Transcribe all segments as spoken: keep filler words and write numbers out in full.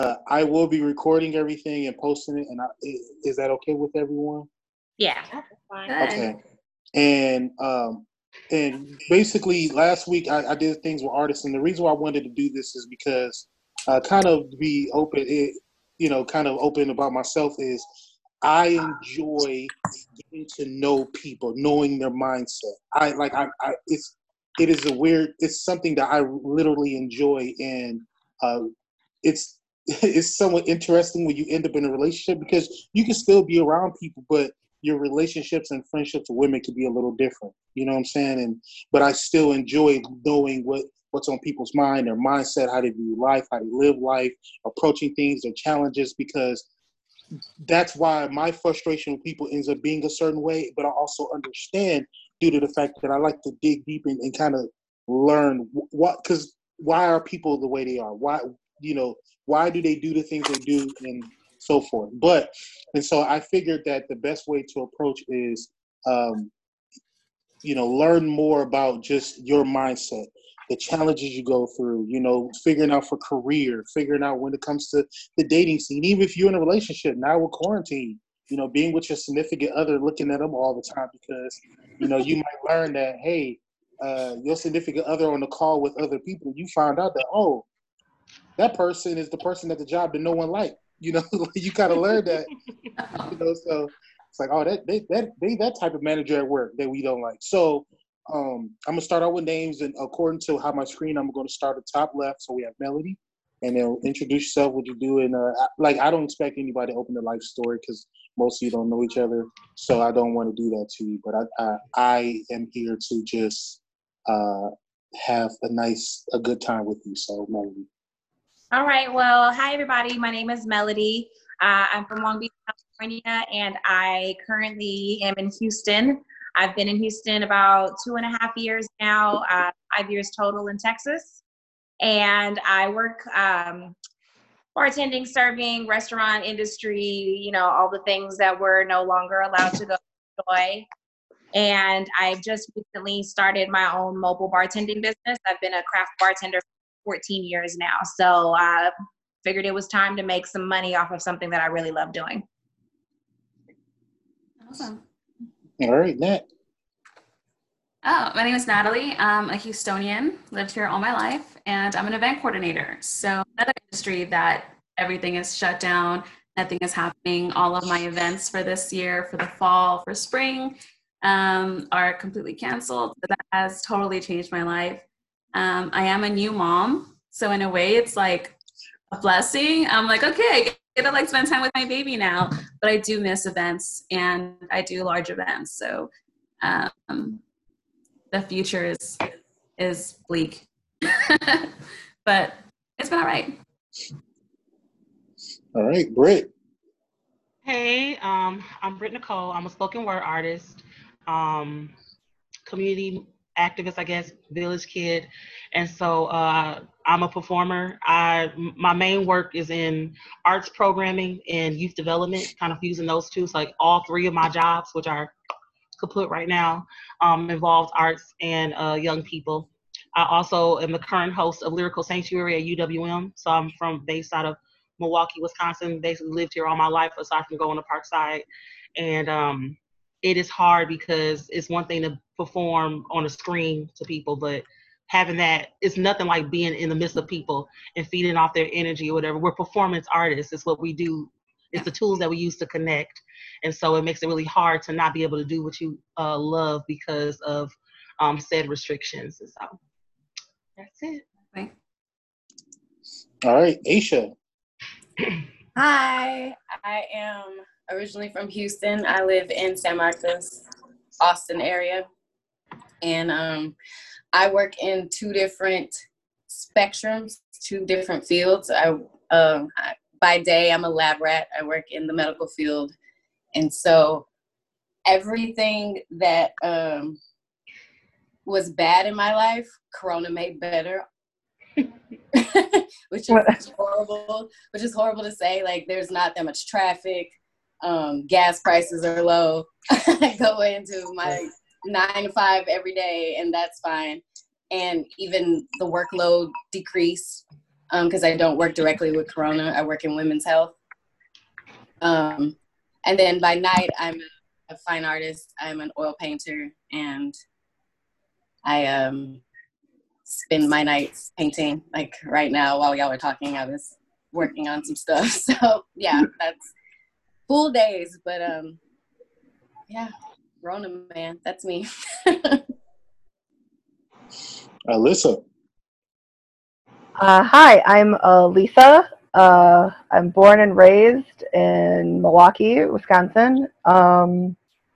I will be recording everything and posting it. And I, is that okay with everyone? Yeah. Okay. And um, and basically last week I, I did things with artists, and the reason why I wanted to do this is because uh, kind of be open, it, you know, kind of open about myself is I enjoy getting to know people, knowing their mindset. I like I, I it's it is a weird. It's something that I literally enjoy, and uh, it's it's somewhat interesting when you end up in a relationship because you can still be around people, but your relationships and friendships with women can be a little different. You know what I'm saying? And but I still enjoy knowing what what's on people's mind, their mindset, how they view life, how they live life, approaching things, their challenges, because that's why my frustration with people ends up being a certain way, but I also understand due to the fact that I like to dig deep and, and kind of learn what, because why are people the way they are? Why, you know, why do they do the things they do and so forth? But, and so I figured that the best way to approach is, um, you know, learn more about just your mindset, the challenges you go through, you know, figuring out for career, figuring out when it comes to the dating scene, even if you're in a relationship, now with quarantine, you know, being with your significant other, looking at them all the time because, you know, you might learn that, hey, uh, your significant other on the call with other people, you find out that, oh, that person is the person at the job that no one liked. You know, you kind of learn that, you know, so it's like, oh, that they that they that type of manager at work that we don't like. So um, I'm gonna start out with names, and according to how my screen, I'm gonna start at top left. So we have Melody, and then introduce yourself. What you do, and uh, like I don't expect anybody to open their life story because most of you don't know each other, so I don't want to do that to you. But I I, I am here to just uh, have a nice a good time with you. So Melody. All right. Well, hi everybody. My name is Melody. Uh, I'm from Long Beach, California, and I currently am in Houston. I've been in Houston about two and a half years now, uh, five years total in Texas. And I work um, bartending, serving, restaurant industry, you know, all the things that we're no longer allowed to go enjoy. And I've just recently started my own mobile bartending business. I've been a craft bartender for fourteen years now. So I uh, figured it was time to make some money off of something that I really love doing. Awesome. All right, Nat. Oh, my name is Natalie. I'm a Houstonian, lived here all my life, and I'm an event coordinator. So another industry that everything is shut down, nothing is happening. All of my events for this year, for the fall, for spring, um, are completely canceled. So that has totally changed my life. Um, I am a new mom, so in a way, it's like a blessing. I'm like, okay, I get to like spend time with my baby now, but I do miss events and I do large events. So um, the future is is bleak, but it's been all right. All right, Britt. Hey, um, I'm Britt Nicole. I'm a spoken word artist, um, community activist, I guess, village kid. And so uh, I'm a performer. I my main work is in arts programming and youth development, kind of fusing those two. So like all three of my jobs, which are kaput right now, um, involves arts and uh, young people. I also am the current host of Lyrical Sanctuary at U W M. So I'm from based out of Milwaukee, Wisconsin. Basically lived here all my life aside from going to Parkside. And um, it is hard because it's one thing to perform on a screen to people, but having that, it's nothing like being in the midst of people and feeding off their energy or whatever. We're performance artists. It's what we do. It's the tools that we use to connect. And so it makes it really hard to not be able to do what you uh, love because of um, said restrictions. And so that's it. Okay. All right, Aisha. Hi, I am originally from Houston. I live in San Marcos, Austin area. And um, I work in two different spectrums, two different fields. I, um, I, by day, I'm a lab rat. I work in the medical field. And so everything that um, was bad in my life, Corona made better. which is horrible, which is horrible to say. Like, there's not that much traffic. Um, gas prices are low. I go into my nine to five every day, and that's fine. And even the workload decreased. because um, I don't work directly with Corona. I work in women's health. Um, and then by night, I'm a fine artist. I'm an oil painter, and I um, spend my nights painting. Like right now, while y'all were talking, I was working on some stuff. So yeah, that's full days. But um, yeah, Rona, man, that's me. Alyssa. Uh, hi, I'm uh, Lisa. Uh, I'm born and raised in Milwaukee, Wisconsin. Um,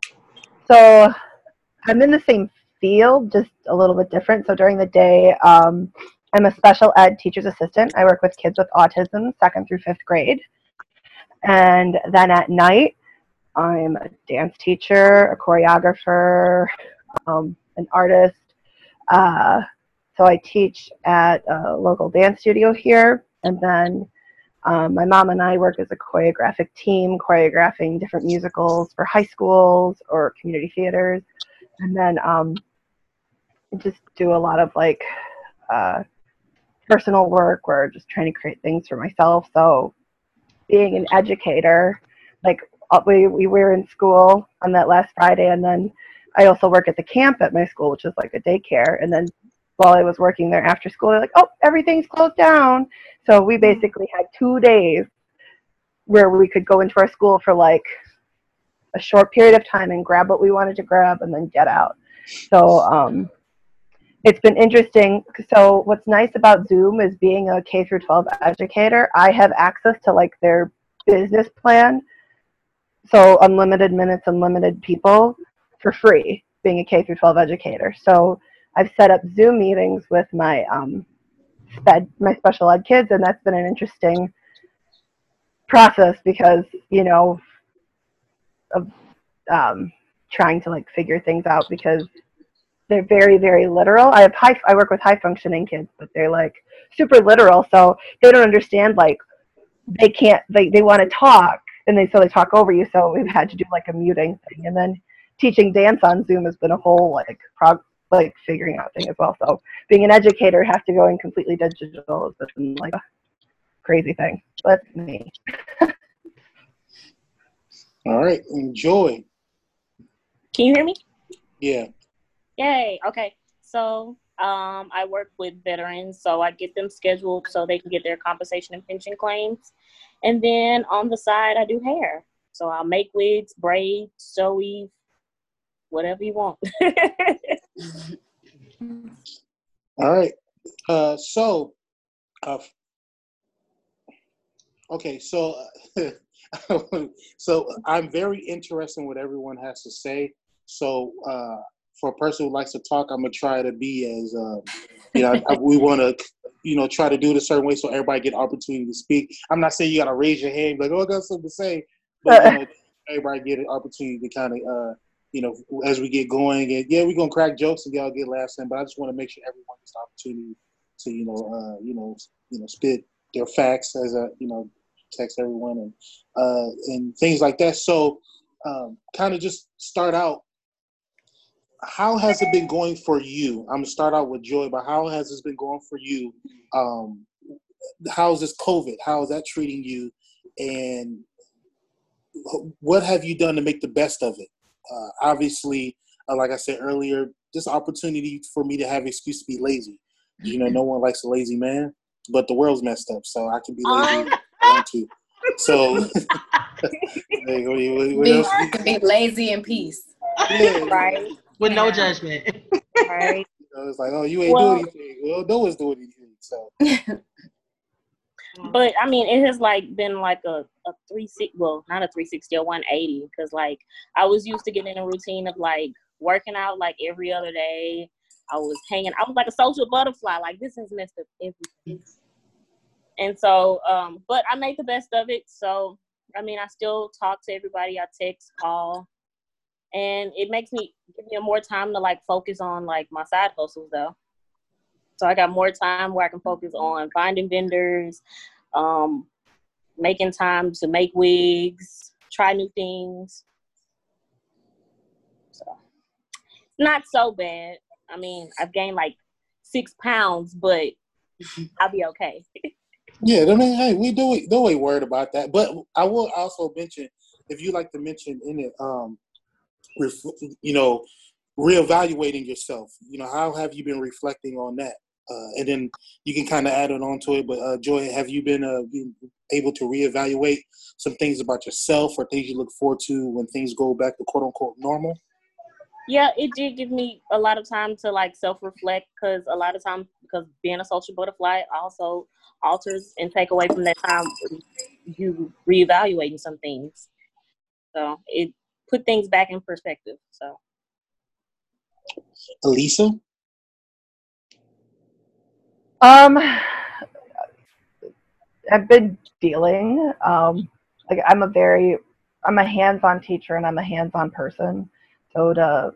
so I'm in the same field, just a little bit different. So during the day, um, I'm a special ed teacher's assistant. I work with kids with autism, second through fifth grade. And then at night, I'm a dance teacher, a choreographer, um, an artist. Uh, so I teach at a local dance studio here. And then um, my mom and I work as a choreographic team, choreographing different musicals for high schools or community theaters. And then um, just do a lot of like uh, personal work where just trying to create things for myself. So being an educator, like we, we were in school on that last Friday, and then I also work at the camp at my school, which is like a daycare. And then while I was working there after school, they're like, oh, everything's closed down. So we basically had two days where we could go into our school for like a short period of time and grab what we wanted to grab and then get out. So um, it's been interesting. So what's nice about Zoom is being a K through twelve educator, I have access to like their business plan. So unlimited minutes, unlimited people for free, being a K through twelve educator. So I've set up Zoom meetings with my um, sped, my special ed kids, and that's been an interesting process because, you know, of um, trying to like figure things out because they're very, very literal. I have high, I work with high functioning kids, but they're like super literal. So they don't understand, like they can't, they, they want to talk and they, so they talk over you. So we've had to do like a muting thing. And then teaching dance on Zoom has been a whole like prog, like figuring out thing as well. So being an educator, have to go in completely digital has been like a crazy thing. So that's me. All right, enjoy. Can you hear me? Yeah. Yay. Okay. So um, I work with veterans, so I get them scheduled so they can get their compensation and pension claims. And then on the side, I do hair. So I'll make wigs, braid, sew weave, whatever you want. All right. Uh, so, uh, okay, so, so I'm very interested in what everyone has to say. So, uh, for a person who likes to talk, I'm gonna try to be as, uh, you know, I, we want to, you know, try to do it a certain way so everybody get opportunity to speak. I'm not saying you gotta raise your hand, like, oh, I got something to say, but you know, everybody get an opportunity to kind of, uh, you know, as we get going, and yeah, we're gonna crack jokes and y'all get laughs in, but I just want to make sure everyone gets the opportunity to, you know, uh, you know, you know, spit their facts as a, you know, text everyone and uh, and things like that. So, um, kind of just start out. How has it been going for you? I'm gonna start out with Joy, but how has this been going for you? Um, how's this COVID? How is that treating you? And what have you done to make the best of it? Uh, obviously, uh, like I said earlier, this opportunity for me to have an excuse to be lazy. You know, no one likes a lazy man, but the world's messed up, so I can be lazy if I want to. So, hey, what, what, what be, else? you can be lazy in peace. Yeah, Right. With no Yeah. judgment. Right. You know, it's like, oh, you ain't Well, doing anything. Well, no one's doing anything. So, but I mean, it has like been like a, a three six, well, not a three sixty, a one eighty, because like I was used to getting in a routine of like working out like every other day. I was hanging, I was like a social butterfly. Like this has messed up everything. And so, um, but I made the best of it. So, I mean, I still talk to everybody. I text, call, and it makes me give me more time to like focus on like my side hustles though. So I got more time where I can focus on finding vendors, um, making time to make wigs, try new things. So not so bad. I mean, I've gained like six pounds, but I'll be okay. Yeah, I mean, hey, we do it. Don't ain't worried about that. But I will also mention, if you like to mention in it, um, ref, you know, reevaluating yourself. You know, how have you been reflecting on that? Uh, and then you can kind of add it on to it. But uh, Joy, have you been, uh, been able to reevaluate some things about yourself or things you look forward to when things go back to quote unquote normal? Yeah, it did give me a lot of time to like self-reflect, because a lot of times, because being a social butterfly also alters and take away from that time you reevaluating some things. So it put things back in perspective. So Elisa? Um, I've been dealing. Um, like I'm a very, I'm a hands-on teacher and I'm a hands-on person. So to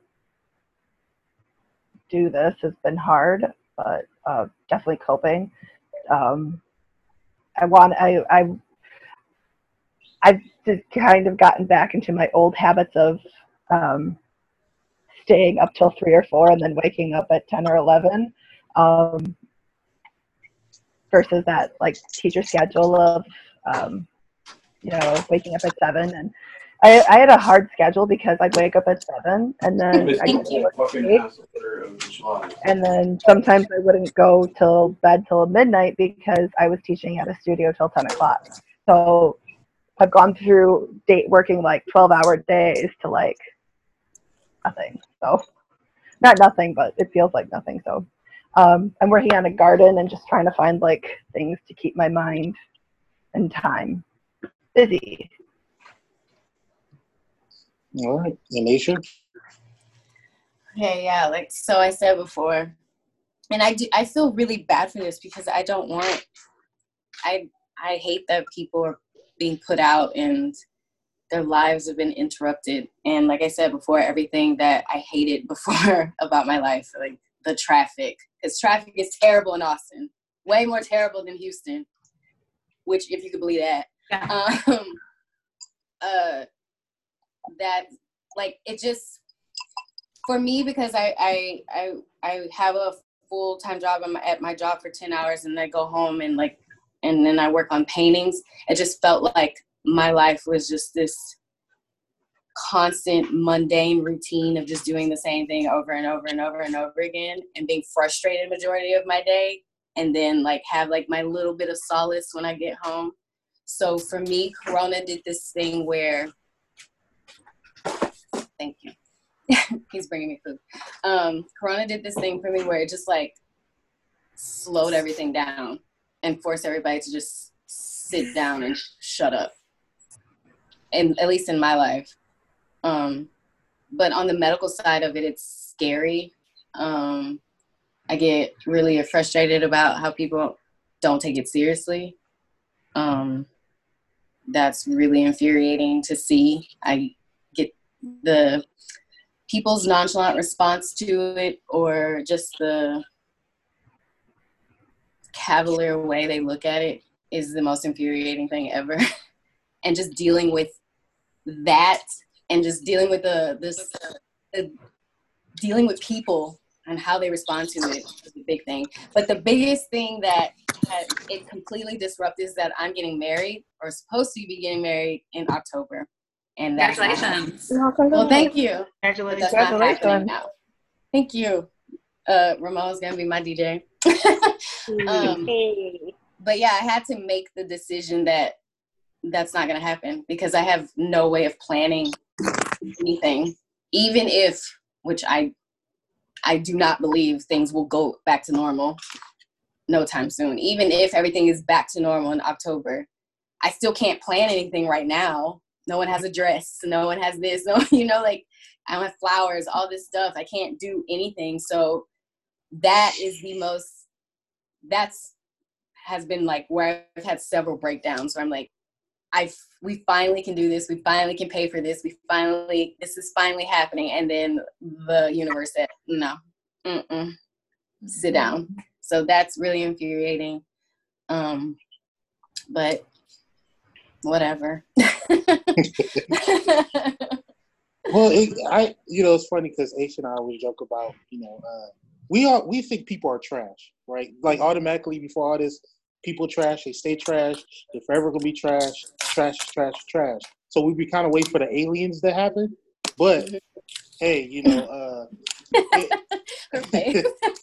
do this has been hard, but uh, definitely coping. Um, I want, I, I, I've just kind of gotten back into my old habits of um, staying up till three or four and then waking up at ten or eleven. Um, versus that like teacher schedule of um, you know, waking up at seven. And I, I had a hard schedule because I'd wake up at seven and then I go to work at eight. And then sometimes I wouldn't go till bed till midnight because I was teaching at a studio till ten o'clock. So I've gone through date working like twelve hour days to like nothing. So not nothing, but it feels like nothing. So um, I'm working on a garden and just trying to find like things to keep my mind and time busy. All right. And Aisha? Okay, yeah, like so I said before, and I do I feel really bad for this because I don't want I I hate that people are being put out and their lives have been interrupted. And like I said before, everything that I hated before about my life, like the traffic, because traffic is terrible in Austin, way more terrible than Houston, which if you could believe that. Yeah. Um, uh, that like it just for me because I I I, I have a full time job. I'm at my job for ten hours and I go home and like and then I work on paintings. It just felt like my life was just this constant mundane routine of just doing the same thing over and over and over and over again and being frustrated majority of my day, and then like have like my little bit of solace when I get home. So for me, Corona did this thing where thank you he's bringing me food. um Corona did this thing for me where it just like slowed everything down and forced everybody to just sit down and sh- shut up, and at least in my life. Um, but on the medical side of it, it's scary. Um, I get really frustrated about how people don't take it seriously. Um, that's really infuriating to see. I get the people's nonchalant response to it, or just the cavalier way they look at it is the most infuriating thing ever. And just dealing with that and just dealing with the this the, dealing with people and how they respond to it is a big thing. But the biggest thing that, that it completely disrupted is that I'm getting married, or supposed to be getting married in October. And that's Congratulations. well, thank you. But Congratulations. that's not happening Congratulations. now. Thank you. Uh, Ramon's gonna be my D J. um, hey. but yeah, I had to make the decision that that's not gonna happen because I have no way of planning anything, even if, which I I do not believe things will go back to normal no time soon. Even if everything is back to normal in October, I still can't plan anything right now. No one has a dress. No one has this. No, you know, like I don't have flowers, all this stuff. I can't do anything. So that is the most, that's has been like where I've had several breakdowns where I'm like, I we finally can do this. We finally can pay for this. We finally, this is finally happening. And then the universe said, no, mm-mm, sit down. So that's really infuriating. Um, but whatever. Well, it, I, you know, it's funny because Aisha and I always joke about, you know, uh, we are, we think people are trash, right? Like automatically before all this, people trash, they stay trash, they're forever gonna be trash, trash, trash, trash. So we be kind of waiting for the aliens to happen. But mm-hmm. hey, you know, uh, it, her face.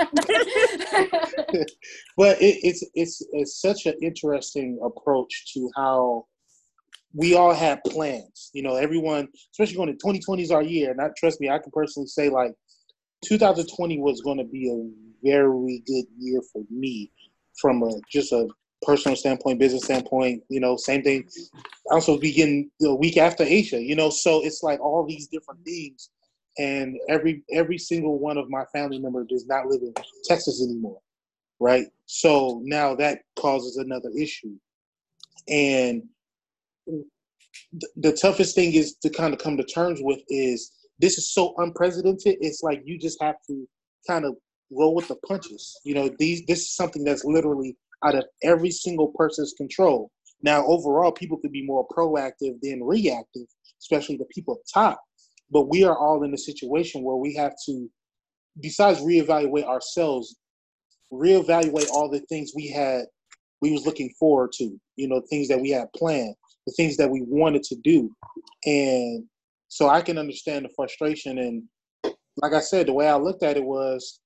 But it, it's it's it's such an interesting approach to how we all have plans. You know, everyone, especially going to twenty twenty is our year. And I, trust me, I can personally say like two thousand twenty was going to be a very good year for me from a just a personal standpoint, business standpoint. You know, same thing. I also begin the week after Asia. You know, so it's like all these different things. And every every single one of my family members does not live in Texas anymore, right? So now that causes another issue. And th- the toughest thing is to kind of come to terms with is this is so unprecedented. It's like you just have to kind of roll with the punches. You know, these this is something that's literally out of every single person's control. Now, overall, people could be more proactive than reactive, especially the people up top. But we are all in a situation where we have to, besides reevaluate ourselves, reevaluate all the things we had, we was looking forward to, you know, things that we had planned, the things that we wanted to do. And so I can understand the frustration. And like I said, the way I looked at it was,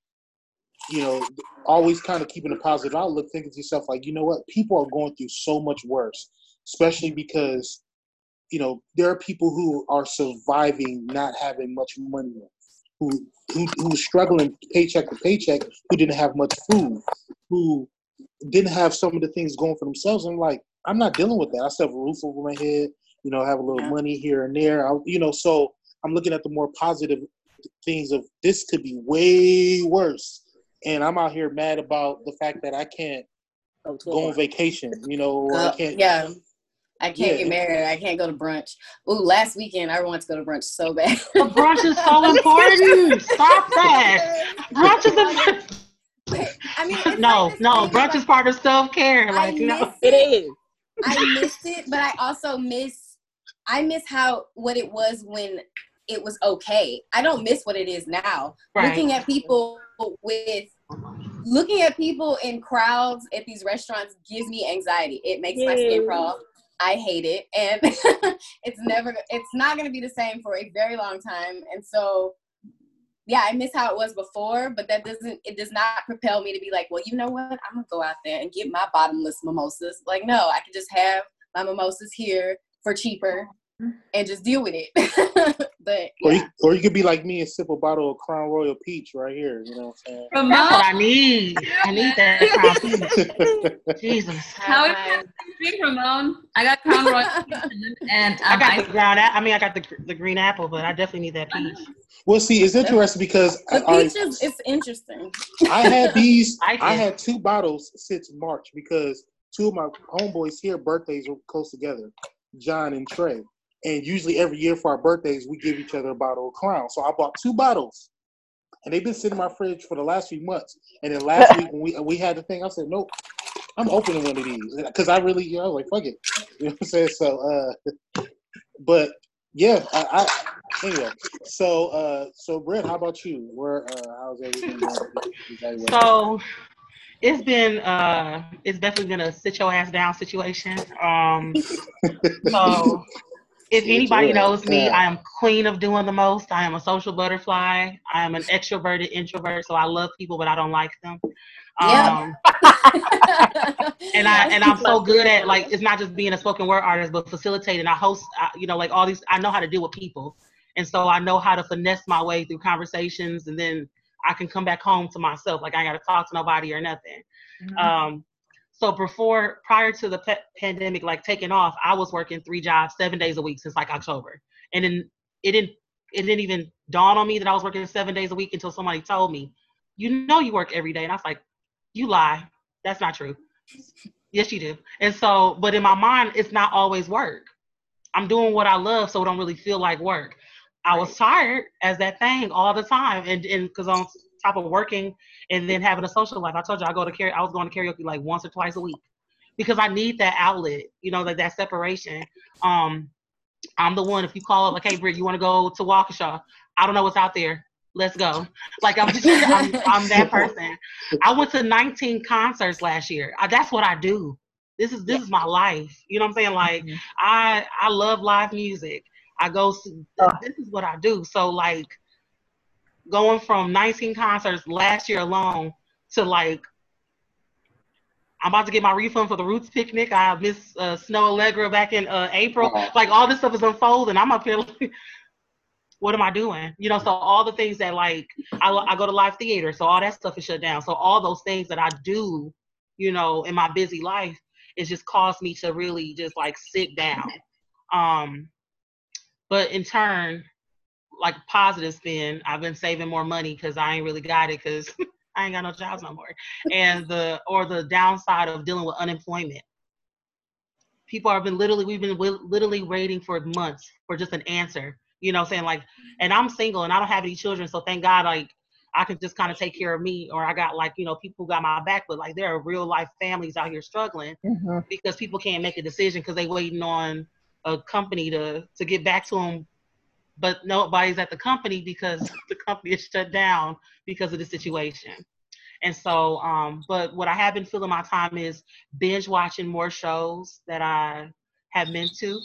you know, always kind of keeping a positive outlook, thinking to yourself, like, you know what, people are going through so much worse, especially because, you know, there are people who are surviving not having much money, who who who struggling paycheck to paycheck, who didn't have much food, who didn't have some of the things going for themselves. I'm like, I'm not dealing with that. I still have a roof over my head, you know, have a little yeah. money here and there, I, you know. So I'm looking at the more positive things of this could be way worse, and I'm out here mad about the fact that I can't oh, go on vacation, you know, or uh, I can't. Yeah. I can't yeah. get married. I can't go to brunch. Ooh, last weekend I wanted to go to brunch so bad. But brunch is so important. Stop that. Brunch is important. I mean, no, like no. Brunch like, is part of self care. Like, no, it is. I missed it, but I also miss. I miss how what it was when it was okay. I don't miss what it is now. Right. Looking at people with. Looking at people in crowds at these restaurants gives me anxiety. It makes yeah. my skin crawl. I hate it, and it's never, it's not going to be the same for a very long time. And so, yeah, I miss how it was before, but that doesn't, it does not propel me to be like, well, you know what? I'm going to go out there and get my bottomless mimosas. Like, no, I can just have my mimosas here for cheaper and just deal with it. But yeah. or, you, or you could be like me and sip a bottle of Crown Royal Peach right here. You know what I'm saying? That's what I need. I need that Crown Peach. Jesus. How is that drink, Ramon? I got Crown Royal and um, I got I, the ground. I mean, I got the the green apple, but I definitely need that peach. Well, see, it's interesting because the I, peach is it's interesting. I had these. I, I had two bottles since March because two of my homeboys here birthdays are close together, John and Trey. And usually every year for our birthdays, we give each other a bottle of Crown. So I bought two bottles, and they've been sitting in my fridge for the last few months. And then last week when we we had the thing, I said, nope, I'm opening one of these because I really, you know, like fuck it, you know what I'm saying? So, uh, but yeah, I, I anyway. So, uh, so Brett, how about you? Where, uh, how's everything going? So, it's been, uh, it's definitely been a sit your ass down situation. Um, so. If anybody knows me, I am queen of doing the most. I am a social butterfly. I am an extroverted introvert, so I love people, but I don't like them. Um, yep. and I and I'm so good at, like, it's not just being a spoken word artist, but facilitating. I host, you know, like all these. I know how to deal with people, and so I know how to finesse my way through conversations, and then I can come back home to myself. Like I ain't got to talk to nobody or nothing. Mm-hmm. Um, So before, prior to the pe- pandemic, like taking off, I was working three jobs, seven days a week since like October. And then it didn't, it didn't even dawn on me that I was working seven days a week until somebody told me, you know, you work every day. And I was like, you lie. That's not true. Yes, you do. And so, but in my mind, it's not always work. I'm doing what I love, so it don't really feel like work. I was tired as that thing all the time. And and because on top of working and then having a social life, I told you I go to karaoke, I was going to karaoke like once or twice a week because I need that outlet, you know, like that separation. Um, I'm the one, if you call up like, hey, Britt, you want to go to Waukesha? I don't know what's out there. Let's go. Like I'm just, I'm, I'm that person. I went to nineteen concerts last year. I, that's what I do. This is, this yeah. is my life. You know what I'm saying? Like mm-hmm. I, I love live music. I go, oh. this is what I do. So like going from nineteen concerts last year alone to like, I'm about to get my refund for the Roots picnic. I miss uh, Snow Allegra back in uh, April. Oh. Like all this stuff is unfolding. I'm up here like, what am I doing? You know, so all the things that like, I, I go to live theater, so all that stuff is shut down. So all those things that I do, you know, in my busy life, it's just caused me to really just like sit down. Um, but in turn, like positive spin, I've been saving more money because I ain't really got it because I ain't got no jobs no more. And the, or the downside of dealing with unemployment. People have been literally, we've been w- literally waiting for months for just an answer. You know what I'm saying? Like, and I'm single and I don't have any children. So thank God, like, I can just kind of take care of me, or I got like, you know, people who got my back, but like there are real life families out here struggling mm-hmm. because people can't make a decision because they waiting on a company to, to get back to them. But nobody's at the company because the company is shut down because of the situation. And so, um, but what I have been filling my time is binge watching more shows that I have been to.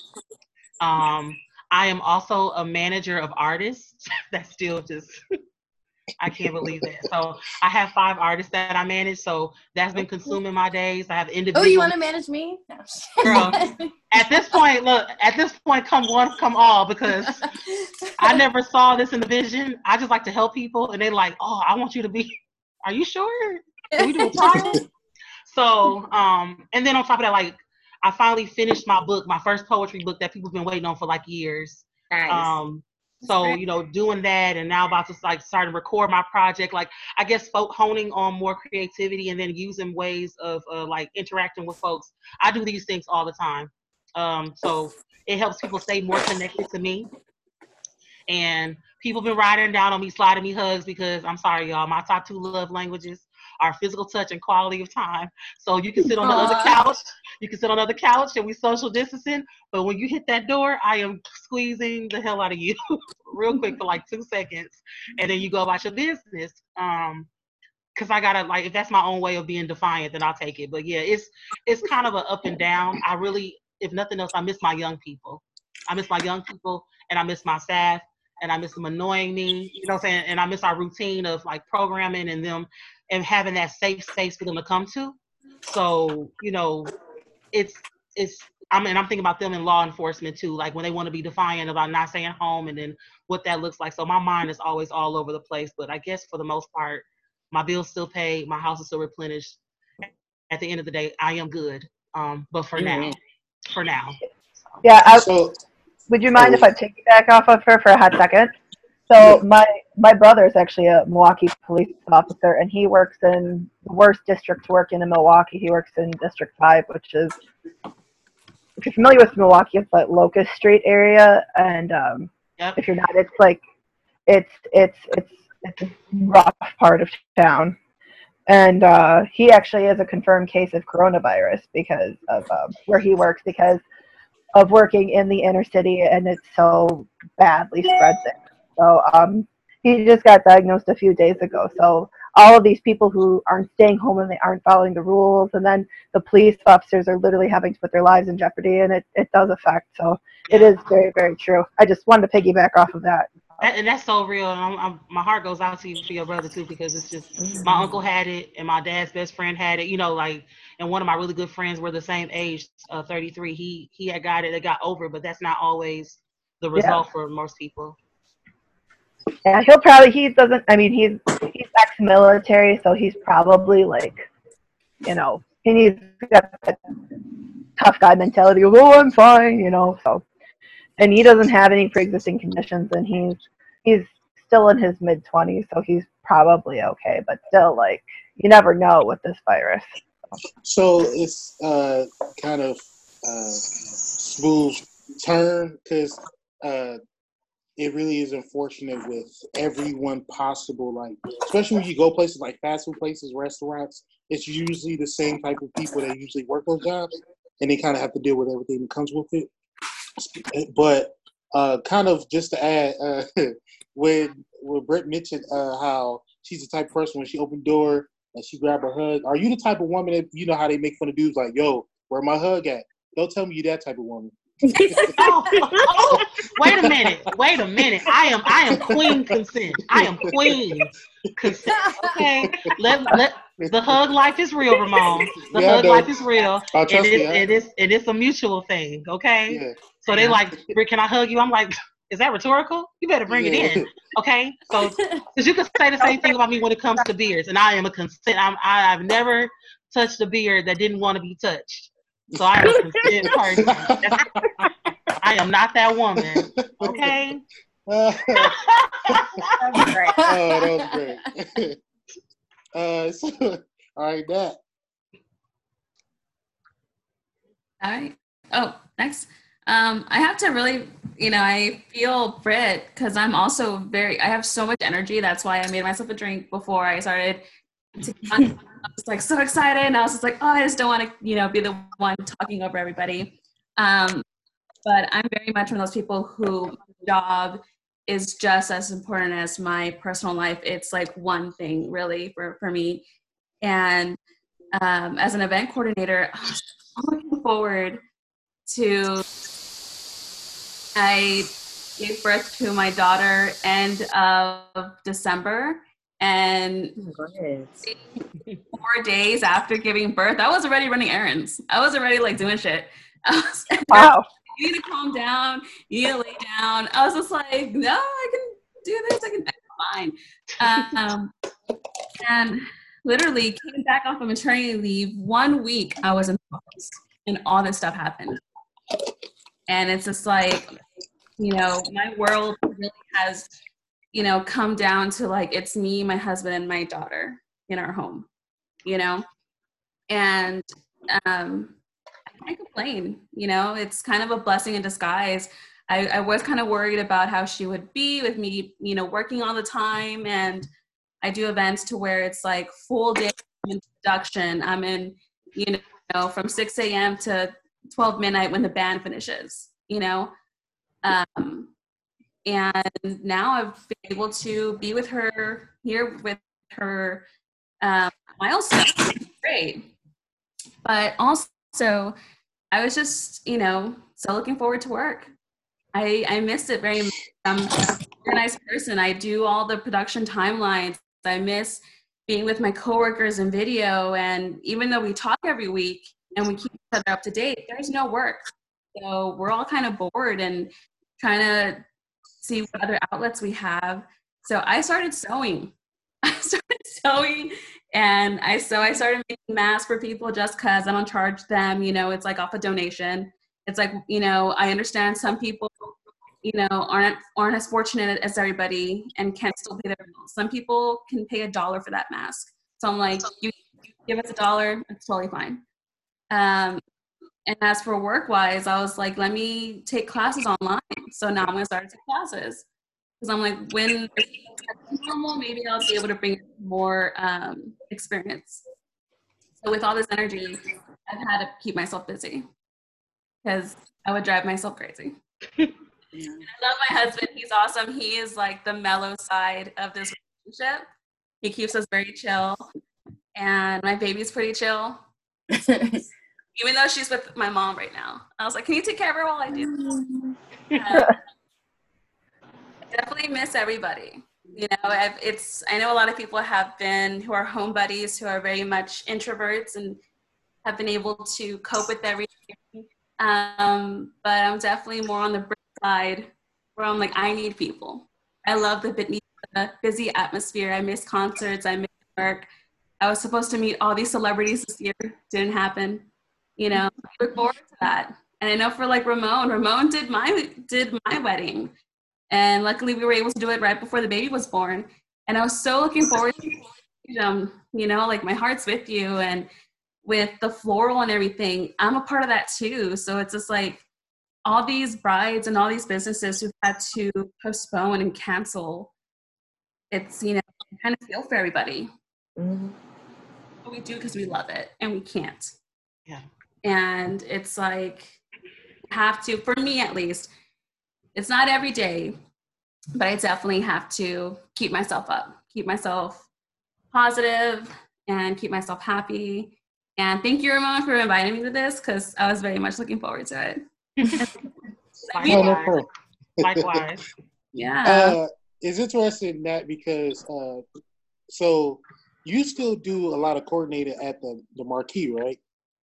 Um, I am also a manager of artists. That's still just, I can't believe that. So I have five artists that I manage. So that's been consuming my days. I have individual. Oh, you want to manage me? No. Girl, at this point, look, at this point, come one, come all, because I never saw this in the vision. I just like to help people. And they're like, oh, I want you to be, are you sure? Can we do a trial? So, um, and then on top of that, like, I finally finished my book, my first poetry book that people have been waiting on for like years. Nice. Um, so, you know, doing that and now about to like start to record my project, like I guess folk honing on more creativity and then using ways of uh, like interacting with folks. I do these things all the time. Um, so it helps people stay more connected to me. And people been riding down on me, sliding me hugs because I'm sorry, y'all, my top two love languages are physical touch and quality of time. So you can sit on the Aww. other couch, you can sit on the other couch and we social distancing, but when you hit that door, I am squeezing the hell out of you real quick for like two seconds. And then you go about your business. Um, Cause I gotta like, if that's my own way of being defiant, then I'll take it. But yeah, it's, it's kind of an up and down. I really, if nothing else, I miss my young people. I miss my young people and I miss my staff and I miss them annoying me, you know what I'm saying? And I miss our routine of like programming and them and having that safe space for them to come to. So, you know, it's, it's, I mean, I'm thinking about them in law enforcement too, like when they want to be defiant about not staying home and then what that looks like. So my mind is always all over the place, but I guess for the most part, my bills still paid, my house is still replenished. At the end of the day, I am good. Um, but for mm-hmm. now, for now. So. Yeah. I, so, would you mind oh, if I piggyback off of her for a hot second? So yeah. my my brother is actually a Milwaukee police officer, and he works in the worst district to work in in Milwaukee. He works in District Five, which is, if you're familiar with Milwaukee, it's like Locust Street area, and um, yep. if you're not, it's like it's it's it's it's a rough part of town. And uh, he actually has a confirmed case of coronavirus because of um, where he works, because of working in the inner city, and it's so badly spread there. So um, he just got diagnosed a few days ago. So all of these people who aren't staying home and they aren't following the rules, and then the police officers are literally having to put their lives in jeopardy, and it, it does affect. So it is very, very true. I just wanted to piggyback off of that. And that's so real. I'm, I'm, my heart goes out to you for your brother too, because it's just, mm-hmm. my uncle had it and my dad's best friend had it, you know, like, and one of my really good friends were the same age, uh, thirty-three. He he had got it, it got over, but that's not always the result yeah. for most people. Yeah, he'll probably, he doesn't, I mean, he's, he's ex-military, so he's probably like, you know, he needs got that tough guy mentality of, oh, I'm fine, you know, so. And he doesn't have any pre-existing conditions, and he's he's still in his mid-twenties, so he's probably okay. But still, like, you never know with this virus. So it's uh, kind of uh, smooth turn, because uh, it really is unfortunate with everyone possible. Like, especially when you go places like fast food places, restaurants, it's usually the same type of people that usually work those jobs, and they kind of have to deal with everything that comes with it. But uh, kind of just to add, uh, when when Britt mentioned uh, how she's the type of person when she opened the door and she grab her hug. Are you the type of woman that you know how they make fun of dudes like, yo, where my hug at? Don't tell me you that type of woman. oh, oh, wait a minute. Wait a minute. I am I am queen consent. I am queen consent. Okay. Let let the hug life is real, Ramon. The Yeah, I hug know. life is real. Oh, And trust me, it's I- it is it is a mutual thing, okay? Yeah. So they Yeah. like, Rick, can I hug you? I'm like, is that rhetorical? You better bring Yeah. it in. Okay? So because you can say the same thing about me when it comes to beards. And I am a consent. I'm I, I've never touched a beard that didn't want to be touched. So I am a consent person. That's, I am not that woman. Okay? Uh, That was great. oh, that was great. uh, so, all right, that. All right. Oh, next. Um, I have to really, you know, I feel Brit because I'm also very, I have so much energy. That's why I made myself a drink before I started to, I was like so excited. And I was just like, oh, I just don't want to, you know, be the one talking over everybody. Um, but I'm very much one of those people who my job is just as important as my personal life. It's like one thing really for, for me. And um, as an event coordinator, I was looking forward to, I gave birth to my daughter end of December, and Go ahead. four days after giving birth, I was already running errands. I was already like doing shit. I was, Wow. you need to calm down. You need to lay down. I was just like, no, I can do this. I can, I'm fine. Um, and literally came back off of maternity leave. One week I was in the office, and all this stuff happened. And it's just like, you know, my world really has, you know, come down to like, it's me, my husband, and my daughter in our home, you know? And um, I can't complain, you know? It's kind of a blessing in disguise. I, I was kind of worried about how she would be with me, you know, working all the time. And I do events to where it's like full day introduction. I'm in, you know, from six a.m. to twelve midnight when the band finishes, you know? Um, and now I've been able to be with her here with her um, milestone. Great. But also, I was just, you know, so looking forward to work. I, I miss it very much. I'm a organized person. I do all the production timelines. I miss being with my coworkers in video. And even though we talk every week and we keep each other up to date, there's no work. So we're all kind of bored and trying to see what other outlets we have. So I started sewing. I started sewing and I so I started making masks for people just because I don't charge them, you know, it's like off a donation. It's like, you know, I understand some people, you know, aren't aren't as fortunate as everybody and can still pay their bills. Some people can pay a dollar for that mask. So I'm like, you give us a dollar, it's totally fine. Um, and as for work-wise, I was like, let me take classes online. So now I'm gonna start to take classes. Because I'm like, when it's normal, maybe I'll be able to bring more um, experience. So with all this energy, I've had to keep myself busy because I would drive myself crazy. Yeah. And I love my husband. He's awesome. He is like the mellow side of this relationship. He keeps us very chill. And my baby's pretty chill. Even though she's with my mom right now. I was like, can you take care of her while I do this? Uh, I definitely miss everybody. You know, I've, it's, I know a lot of people have been, who are home buddies, who are very much introverts and have been able to cope with everything. Um, but I'm definitely more on the brick side where I'm like, I need people. I love the busy atmosphere. I miss concerts. I miss work. I was supposed to meet all these celebrities this year. Didn't happen. You know, I look forward to that. And I know for like Ramon, Ramon did my did my wedding. And luckily we were able to do it right before the baby was born. And I was so looking forward to um, you know, like my heart's with you and with the floral and everything. I'm a part of that too. So it's just like all these brides and all these businesses who've had to postpone and cancel. It's, you know, I kind of feel for everybody. Mm-hmm. But we do because we love it and we can't. Yeah. And it's like, have to, for me at least, it's not every day, but I definitely have to keep myself up, keep myself positive, and keep myself happy. And thank you, Ramon, for inviting me to this, because I was very much looking forward to it. No, no problem. Likewise. Yeah. Uh, it's interesting in that because, uh, so you still do a lot of coordinating at the, the Marquee, right?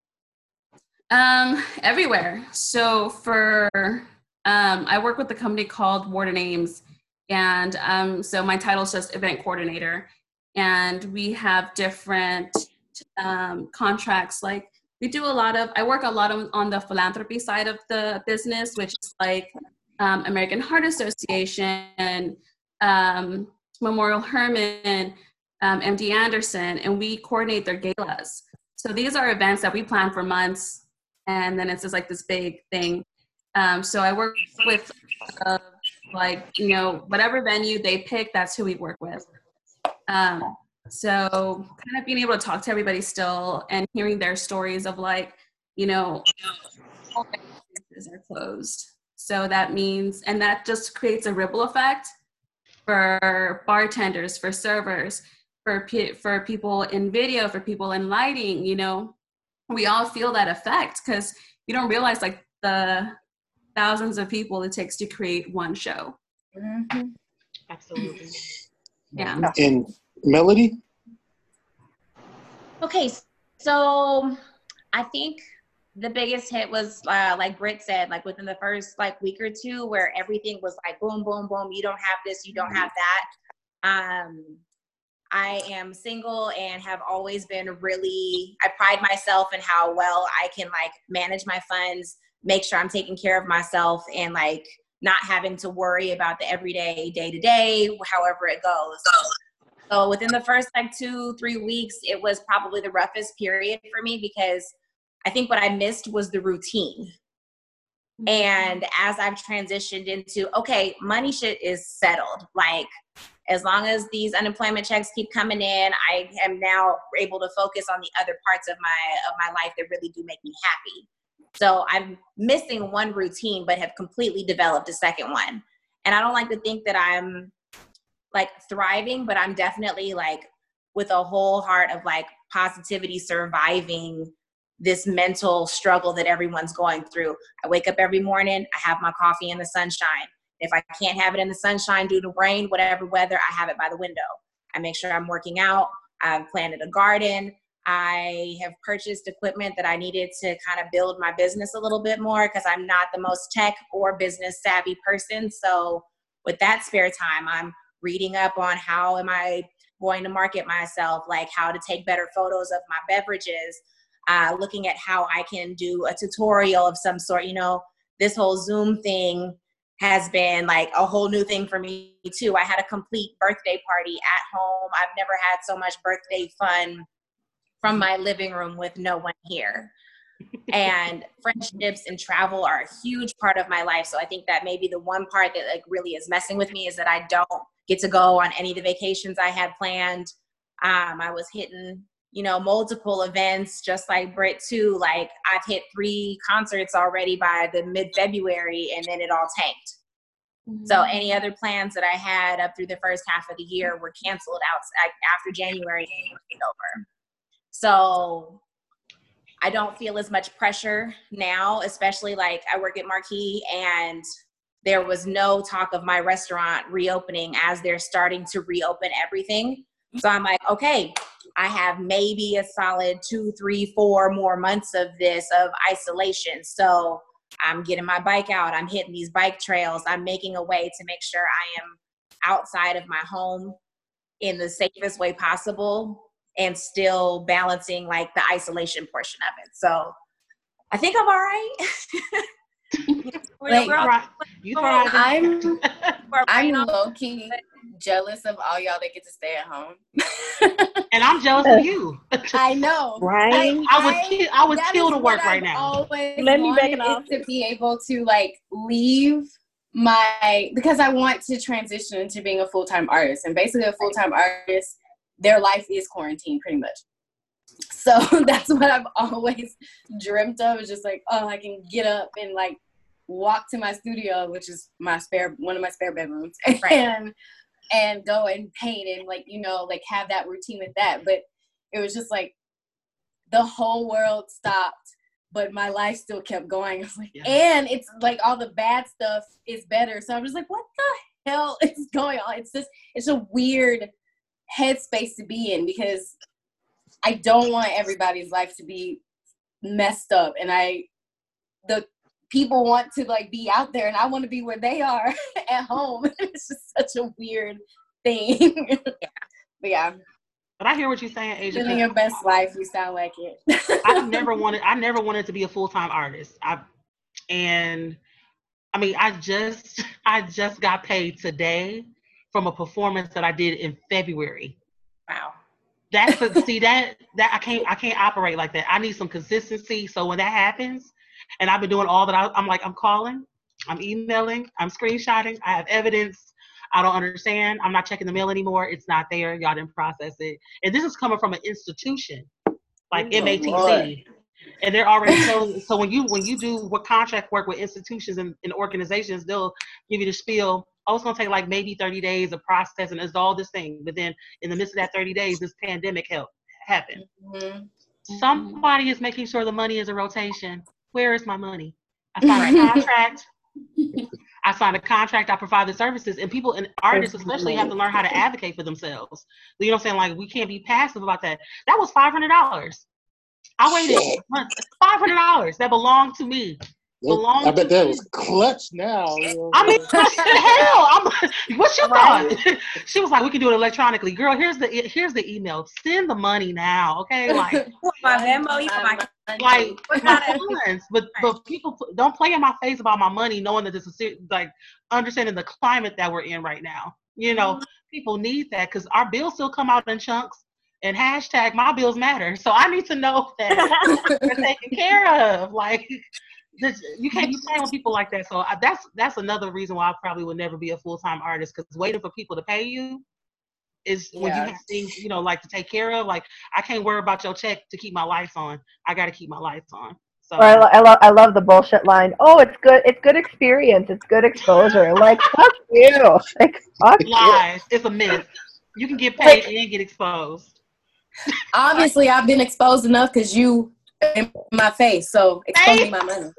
Um, everywhere. So for, um, I work with a company called Warden Ames, and um, so my title is just event coordinator, and we have different um, contracts. Like we do a lot of, I work a lot on, on the philanthropy side of the business, which is like um, American Heart Association, um, Memorial Hermann, um, M D Anderson, and we coordinate their galas. So these are events that we plan for months, and then it's just like this big thing. Um, so I work with uh, like, you know, whatever venue they pick, that's who we work with. Um, so kind of being able to talk to everybody still and hearing their stories of like, you know, all businesses are closed. So that means, and that just creates a ripple effect for bartenders, for servers, for, pe- for people in video, for people in lighting, you know, we all feel that effect because you don't realize like the thousands of people it takes to create one show. Mm-hmm. Absolutely. Yeah. And Melody? Okay, so I think the biggest hit was uh, like Britt said, like within the first like week or two, where everything was like boom, boom, boom. You don't have this, you don't have that. Um, I am single and have always been really, I pride myself in how well I can like manage my funds, make sure I'm taking care of myself and like not having to worry about the everyday, day to day, however it goes. So within the first like two, three weeks, it was probably the roughest period for me because I think what I missed was the routine. And as I've transitioned into, okay, money shit is settled. Like, as long as these unemployment checks keep coming in, I am now able to focus on the other parts of my of my life that really do make me happy. So I'm missing one routine, but have completely developed a second one. And I don't like to think that I'm like thriving, but I'm definitely like with a whole heart of like positivity surviving this mental struggle that everyone's going through. I wake up every morning, I have my coffee in the sunshine. If I can't have it in the sunshine due to rain, whatever weather, I have it by the window. I make sure I'm working out. I've planted a garden. I have purchased equipment that I needed to kind of build my business a little bit more because I'm not the most tech or business savvy person. So with that spare time, I'm reading up on how am I going to market myself, like how to take better photos of my beverages, uh, looking at how I can do a tutorial of some sort. You know, this whole Zoom thing has been like a whole new thing for me too. I had a complete birthday party at home. I've never had so much birthday fun from my living room with no one here. And friendships and travel are a huge part of my life. So I think that maybe the one part that like really is messing with me is that I don't get to go on any of the vacations I had planned. Um, I was hitting, you know, multiple events, just like Britt too. Like I've hit three concerts already by the mid-February and then it all tanked. Mm-hmm. So any other plans that I had up through the first half of the year were canceled out after January was over. So I don't feel as much pressure now, especially like I work at Marquee and there was no talk of my restaurant reopening as they're starting to reopen everything. So I'm like, okay, I have maybe a solid two, three, four more months of this, of isolation. So I'm getting my bike out. I'm hitting these bike trails. I'm making a way to make sure I am outside of my home in the safest way possible and still balancing like the isolation portion of it. So I think I'm all right. Like, you thrive. I'm, I'm low-key jealous of all y'all that get to stay at home. And I'm jealous of you. I know. Right? I, I would kill, I would kill to work right I've now. Always Let me back wanted it off. to be able to like leave my, because I want to transition into being a full-time artist. And basically a full-time artist, their life is quarantine pretty much. So that's what I've always dreamt of, is just like, oh, I can get up and like walk to my studio, which is my spare one of my spare bedrooms, Right. and and go and paint and like you know like have that routine with that. But it was just like the whole world stopped, but my life still kept going. I was like, Yeah. and it's like all the bad stuff is better. So I'm just like, what the hell is going on? It's just it's a weird headspace to be in because I don't want everybody's life to be messed up, and I the people want to like be out there, and I want to be where they are at home. It's just such a weird thing. But yeah, But I hear what you're saying, Asia. living your best life. You sound like it. I've never wanted. I never wanted to be a full time artist. I and I mean, I just I just got paid today from a performance that I did in February. Wow. That's a, see that that I can't I can't operate like that. I need some consistency. So when that happens, and I've been doing all that, I, I'm like I'm calling, I'm emailing, I'm screenshotting. I have evidence. I don't understand. I'm not checking the mail anymore. It's not there. Y'all didn't process it. And this is coming from an institution like Oh, M A T C. Lord. And they're already telling, so when you when you do what contract work with institutions and, and organizations, they'll give you the spiel. Oh, it's gonna take like maybe thirty days of process and it's all this thing. But then in the midst of that thirty days, this pandemic help happened. Mm-hmm. Somebody is making sure the money is in rotation. Where is my money? I signed a contract. I signed a contract. I provide the services, and people and artists especially have to learn how to advocate for themselves. You know what I'm saying? Like we can't be passive about that. That was five hundred dollars. I waited months. five hundred dollars that belonged to me. Belonged I bet to that me. was clutch now. You know? I mean, what the hell? I'm, what you thought? She was like, "We can do it electronically, girl. Here's the here's the email. Send the money now, okay? Like, My Venmo, you my like What my kind of- funds. But but people put- don't play in my face about my money, knowing that this is ser- like understanding the climate that we're in right now. You know, people need that because our bills still come out in chunks. And hashtag my bills matter. So I need to know that they're taken care of. Like. This, you can't be playing with people like that. So I, that's that's another reason why I probably would never be a full time artist because waiting for people to pay you is when Yeah. you have things you know like to take care of. Like I can't worry about your check to keep my lights on. I got to keep my lights on. So Or I, lo- I love I love the bullshit line. Oh, it's good. It's good experience. It's good exposure. Like fuck you. Like fuck you. lies. It's a myth. You can get paid and get exposed. Obviously, I've been exposed enough because you in my face. So expose me my money.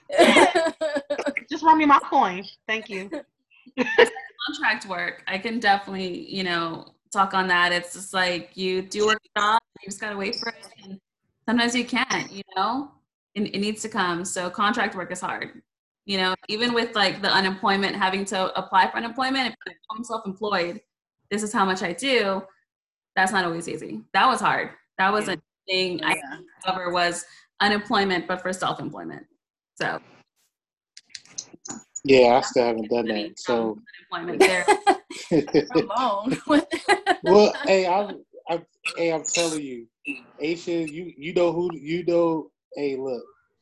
Just run me my coin. Thank you. Contract work, I can definitely, you know, talk on that. It's just like you do work a job, you just gotta wait for it, and sometimes you can't, you know, it, it needs to come. So contract work is hard, you know, even with like the unemployment, having to apply for unemployment. If I'm self-employed, this is how much I do. That's not always easy. That was hard. That was a thing I discovered was unemployment, but for self-employment. So Yeah, I still haven't done that. So, unemployment there. Alone. well, hey, I'm, I'm, hey, I'm telling you, Aisha, you, you know who, you know. Hey, look,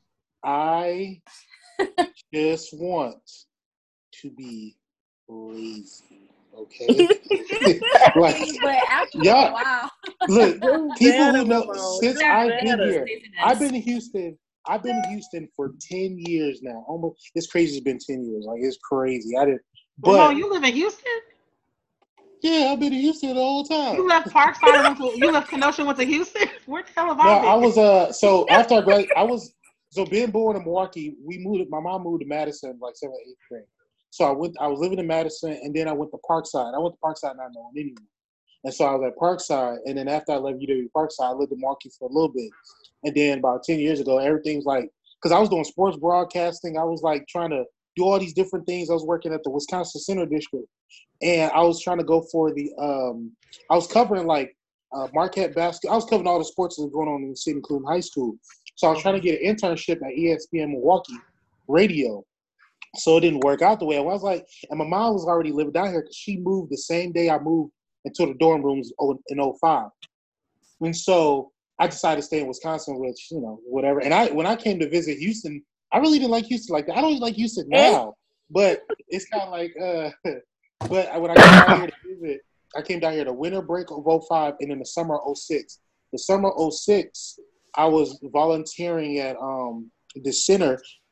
I just want to be lazy, okay? Like, But after y'all- a while, look, people who know Ramon. since Do I've been better. here, I've been in Houston. I've been in Houston for ten years now. Almost, it's crazy. It's been ten years. Like it's crazy. I didn't. But Ramon, you live in Houston? yeah, I've been in Houston the whole time. You left Parkside and went to, you left Kenosha, went to Houston? Where the hell have No, I been? I was uh. So after I grad, I was so being born in Milwaukee. We moved. My mom moved to Madison like seventh, eighth grade. So I went. I was living in Madison, and then I went to Parkside. I went to Parkside not knowing anyone. And so I was at Parkside, and then after I left U W Parkside, I lived in Milwaukee for a little bit. And then about ten years ago, everything's like, because I was doing sports broadcasting, I was like trying to do all these different things. I was working at the Wisconsin Center District, and I was trying to go for the, um, I was covering like uh, Marquette basketball. I was covering all the sports that were going on in the city, including high school. So I was trying to get an internship at E S P N Milwaukee radio. So it didn't work out the way I was. I was like, and my mom was already living down here because she moved the same day I moved into the dorm rooms in oh five. And so I decided to stay in Wisconsin, which, you know, whatever. And I, when I came to visit Houston, I really didn't like Houston like that. I don't even like Houston now, but it's kind of like, uh, but when I came down here to visit, I came down here the winter break of oh five and in the summer of oh six. The summer of oh six, I was volunteering at um, the center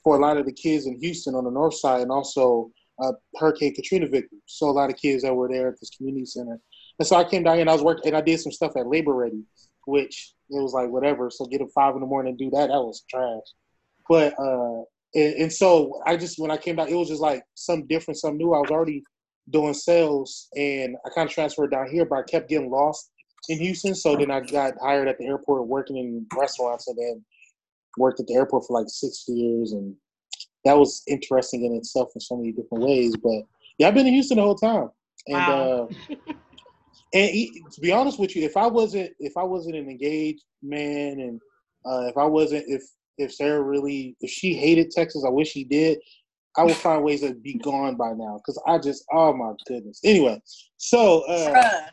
for a lot of the kids in Houston on the north side, and also uh, Hurricane Katrina victims. So a lot of kids that were there at this community center. And so I came down here and I was working, and I did some stuff at Labor Ready, which it was like whatever. So get up five in the morning and do that, that was trash. But uh, and, and so I just when I came down, it was just like something different, something new. I was already doing sales, and I kind of transferred down here, but I kept getting lost in Houston. So then I got hired at the airport, working in restaurants, and then worked at the airport for like six years, and that was interesting in itself in so many different ways. But yeah, I've been in Houston the whole time, and Wow. uh, and he, to be honest with you, if I wasn't if I wasn't an engaged man, and uh, if I wasn't if if Sarah really if she hated Texas, I wish she did. I would find ways to be gone by now because I just oh my goodness. Anyway, so uh,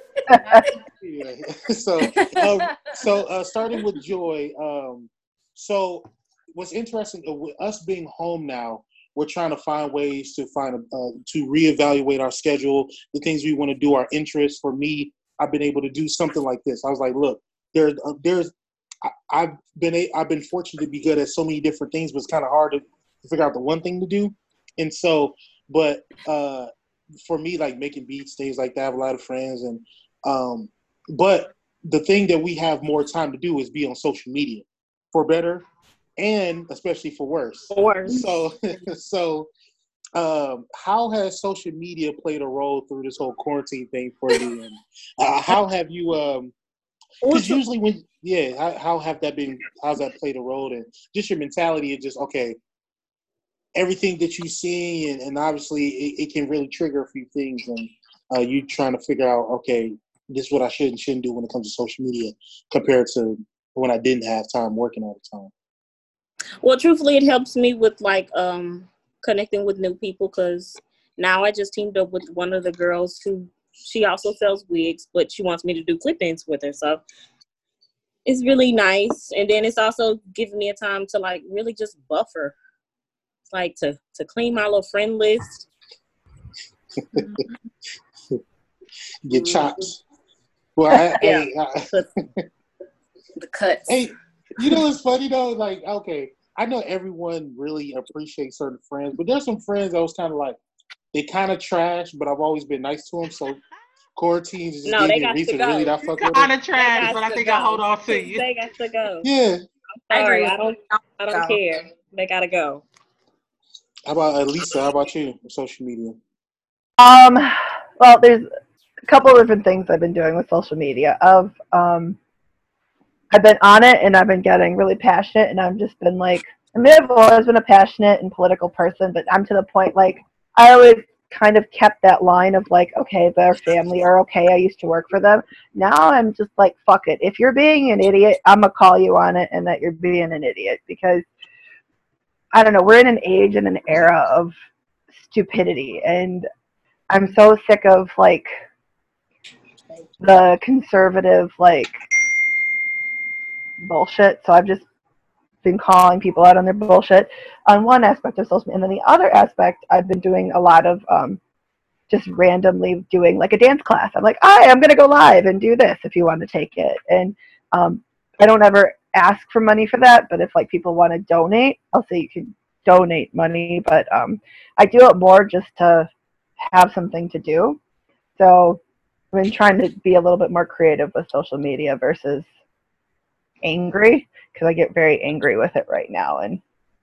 yeah. so um, so uh, starting with Joy. Um, so what's interesting uh, with us being home now, we're trying to find ways to find a, uh, to reevaluate our schedule, the things we want to do, our interests. For me, I've been able to do something like this. I was like, look, there's uh, there's I, I've been a, I've been fortunate to be good at so many different things, but it's kind of hard to figure out the one thing to do. And so, but uh, for me, like making beats, things like that, I have a lot of friends, and um, but the thing that we have more time to do is be on social media, for better and especially for worse. Worse. So, so um, how has social media played a role through this whole quarantine thing for you? And uh, how have you? Um, Because usually when, yeah, how, how have that been, how's that played a role? And just your mentality of just, okay, everything that you see, and, and obviously it, it can really trigger a few things, and uh, you trying to figure out, okay, this is what I should and shouldn't do when it comes to social media compared to when I didn't have time working all the time. Well, truthfully, it helps me with like um connecting with new people, because now I just teamed up with one of the girls who she also sells wigs, but she wants me to do clip-ins with her. So it's really nice. And then it's also giving me a time to like really just buffer, like to, to clean my little friend list. Get chops. Well, I, yeah. I, I, the cuts. Hey, you know what's funny though? Like, okay, I know everyone really appreciates certain friends, but there's some friends that was kind of like, they kind of trash, but I've always been nice to them. So quarantine just no, gave me a reason to really not fuck with them. Kind of trash, but I think I hold on to you. They got to go. Yeah. I'm sorry, I, I don't. I don't go. care. They gotta go. How about uh, Lisa? How about you with social media? Um. Well, there's a couple of different things I've been doing with social media. Of um, I've been on it and I've been getting really passionate, and I've just been like, I mean, I've always been a passionate and political person, but I'm to the point like I always kind of kept that line of like, okay, their family are okay. I used to work for them. Now I'm just like, fuck it. If you're being an idiot, I'm gonna call you on it, and that you're being an idiot, because I don't know. We're in an age and an era of stupidity, and I'm so sick of like the conservative like bullshit. So I've just been calling people out on their bullshit on one aspect of social media, and then the other aspect, I've been doing a lot of um, just randomly doing like a dance class. I'm like, hi, I'm gonna go live and do this if you want to take it, and um, I don't ever ask for money for that, but if like people want to donate, I'll say you can donate money, but um, I do it more just to have something to do. So I've been trying to be a little bit more creative with social media versus angry, because I get very angry with it right now, and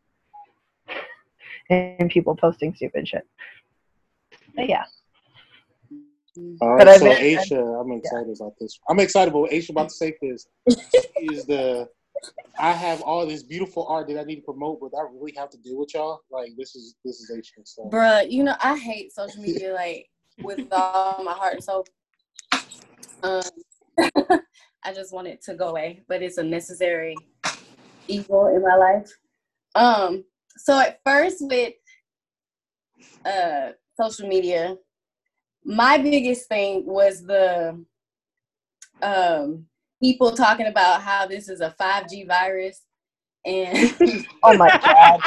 and people posting stupid shit. But yeah. All right, so Aisha, I'm excited yeah. about this. I'm excited about what Aisha about to say, because she is the. I have all this beautiful art that I need to promote, but I really have to deal with y'all. Like this is this is Aisha. So. Bruh, you know I hate social media like with all my heart and soul. Um, I just want it to go away, but it's a necessary evil in my life. Um, so at first with uh social media, my biggest thing was the um people talking about how this is a five G virus, and oh my god,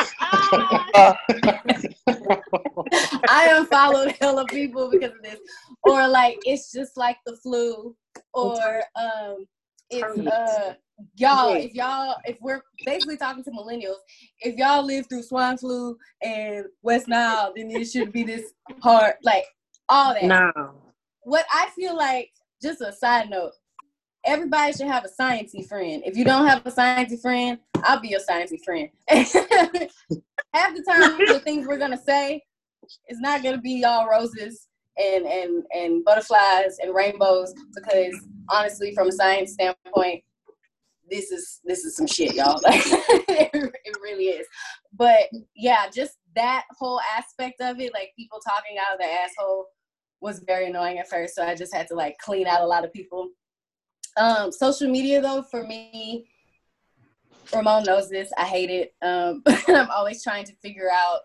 I unfollowed hella people because of this, or like it's just like the flu, or um it's uh y'all, if y'all if we're basically talking to millennials, if y'all live through swine flu and West Nile, then it should be this hard, like all that. No. What I feel like, just a side note, everybody should have a sciencey friend. If you don't have a sciencey friend, I'll be your sciencey friend. Half the time, the things we're gonna say is not gonna be all roses and and and butterflies and rainbows, because honestly, from a science standpoint, this is this is some shit, y'all. Like, it, it really is. But yeah, just that whole aspect of it, like people talking out of their asshole, was very annoying at first. So I just had to like clean out a lot of people. Um, social media, though, for me, Ramon knows this. I hate it. Um, I'm always trying to figure out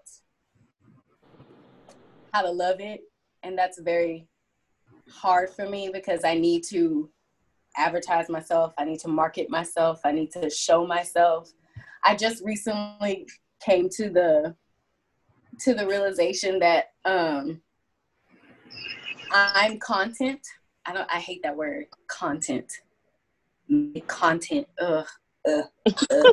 how to love it, and that's very hard for me because I need to advertise myself. I need to market myself. I need to show myself. I just recently came to the to the realization that um, I'm content. I don't. I hate that word, content. Content. Ugh. Ugh. Ugh.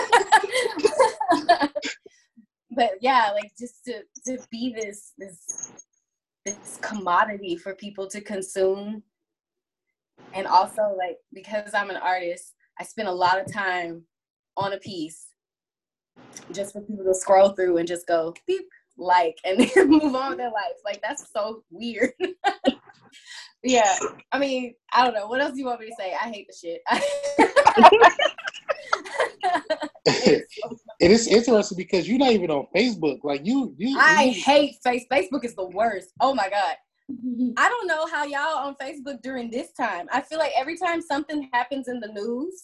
But yeah, like just to to be this this this commodity for people to consume, and also like because I'm an artist, I spend a lot of time on a piece just for people to scroll through and just go beep, like, and then move on with their life. Like, that's so weird. Yeah, I mean, I don't know. What else do you want me to say? I hate the shit. It is interesting because you're not even on Facebook. Like you, you. I you, hate face. Facebook is the worst. Oh my god. I don't know how y'all on Facebook during this time. I feel like every time something happens in the news,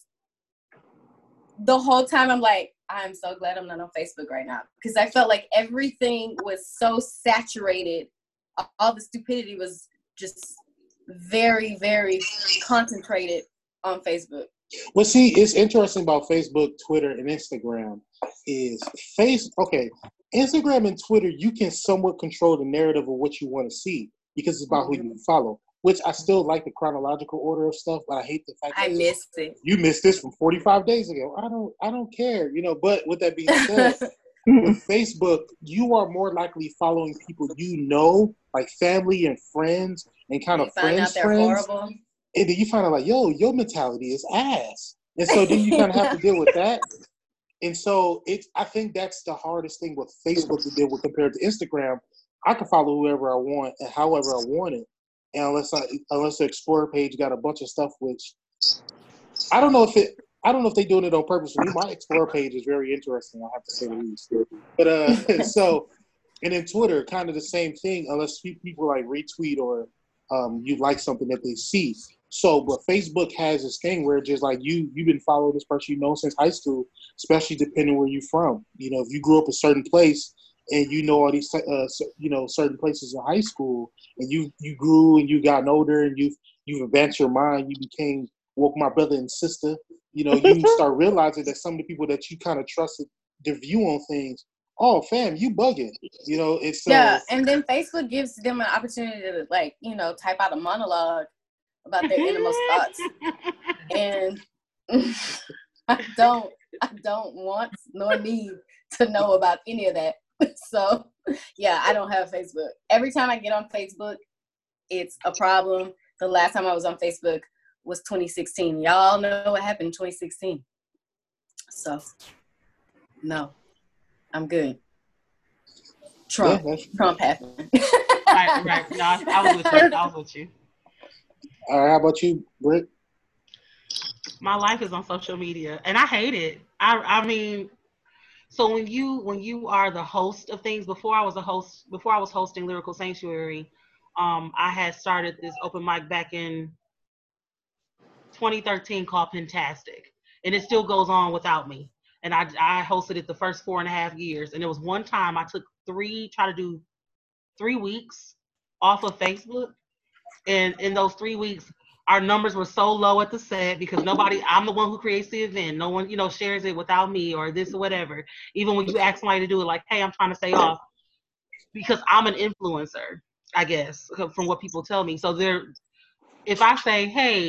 the whole time I'm like, I'm so glad I'm not on Facebook right now, because I felt like everything was so saturated. All the stupidity was just very, very concentrated on Facebook. Well, see, it's interesting about Facebook, Twitter, and Instagram is face. Okay, Instagram and Twitter, you can somewhat control the narrative of what you want to see because it's about mm-hmm. who you follow. Which I still like the chronological order of stuff, but I hate the fact that I missed it. You missed this from forty-five days ago. I don't, I don't care, you know. But with that being said, with Facebook, you are more likely following people you know, like family and friends, and kind you of find friends, out they're friends. horrible. And then you find out like, yo, your mentality is ass. And so then you kind of have to deal with that. And so it's, I think that's the hardest thing with Facebook to deal with compared to Instagram. I can follow whoever I want and however I want it. And unless I, unless the Explorer page got a bunch of stuff, which I don't know if it, I don't know if they're doing it on purpose. For me, my Explorer page is very interesting, I have to say the least. But uh, so, and then Twitter, kind of the same thing, unless people like retweet or um, you like something that they see. So, but Facebook has this thing where just like you, you've been following this person you know since high school, especially depending where you're from. You know, if you grew up a certain place and you know all these, uh, you know, certain places in high school, and you you grew and you gotten older and you've you've advanced your mind, you became woke my brother and sister. You know, you start realizing that some of the people that you kind of trusted their view on things. Oh, fam, you bugging. You know, it's uh, yeah, and then Facebook gives them an opportunity to like, you know, type out a monologue about their innermost thoughts, and I don't, I don't want nor need to know about any of that. So, yeah, I don't have Facebook. Every time I get on Facebook, it's a problem. The last time I was on Facebook was twenty sixteen. Y'all know what happened in twenty sixteen. So, no, I'm good. Trump, yeah, Trump happened. Right, right. No, I, I was with you. I was with you. All right, how about you, Britt? My life is on social media, and I hate it. I, I mean, so when you when you are the host of things, before I was a host, before I was hosting Lyrical Sanctuary, um, I had started this open mic back in twenty thirteen called Pentastic, and it still goes on without me. And I, I hosted it the first four and a half years, and there was one time I took three, try to do three weeks off of Facebook. And in those three weeks, our numbers were so low at the set because nobody, I'm the one who creates the event. No one, you know, shares it without me or this or whatever. Even when you ask somebody to do it, like, hey, I'm trying to stay off because I'm an influencer, I guess, from what people tell me. So there, if I say, hey,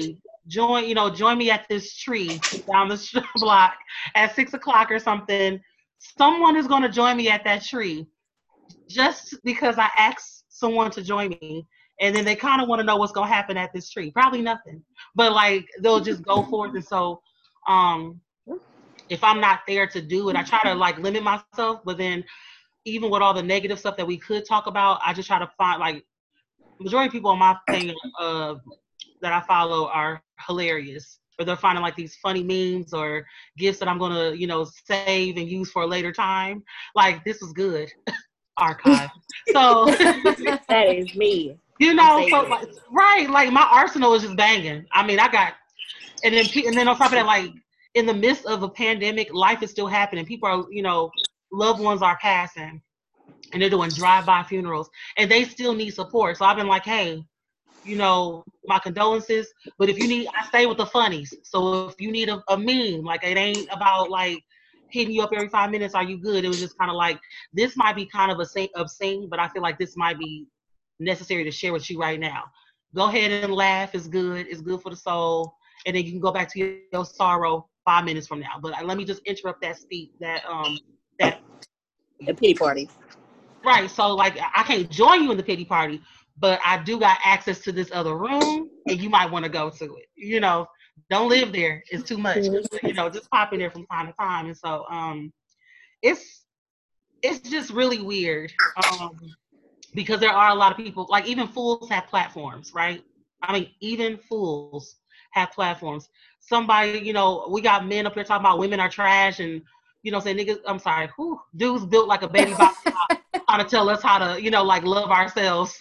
join, you know, join me at this tree down the block at six o'clock or something. Someone is going to join me at that tree just because I asked someone to join me. And then they kind of want to know what's going to happen at this tree. Probably nothing. But, like, they'll just go forth. And so um, if I'm not there to do it, I try to, like, limit myself. But then even with all the negative stuff that we could talk about, I just try to find, like, majority of people on my thing uh, that I follow are hilarious. Or they're finding, like, these funny memes or gifts that I'm going to, you know, save and use for a later time. Like, this is good. Archive. So that is me. You know, so like, right, like my arsenal is just banging. I mean, I got, and then and then on top of that, like in the midst of a pandemic, life is still happening. People are, you know, loved ones are passing, and they're doing drive-by funerals, and they still need support. So I've been like, hey, you know, my condolences, but if you need, I stay with the funnies. So if you need a, a meme, like it ain't about like hitting you up every five minutes, are you good? It was just kind of like, this might be kind of a obscene, but I feel like this might be necessary to share with you right now. Go ahead and laugh. It's good. It's good for the soul. And then you can go back to your, your sorrow five minutes from now. But let me just interrupt that speak, that um that the pity party. Right. So like I can't join you in the pity party, but I do got access to this other room, and you might want to go to it. You know, don't live there. It's too much. You know, just pop in there from time to time. And so um, it's it's just really weird. Um. Because there are a lot of people, like even fools have platforms, right? I mean, even fools have platforms. Somebody, you know, we got men up here talking about women are trash and, you know, saying niggas, I'm sorry, whew, dudes built like a baby box trying to tell us how to, you know, like love ourselves.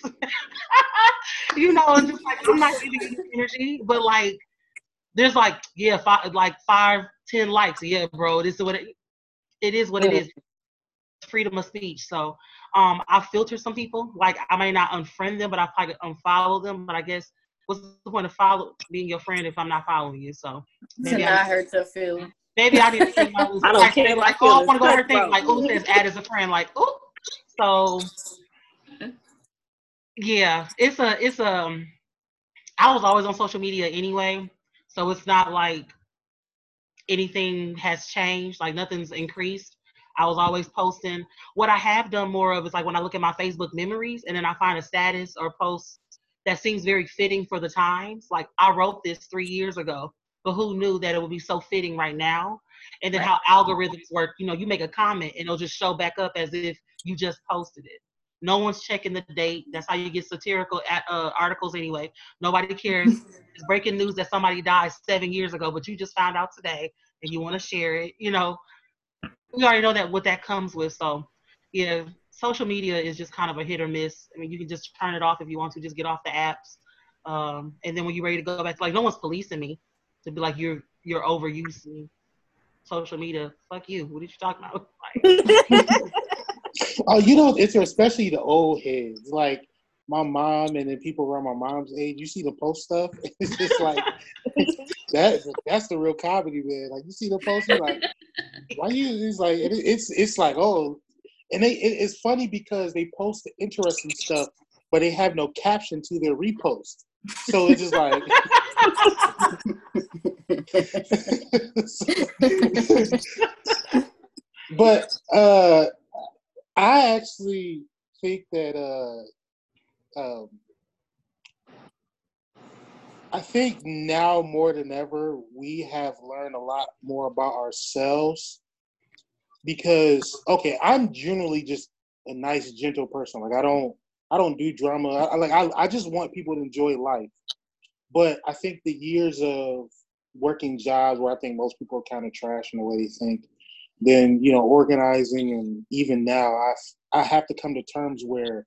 You know, just like, I'm not giving you this energy, but like, there's like, yeah, five, like five, ten likes. Yeah, bro, this is what it, it is what it is. Freedom of speech. So um I filter some people. Like I may not unfriend them, but I probably unfollow them. But I guess what's the point of follow being your friend if I'm not following you? So maybe to I, not hurt your feelings. Maybe I need to think about I don't like, care. Like, oh, I want to go to her thing. Like, oh, says add as a friend. Like, oh, so yeah, it's a it's a. I was always on social media anyway, so it's not like anything has changed. Like nothing's increased. I was always posting. What I have done more of is like when I look at my Facebook memories and then I find a status or post that seems very fitting for the times. Like I wrote this three years ago, but who knew that it would be so fitting right now? And then right. How algorithms work, you know, you make a comment and it'll just show back up as if you just posted it. No one's checking the date. That's how you get satirical uh, articles anyway. Nobody cares. It's breaking news that somebody died seven years ago, but you just found out today and you want to share it, you know. We already know that what that comes with. So, yeah, social media is just kind of a hit or miss. I mean, you can just turn it off if you want to, just get off the apps. Um, and then when you're ready to go back, like no one's policing me to be like, you're you're overusing social media. Fuck you. What are you talking about? Like, oh, you know, it's especially the old heads. Like my mom and then people around my mom's age, you see the post stuff. It's just like, that. that's the real comedy, man. Like you see the post, you're like, why you? It's like it, it's it's like oh, and they it, it's funny because they post the interesting stuff, but they have no caption to their repost. So it's just like. But uh, I actually think that uh, um, I think now more than ever we have learned a lot more about ourselves because okay, I'm generally just a nice, gentle person. Like I don't, I don't do drama. I, I like I, I just want people to enjoy life. But I think the years of working jobs where I think most people are kind of trash in the way they think, then you know organizing and even now I I have to come to terms where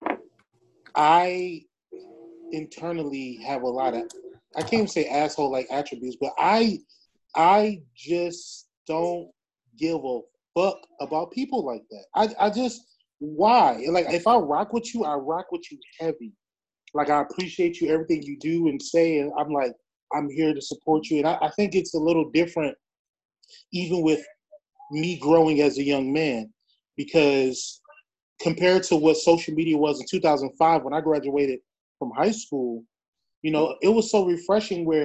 I internally have a lot of, I can't even say asshole like attributes, but I I just don't give a fuck about people like that. I, I just, why? Like if I rock with you, I rock with you heavy. Like I appreciate you, everything you do and say, and I'm like, I'm here to support you. And I, I think it's a little different even with me growing as a young man, because compared to what social media was in two thousand five when I graduated from high school, you know, it was so refreshing where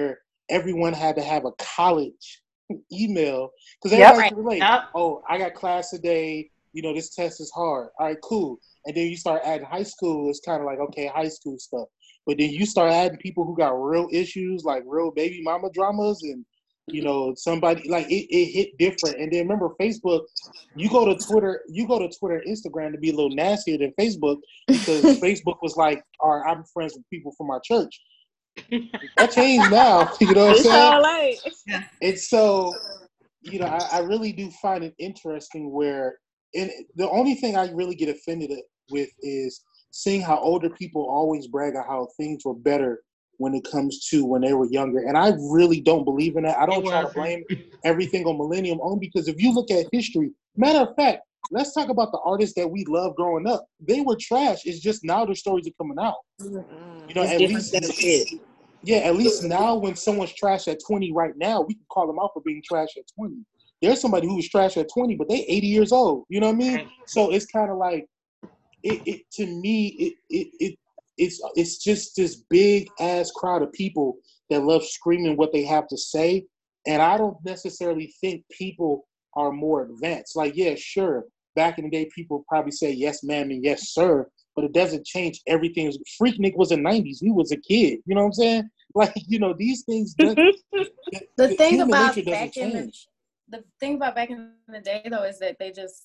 everyone had to have a college email because Yep. everybody can relate. Yep. Oh, I got class today. You know, this test is hard. All right, cool. And then you start adding high school. It's kind of like, okay, high school stuff. But then you start adding people who got real issues, like real baby mama dramas, and you know, somebody like it, it hit different. And then remember, Facebook, you go to Twitter, you go to Twitter and Instagram to be a little nastier than Facebook because Facebook was like, all right, I'm friends with people from our church. That changed now, you know what I'm It's saying? all right. And so, you know, I, I really do find it interesting where, and the only thing I really get offended with is seeing how older people always brag on how things were better when it comes to when they were younger. And I really don't believe in that. I don't It try to wasn't. blame everything on Millennium only because if you look at history, matter of fact, let's talk about the artists that we loved growing up. They were trash. It's just now their stories are coming out. You know, It's at different least than shit. yeah, at least now when someone's trash at twenty right now, we can call them out for being trash at twenty. There's somebody who was trash at twenty, but they eighty years old. You know what I mean? Right. So it's kind of like, it, it to me, it, it, it, it's, it's just this big ass crowd of people that love screaming what they have to say. And I don't necessarily think people are more advanced. Like, yeah, sure. Back in the day, people probably say yes, ma'am, and yes, sir. But it doesn't change everything. Freaknik was in the nineties. He was a kid. You know what I'm saying? Like, you know, these things, the, The the thing human about nature doesn't back in the change. the thing about back in the day though is that they just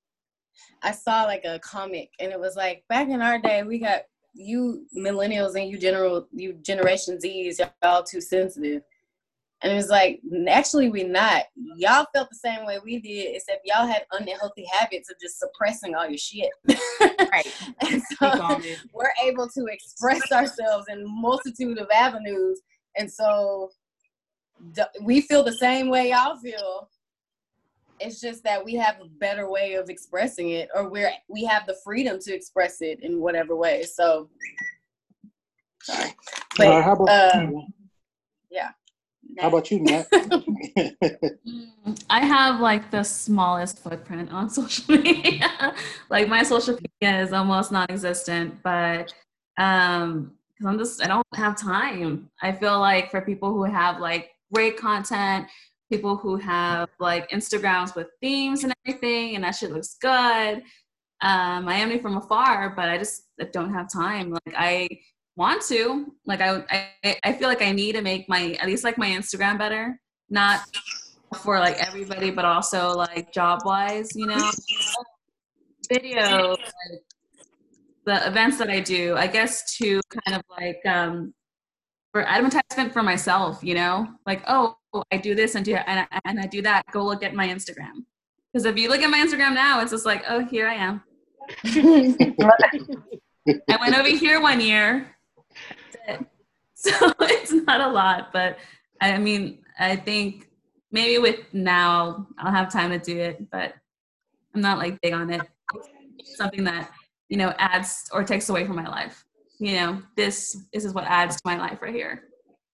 I saw like a comic and it was like back in our day we got you millennials and you general you generation Z's y'all too sensitive. And it was like, actually, we're not. Y'all felt the same way we did, except y'all had unhealthy habits of just suppressing all your shit. Right. And Speak so on it. we're able to express ourselves in a multitude of avenues. And so d- we feel the same way y'all feel. It's just that we have a better way of expressing it, or we're we have the freedom to express it in whatever way. So, sorry. But, All right, how about uh, yeah. How about you, Matt? Mm, I have like the smallest footprint on social media. Like my social media is almost non-existent, but um, because I'm just I don't have time. I feel like for people who have like great content, people who have like Instagrams with themes and everything, and that shit looks good. Um, I am from afar, but I just don't have time. Like I want to, like I, I, I feel like I need to make my at least like my Instagram better, not for like everybody, but also like job wise, you know, video, like, the events that I do, I guess to kind of like um, for advertisement for myself, you know, like oh I do this and do and I, and I do that. Go look at my Instagram, because if you look at my Instagram now, it's just like oh here I am. I went over here one year. So it's not a lot, but I mean, I think maybe with now I'll have time to do it, but I'm not like big on it. It's something that, you know, adds or takes away from my life. You know, this, this is what adds to my life right here.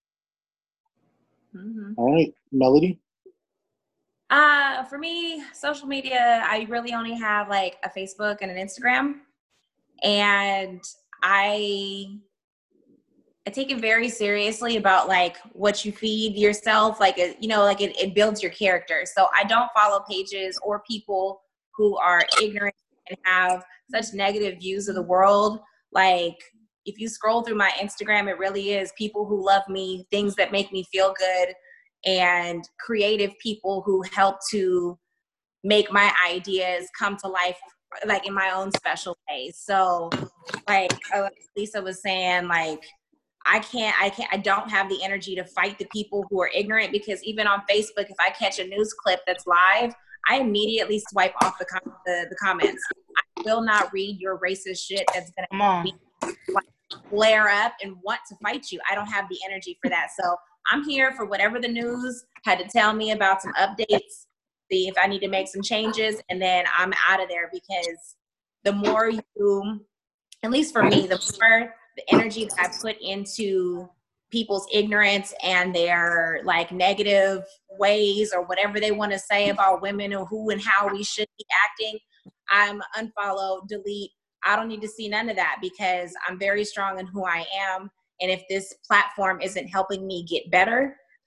Mm-hmm. All right, Melody. Uh, for me, social media, I really only have like a Facebook and an Instagram, and I I take it very seriously about like what you feed yourself, like, it, you know, like it, it builds your character. So I don't follow pages or people who are ignorant and have such negative views of the world. Like if you scroll through my Instagram, it really is people who love me, things that make me feel good, and creative people who help to make my ideas come to life like in my own special ways. So like uh, Lisa was saying, like, I can't, I can't, I don't have the energy to fight the people who are ignorant, because even on Facebook, if I catch a news clip that's live, I immediately swipe off the, com- the, the comments. I will not read your racist shit that's going Come on. to like, flare up and want to fight you. I don't have the energy for that. So I'm here for whatever the news had to tell me about, some updates, see if I need to make some changes, and then I'm out of there, because the more you, at least for me, the more the energy that I put into people's ignorance and their like negative ways or whatever they want to say about women or who and how we should be acting, I'm unfollow, delete. I don't need to see none of that, because I'm very strong in who I am. And if this platform isn't helping me get better,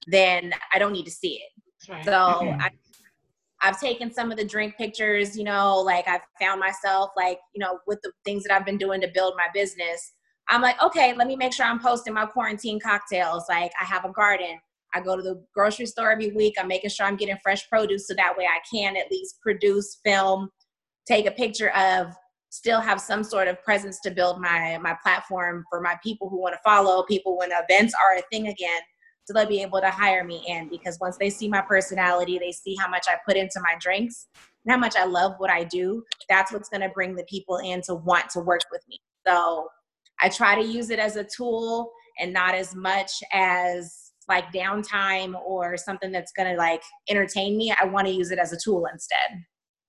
then I don't need to see it. Right. So I, I've taken some of the drink pictures, you know, like I've found myself like, you know, with the things that I've been doing to build my business, I'm like, okay, let me make sure I'm posting my quarantine cocktails. Like I have a garden. I go to the grocery store every week. I'm making sure I'm getting fresh produce so that way I can at least produce, film, take a picture of, still have some sort of presence to build my my platform for my people who want to follow, people when events are a thing again, so they'll be able to hire me in. Because once they see my personality, they see how much I put into my drinks and how much I love what I do, that's what's going to bring the people in to want to work with me. So I try to use it as a tool and not as much as like downtime or something that's going to like entertain me. I want to use it as a tool instead.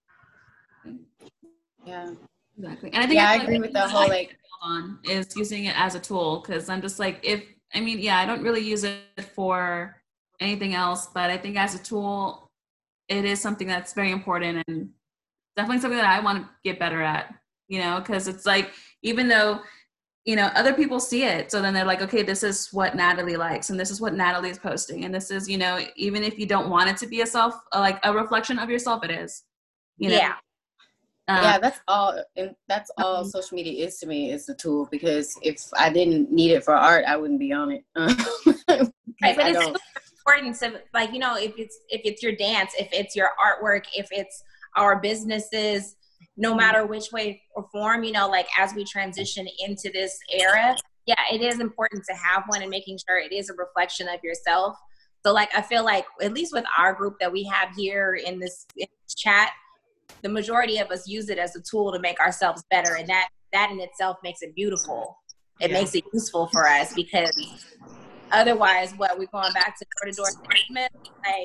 Yeah. Exactly. And I think Yeah, I I agree with the whole like on is using it as a tool, because I'm just like, if I mean, yeah, I don't really use it for anything else, but I think as a tool, it is something that's very important and definitely something that I want to get better at, you know, because it's like, even though, you know, other people see it, so then they're like, okay, this is what Natalie likes, and this is what Natalie is posting, and this is, you know, even if you don't want it to be a self, like a reflection of yourself, it is, you know. Yeah. Um, yeah, that's all, and that's all social media is to me, is the tool. Because if I didn't need it for art, I wouldn't be on it. Right, but I it's don't. important to, like, you know, if it's if it's your dance, if it's your artwork, if it's our businesses, no matter which way or form, you know, like as we transition into this era, yeah, it is important to have one and making sure it is a reflection of yourself. So like, I feel like at least with our group that we have here in this, in this chat, the majority of us use it as a tool to make ourselves better. And that, that in itself makes it beautiful. It Yeah. makes it useful for us, because otherwise, what, we're going back to door-to-door engagement?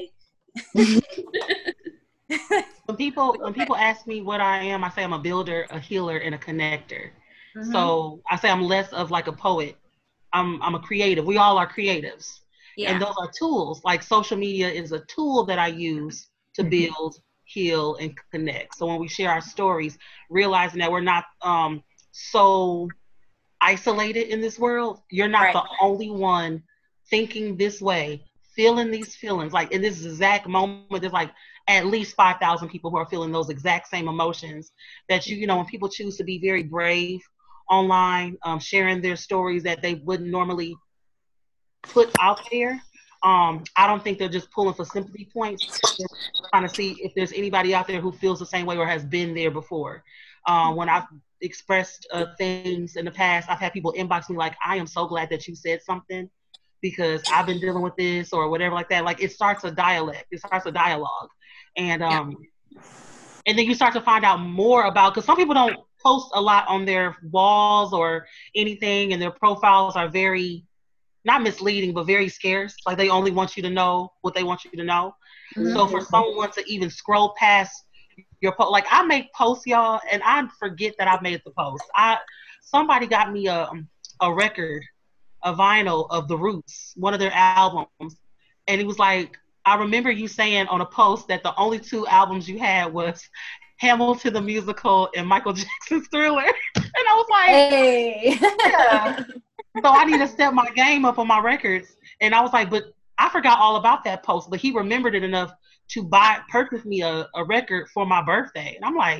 Like, When people when people ask me what I am, I say I'm a builder, a healer, and a connector. Mhm. So I say I'm less of like a poet. I'm I'm a creative. We all are creatives. yeah, And those are tools. Like social media is a tool that I use to build, heal, and connect. So when we share our stories, realizing that we're not um, so isolated in this world, you're not Right. the only one thinking this way, feeling these feelings. Like in this exact moment, there's like at least five thousand people who are feeling those exact same emotions that you, you know, when people choose to be very brave online, um, sharing their stories that they wouldn't normally put out there. Um, I don't think they're just pulling for sympathy points. They're trying to see if there's anybody out there who feels the same way or has been there before. Um, when I've expressed uh, things in the past, I've had people inbox me like, I am so glad that you said something because I've been dealing with this or whatever like that. Like it starts a dialect, it starts a dialogue. And um, yeah. and then you start to find out more about, because some people don't post a lot on their walls or anything, and their profiles are very, not misleading, but very scarce. Like they only want you to know what they want you to know. Mm-hmm. So for someone to even scroll past your post, like I make posts, y'all, and I forget that I made the post. I somebody got me a a record, a vinyl of The Roots, one of their albums, and it was like, I remember you saying on a post that the only two albums you had was Hamilton the Musical and Michael Jackson's Thriller, and I was like, hey. yeah. So I need to step my game up on my records. And I was like, but I forgot all about that post. But he remembered it enough to buy, purchase me a, a record for my birthday. And I'm like,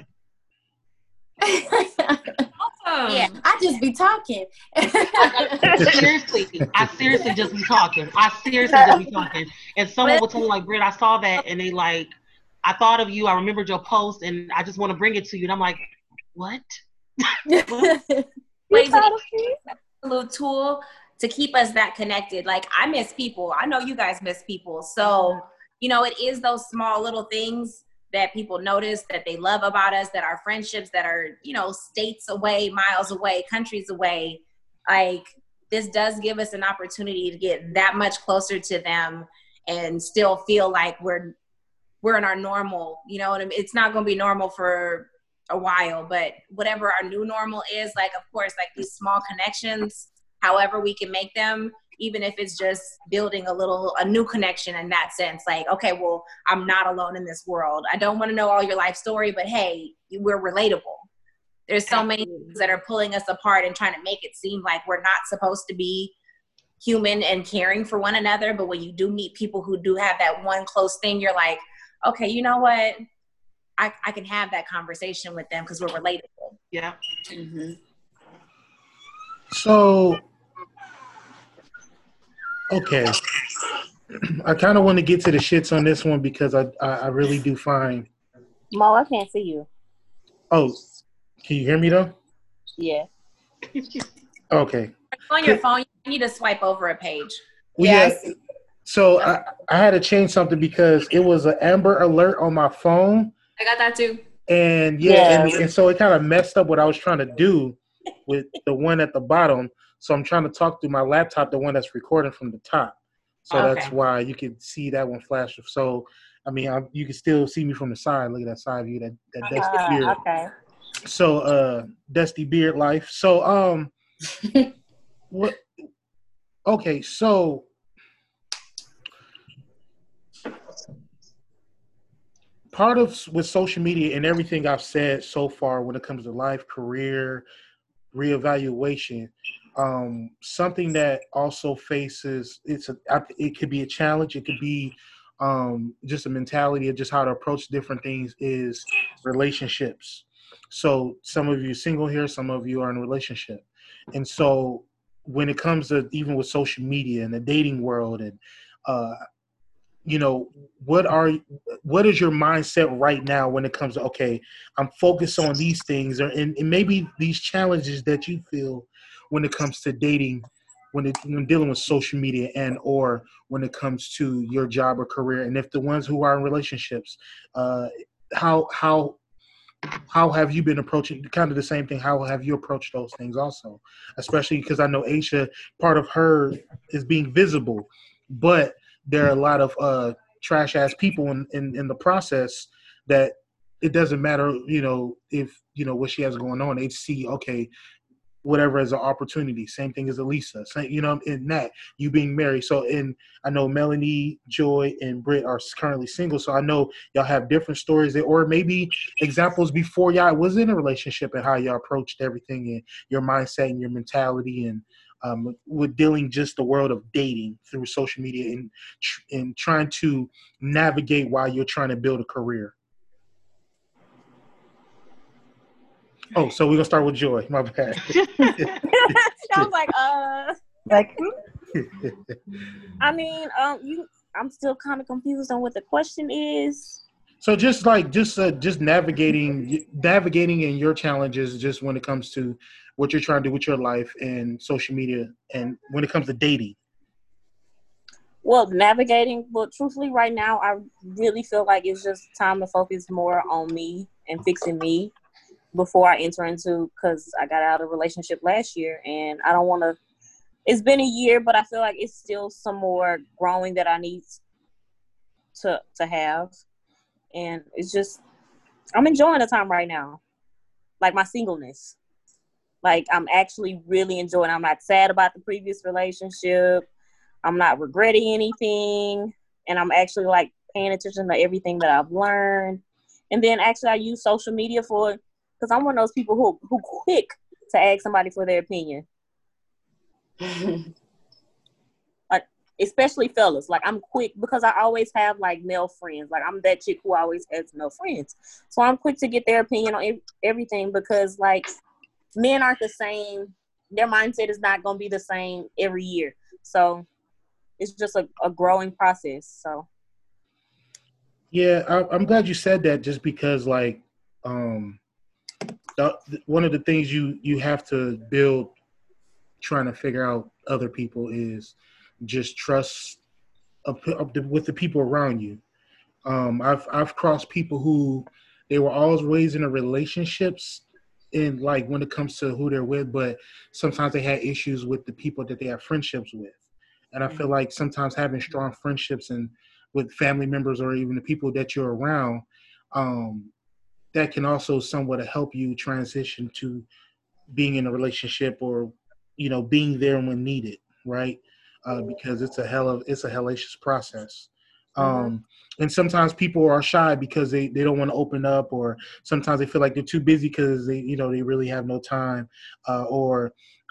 awesome. Yeah, I just be talking. I, seriously, I seriously just be talking. I seriously just be talking. And someone will tell me like, Britt, I saw that, and they like, I thought of you. I remembered your post, and I just want to bring it to you. And I'm like, what? What? A little tool to keep us that connected. Like I miss people. I know you guys miss people. So, you know, it is those small little things that people notice that they love about us, that our friendships that are, you know, states away, miles away, countries away. Like this does give us an opportunity to get that much closer to them and still feel like we're, we're in our normal, you know what I mean? It's not going to be normal for a while, but whatever our new normal is, like, of course, like these small connections, however we can make them, even if it's just building a little, a new connection in that sense, like, okay, well, I'm not alone in this world. I don't want to know all your life story, but hey, we're relatable. There's so many things that are pulling us apart and trying to make it seem like we're not supposed to be human and caring for one another. But when you do meet people who do have that one close thing, you're like, okay, you know what? I, I can have that conversation with them because we're relatable. Yeah. Mm-hmm. So, okay. I kind of want to get to the shits on this one because I, I, I really do find. Mo, I can't see you. Oh, can you hear me though? Yeah. Okay. On your phone, you need to swipe over a page. Well, Yes. yeah. So I, I had to change something because it was an Amber Alert on my phone. I got that too. And yeah, Yeah. and, and so it kind of messed up what I was trying to do with the one at the bottom. So I'm trying to talk through my laptop, the one that's recording from the top. So Okay. that's why you can see that one flash. So, I mean, I, you can still see me from the side. Look at that side view, that, that dusty Uh, beard. okay. So, uh, dusty beard life. So, um, what? Okay, so part of with social media and everything I've said so far when it comes to life, career, reevaluation, um, something that also faces it's a it could be a challenge, it could be um, just a mentality of just how to approach different things is relationships. So some of you are single here, some of you are in a relationship, and so when it comes to even with social media and the dating world and uh, you know, what are what is your mindset right now when it comes to, okay, I'm focused on these things, or and, and maybe these challenges that you feel when it comes to dating, when it when dealing with social media, and or when it comes to your job or career, and if the ones who are in relationships, uh, how how how have you been approaching kind of the same thing? How have you approached those things also, especially because I know Aisha, part of her is being visible, but there are a lot of uh, trash ass people in, in, in the process that it doesn't matter, you know, if, you know, what she has going on, they see, okay, whatever as an opportunity. Same thing as Elisa, same, you know, in that, you being married. So, and I know Melanie, Joy, and Britt are currently single. So I know y'all have different stories there, or maybe examples before y'all was in a relationship and how y'all approached everything and your mindset and your mentality and um, with dealing just the world of dating through social media and, and trying to navigate while you're trying to build a career. Oh, so we're gonna start with Joy. My bad. I was like, uh, Like, I mean, um, you. I'm still kind of confused on what the question is. So just like just uh, just navigating navigating in your challenges, just when it comes to what you're trying to do with your life and social media, and when it comes to dating. Well, navigating, but truthfully, right now, I really feel like it's just time to focus more on me and fixing me before I enter into, because I got out of a relationship last year, and I don't want to. It's been a year, but I feel like it's still some more growing that I need to to have. And it's just, I'm enjoying the time right now. Like my singleness. Like I'm actually really enjoying it. I'm not sad about the previous relationship. I'm not regretting anything. And I'm actually like paying attention to everything that I've learned. And then actually I use social media for, because I'm one of those people who who quick to ask somebody for their opinion. Like, especially fellas, like I'm quick because I always have like male friends. Like I'm that chick who always has male friends, so I'm quick to get their opinion on ev- everything because like men aren't the same. Their mindset is not going to be the same every year, so it's just a, a growing process. So Yeah, I, I'm glad you said that, just because like um, the, one of the things you you have to build trying to figure out other people is just trust of, of the, with the people around you. Um, I've I've crossed people who they were always raised in a relationships in like when it comes to who they're with, but sometimes they had issues with the people that they have friendships with. And I feel like sometimes having strong friendships and with family members or even the people that you're around, um, that can also somewhat help you transition to being in a relationship or, you know, being there when needed, right? Uh, because it's a hell of it's a hellacious process. Um, and sometimes people are shy because they, they don't want to open up, or sometimes they feel like they're too busy because they, you know, they really have no time, uh, or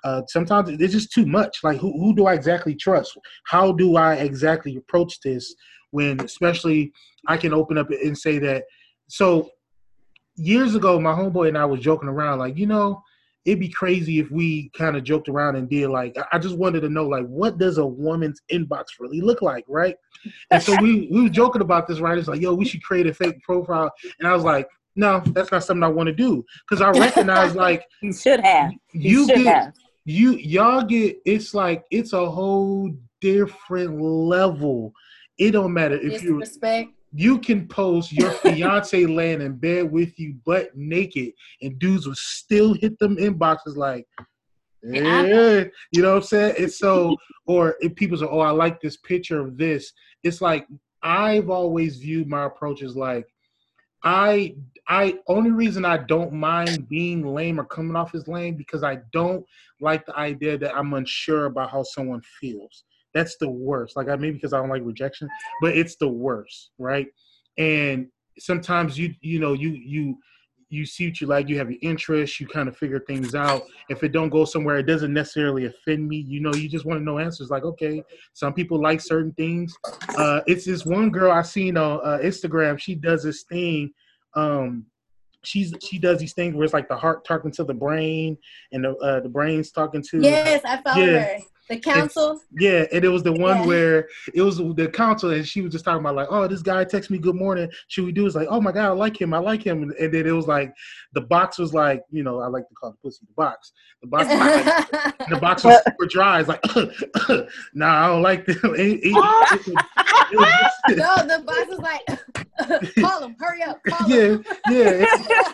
Uh, sometimes it's just too much. Like, who who do I exactly trust? How do I exactly approach this? When, especially, I can open up and say that. So years ago, my homeboy and I was joking around, like, you know, it'd be crazy if we kind of joked around and did like, I just wanted to know, like, what does a woman's inbox really look like, right? And so we we were joking about this, right? It's like, yo, we should create a fake profile. And I was like, no, that's not something I want to do, because I recognize, like, You should have. You, you should get have. you y'all get it's like it's a whole different level. It don't matter if you Disrespect. you can post your fiance laying in bed with you butt naked, and dudes will still hit them inboxes like, yeah, you know what I'm saying? It's so, or if people say, oh, I like this picture of this. It's like, I've always viewed my approach as like, I, I, only reason I don't mind being lame or coming off as lame, because I don't like the idea that I'm unsure about how someone feels. That's the worst. Like, I maybe because I don't like rejection, but it's the worst, right? And sometimes you, you know, you, you, you see what you like, you have your interests, you kind of figure things out. If it don't go somewhere, it doesn't necessarily offend me. You know, you just want to know answers. Like, okay, some people like certain things. Uh, it's this one girl I seen on uh, Instagram. She does this thing. Um, she's she does these things where it's like the heart talking to the brain, and the uh, the brain's talking to. Yes, I follow yeah. her. The council. And, yeah, and it was the one Yeah. where it was the council, and she was just talking about like, oh, this guy texted me good morning. Should we do? It's like, oh my god, I like him, I like him, and, and then it was like, the box was like, you know, I like to call the pussy the box. The box, was like, the box was super dry. It's like, nah, I don't like this. It, it, it, it was just, No, the boss is like, call him, hurry up, call yeah, him. yeah.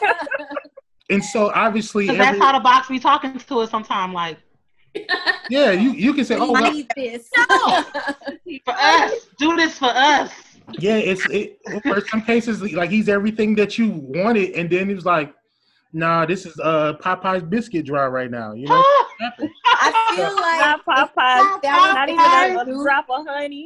And so obviously, Because every, that's how the box be talking to us sometimes. Like, yeah, you you can say, oh, We well, need this. for us, do this for us. yeah, it's it. For some cases, like, he's everything that you wanted, and then he was like, nah, this is uh Popeye's biscuit dry right now. You know, I feel like Not Popeyes. that Not was even a, a dude. drop of honey.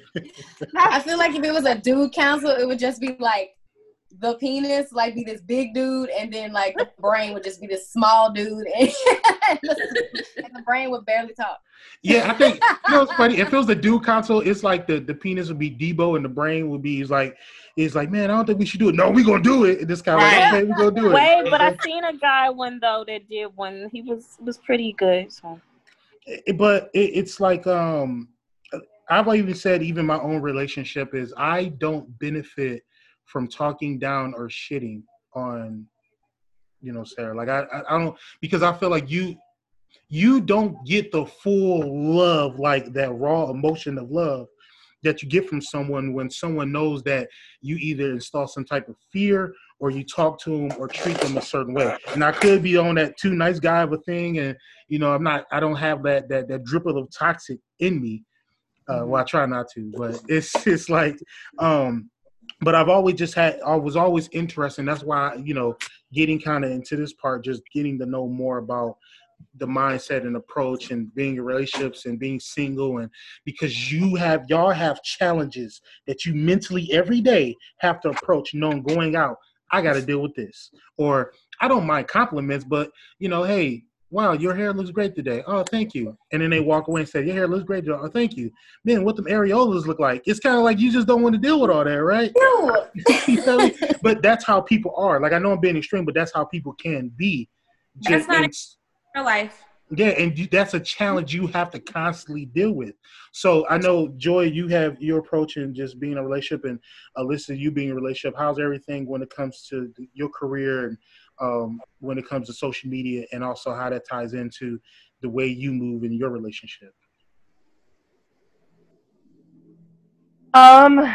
I feel like if it was a dude council, it would just be like the penis, like, be this big dude, and then like the brain would just be this small dude, and, and the brain would barely talk. yeah, I think, you know, it's funny. If it was the dude console, it's like the, the penis would be Debo, and the brain would be, he's like, it's like, man, I don't think we should do it. No, we gonna do it. And this kind of Right. like, okay, we gonna do it. Wait, but I seen a guy one though that did one. He was was pretty good. So It- but it, it's like, um, I've even said, even my own relationship is, I don't benefit from talking down or shitting on, you know, Sarah. Like, I, I, I don't, because I feel like you, you don't get the full love, like that raw emotion of love that you get from someone when someone knows that you either install some type of fear, or you talk to them or treat them a certain way. And I could be on that too nice guy of a thing, and, you know, I'm not, I don't have that that that dribble of toxic in me. Uh, well, I try not to, but it's it's like, um, but I've always just had, I was always interested. And that's why, you know, getting kind of into this part, just getting to know more about the mindset and approach, and being in relationships and being single, and because you have, y'all have challenges that you mentally every day have to approach, knowing going out, I got to deal with this. Or I don't mind compliments, but, you know, hey, wow, your hair looks great today. Oh, thank you. And then they walk away and say, your hair looks great today. Oh, thank you. Man, what them areolas look like? It's kind of like you just don't want to deal with all that, right? You feel me? But that's how people are. Like, I know I'm being extreme, but that's how people can be. That's Just, not and, real life. yeah, and you, that's a challenge you have to constantly deal with. So I know, Joy, you have your approach in just being in a relationship, and Alyssa, you being in a relationship. How's everything when it comes to your career, and um, when it comes to social media, and also how that ties into the way you move in your relationship? Um.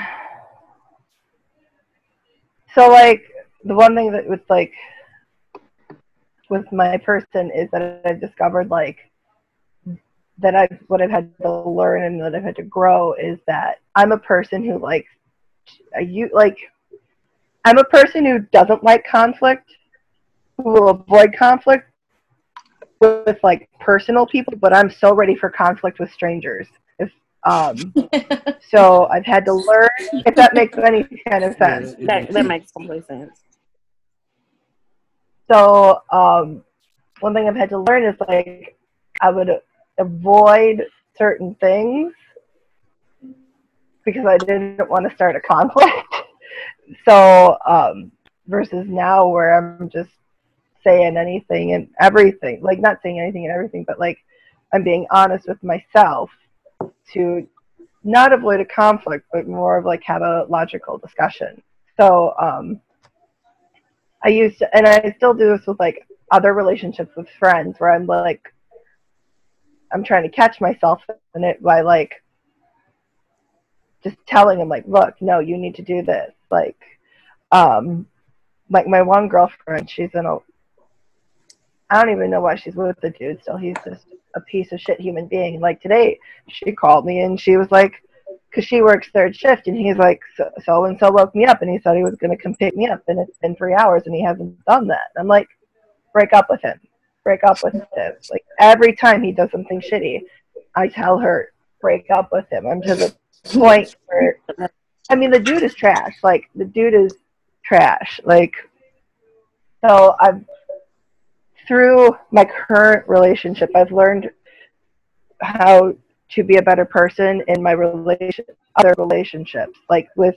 So, like, the one thing that was like with my person is that I've discovered, like, that I've what I've had to learn and that I've had to grow is that I'm a person who likes you like I'm a person who doesn't like conflict, who will avoid conflict with, with like personal people, but I'm so ready for conflict with strangers. If um, so I've had to learn, if that makes any kind of sense. Yeah, that that makes complete sense. So um, one thing I've had to learn is like I would avoid certain things because I didn't want to start a conflict. So, um, versus now where I'm just saying anything and everything, like not saying anything and everything, but like I'm being honest with myself to not avoid a conflict, but more of like have a logical discussion. So, um, I used to, and I still do this with like other relationships with friends where I'm like, I'm trying to catch myself in it by like just telling them like, look, no, you need to do this. Like, um, like my one girlfriend, she's in a, I don't even know why she's with the dude still. He's just a piece of shit human being. Like today, she called me and she was like, because she works third shift, and he's like, so, so and so woke me up, and he said he was going to come pick me up, and it's been three hours, and he hasn't done that. And I'm like, break up with him. Break up with him. Like every time he does something shitty, I tell her, break up with him. I'm to the point where, I mean, the dude is trash. Like the dude is trash. Like, so I've, through my current relationship, I've learned how to be a better person in my relation, other relationships, like with,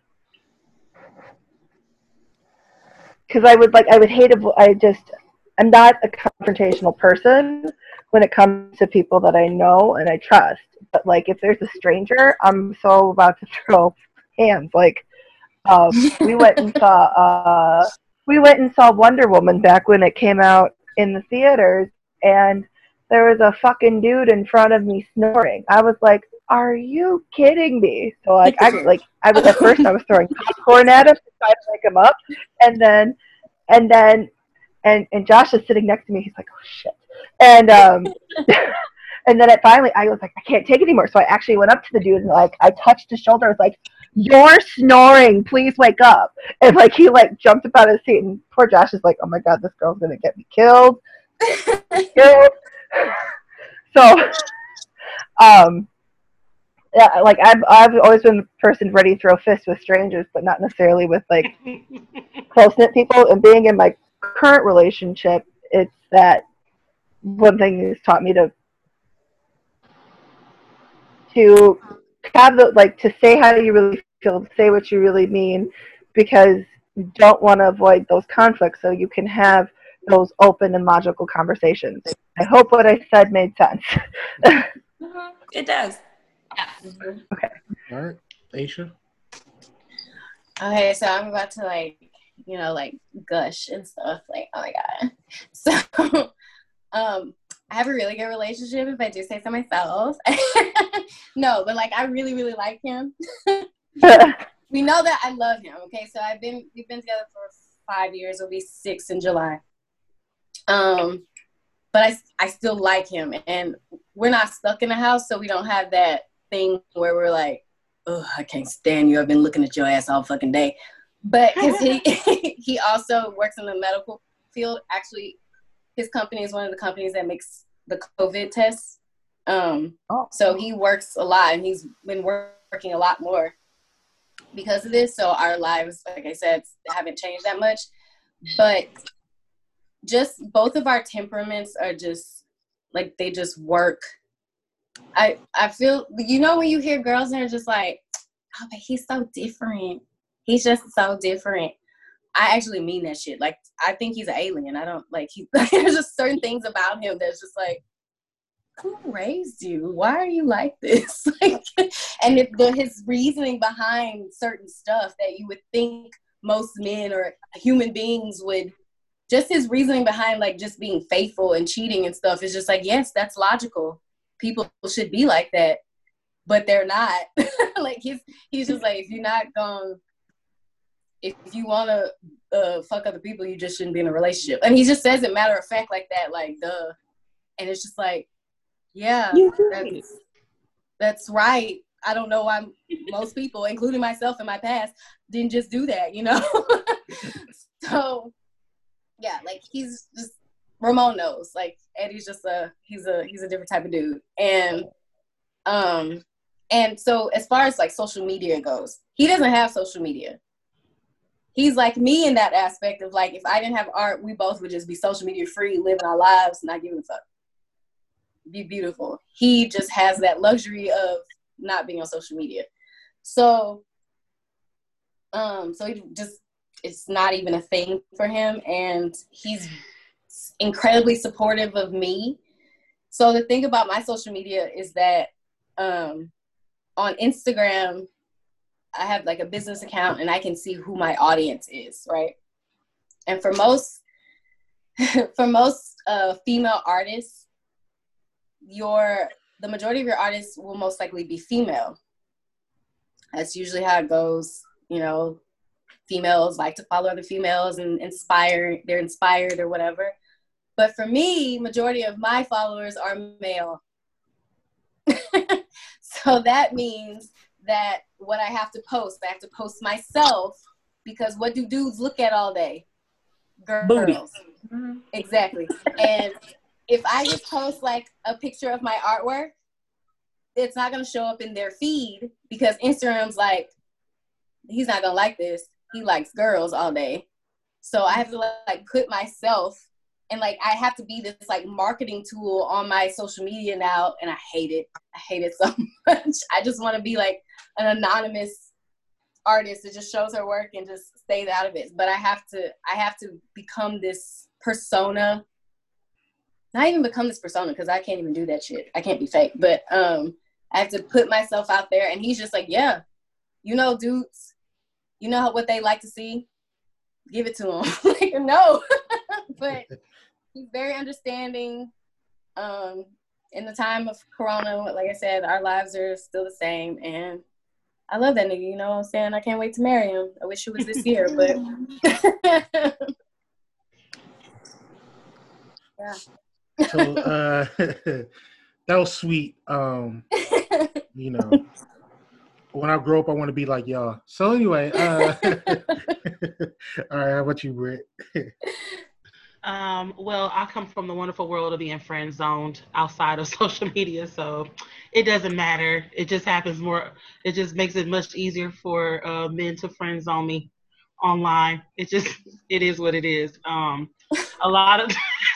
because I would like, I would hate, a, I just, I'm not a confrontational person when it comes to people that I know and I trust. But like, if there's a stranger, I'm so about to throw hands. Like, um, we went and saw, uh, we went and saw Wonder Woman back when it came out in the theaters, and there was a fucking dude in front of me snoring. I was like, are you kidding me? So like, I like, I was at first I was throwing popcorn at him to try to wake him up, and then, and then, and and Josh is sitting next to me. He's like, oh shit, and um, and then it finally, I was like, I can't take it anymore. So I actually went up to the dude and like, I touched his shoulder. I was like, you're snoring. Please wake up. And like, he like jumped up out of his seat, and poor Josh is like, oh my god, this girl's gonna get me killed. killed. So, um, yeah, like I've I've always been the person ready to throw fists with strangers, but not necessarily with like close knit people. And being in my current relationship, it's that one thing has taught me to to have the like to say how you really feel, say what you really mean, because you don't want to avoid those conflicts, so you can have those open and logical conversations. I hope what I said made sense. It does. Mm-hmm. Okay. All right, Aisha. Okay, so I'm about to like, you know, like gush and stuff. Like, oh my god. So, um, I have a really good relationship, if I do say so myself. No, but like I really, really like him. We know that I love him. Okay, so I've been we've been together for five years. It'll be six in July. Um, but I I still like him, and we're not stuck in the house, so we don't have that thing where we're like, oh, I can't stand you. I've been looking at your ass all fucking day. But because he he also works in the medical field. Actually, his company is one of the companies that makes the COVID tests. Um, oh. So he works a lot, and he's been working a lot more because of this. So our lives, like I said, haven't changed that much. But just both of our temperaments are just like, they just work. I I feel, you know, when you hear girls and they're just like, oh, but he's so different. He's just so different. I actually mean that shit. Like, I think he's an alien. I don't, like, he, there's just certain things about him that's just like, who raised you? Why are you like this? Like, and it, the, his reasoning behind certain stuff that you would think most men or human beings would, just his reasoning behind, like, just being faithful and cheating and stuff is just like, yes, that's logical. People should be like that, but they're not. Like, he's, he's just like, if you're not going, if you want to uh, fuck other people, you just shouldn't be in a relationship. And he just says it matter of fact like that, like, duh. And it's just like, yeah, that's, that's right. I don't know why most people, including myself in my past, didn't just do that, you know? So, yeah, like, he's just, Ramon knows. Like, Eddie's just a, he's a, he's a different type of dude. And, um, and so as far as, like, social media goes, he doesn't have social media. He's like me in that aspect of, like, if I didn't have art, we both would just be social media free, living our lives, not giving a fuck. be beautiful. He just has that luxury of not being on social media. So, um, so he just, it's not even a thing for him. And he's incredibly supportive of me. So the thing about my social media is that um, on Instagram, I have like a business account and I can see who my audience is, right? And for most, for most uh, female artists, your the majority of your artists will most likely be female. That's usually how it goes. You know, females like to follow other females and inspire, they're inspired or whatever. But for me, majority of my followers are male. So that means that what I have to post, I have to post myself, because what do dudes look at all day? Girls. Booty. Mm-hmm. Exactly. And if I just post like a picture of my artwork, it's not going to show up in their feed because Instagram's like, he's not going to like this. He likes girls all day. So I have to like put myself, and like I have to be this like marketing tool on my social media now, and I hate it. I hate it so much. I just want to be like an anonymous artist that just shows her work and just stays out of it. But I have to, I have to become this persona. Not even become this persona, because I can't even do that shit. I can't be fake. But um, I have to put myself out there, and he's just like, yeah, you know, dudes, you know what they like to see? Give it to them. Like, no. But he's very understanding. Um, in the time of Corona, like I said, our lives are still the same, and I love that nigga, you know what I'm saying? I can't wait to marry him. I wish it was this year, but yeah. So uh, that was sweet. Um, you know, when I grow up, I want to be like y'all. So anyway, uh, all right, how about you, Britt? Um, well, I come from the wonderful world of being friend zoned outside of social media, so it doesn't matter. It just happens more. It just makes it much easier for uh, men to friend zone me online. It just, it is what it is. Um, a lot of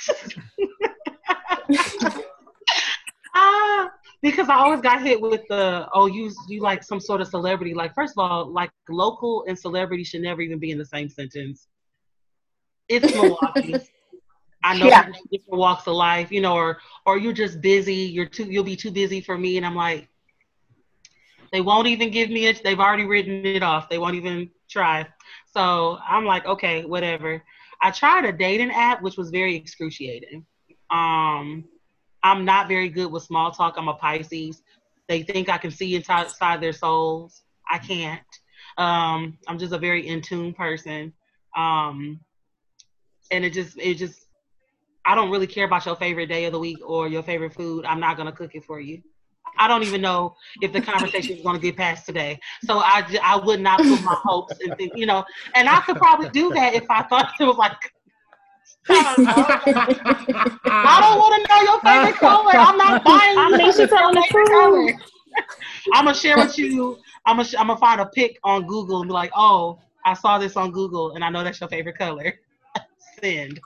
ah, because I always got hit with the, oh, you you like some sort of celebrity. Like, first of all, like local and celebrity should never even be in the same sentence. It's Milwaukee. I know Yeah. people from different walks of life, you know, or or you're just busy. You're too. You'll be too busy for me, and I'm like, they won't even give me it. They've already written it off. They won't even try. So I'm like, okay, whatever. I tried a dating app, which was very excruciating. Um, I'm not very good with small talk. I'm a Pisces. They think I can see inside their souls. I can't. Um, I'm just a very in tune person. Um, and it just, it just. I don't really care about your favorite day of the week or your favorite food. I'm not going to cook it for you. I don't even know if the conversation is going to get past today. So I, I would not put my hopes and think, you know, and I could probably do that if I thought it was like, I don't know. I don't want to know your favorite color. I'm not buying I mean, she's telling the truth. I'm going to share with you. I'm going to I'm gonna find a pic on Google and be like, oh, I saw this on Google and I know that's your favorite color. Send.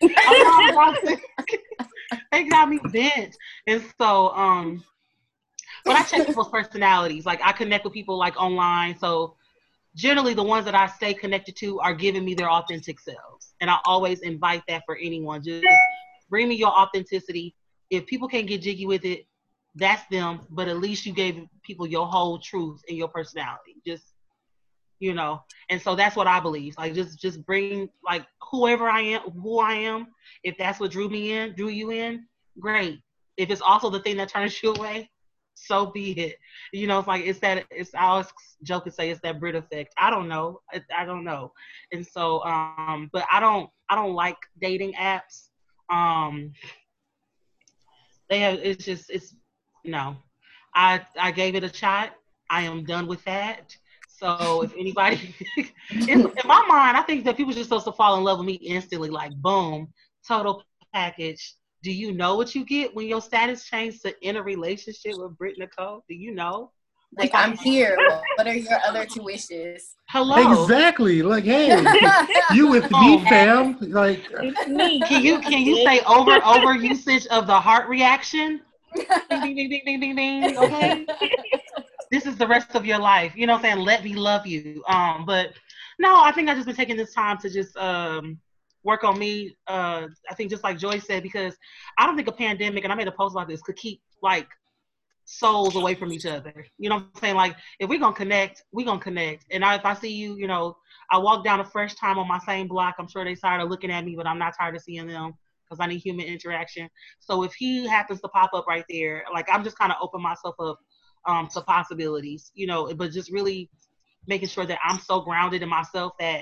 They got me bent. And so, um, but I check people's personalities. Like, I connect with people like online. So generally the ones that I stay connected to are giving me their authentic selves. And I always invite that for anyone. Just bring me your authenticity. If people can't get jiggy with it, that's them. But at least you gave people your whole truth and your personality. Just, you know, and so that's what I believe. Like, just, just bring like whoever I am, who I am. If that's what drew me in, drew you in, great. If it's also the thing that turns you away, so be it. You know, it's like, it's that, it's, I always joke and say it's that Brit effect. I don't know. I, I don't know. And so, um, but I don't, I don't like dating apps. Um, they have, it's just, it's, no, I, I gave it a shot. I am done with that. So if anybody, in, in my mind, I think that people are just supposed to fall in love with me instantly, like boom, total package. Do you know what you get when your status changed to in a relationship with Britt Nicole? Do you know? Like, I'm here. What are your other two wishes? Hello. Exactly. Like, hey, you with me, fam? Like, It's me. Can you can you say over over usage of the heart reaction? Ding, ding, ding, ding, ding, ding, ding. Okay. This is the rest of your life. You know what I'm saying? Let me love you. Um, but no, I think I've just been taking this time to just um work on me. Uh, I think just like Joy said, because I don't think a pandemic, and I made a post about this, could keep like souls away from each other. You know what I'm saying? Like, if we're gonna connect, we're gonna connect. And I, if I see you, you know, I walk down the first time on my same block, I'm sure they tired of looking at me, but I'm not tired of seeing them because I need human interaction. So if he happens to pop up right there, like, I'm just kind of open myself up um, to possibilities, you know, but just really making sure that I'm so grounded in myself that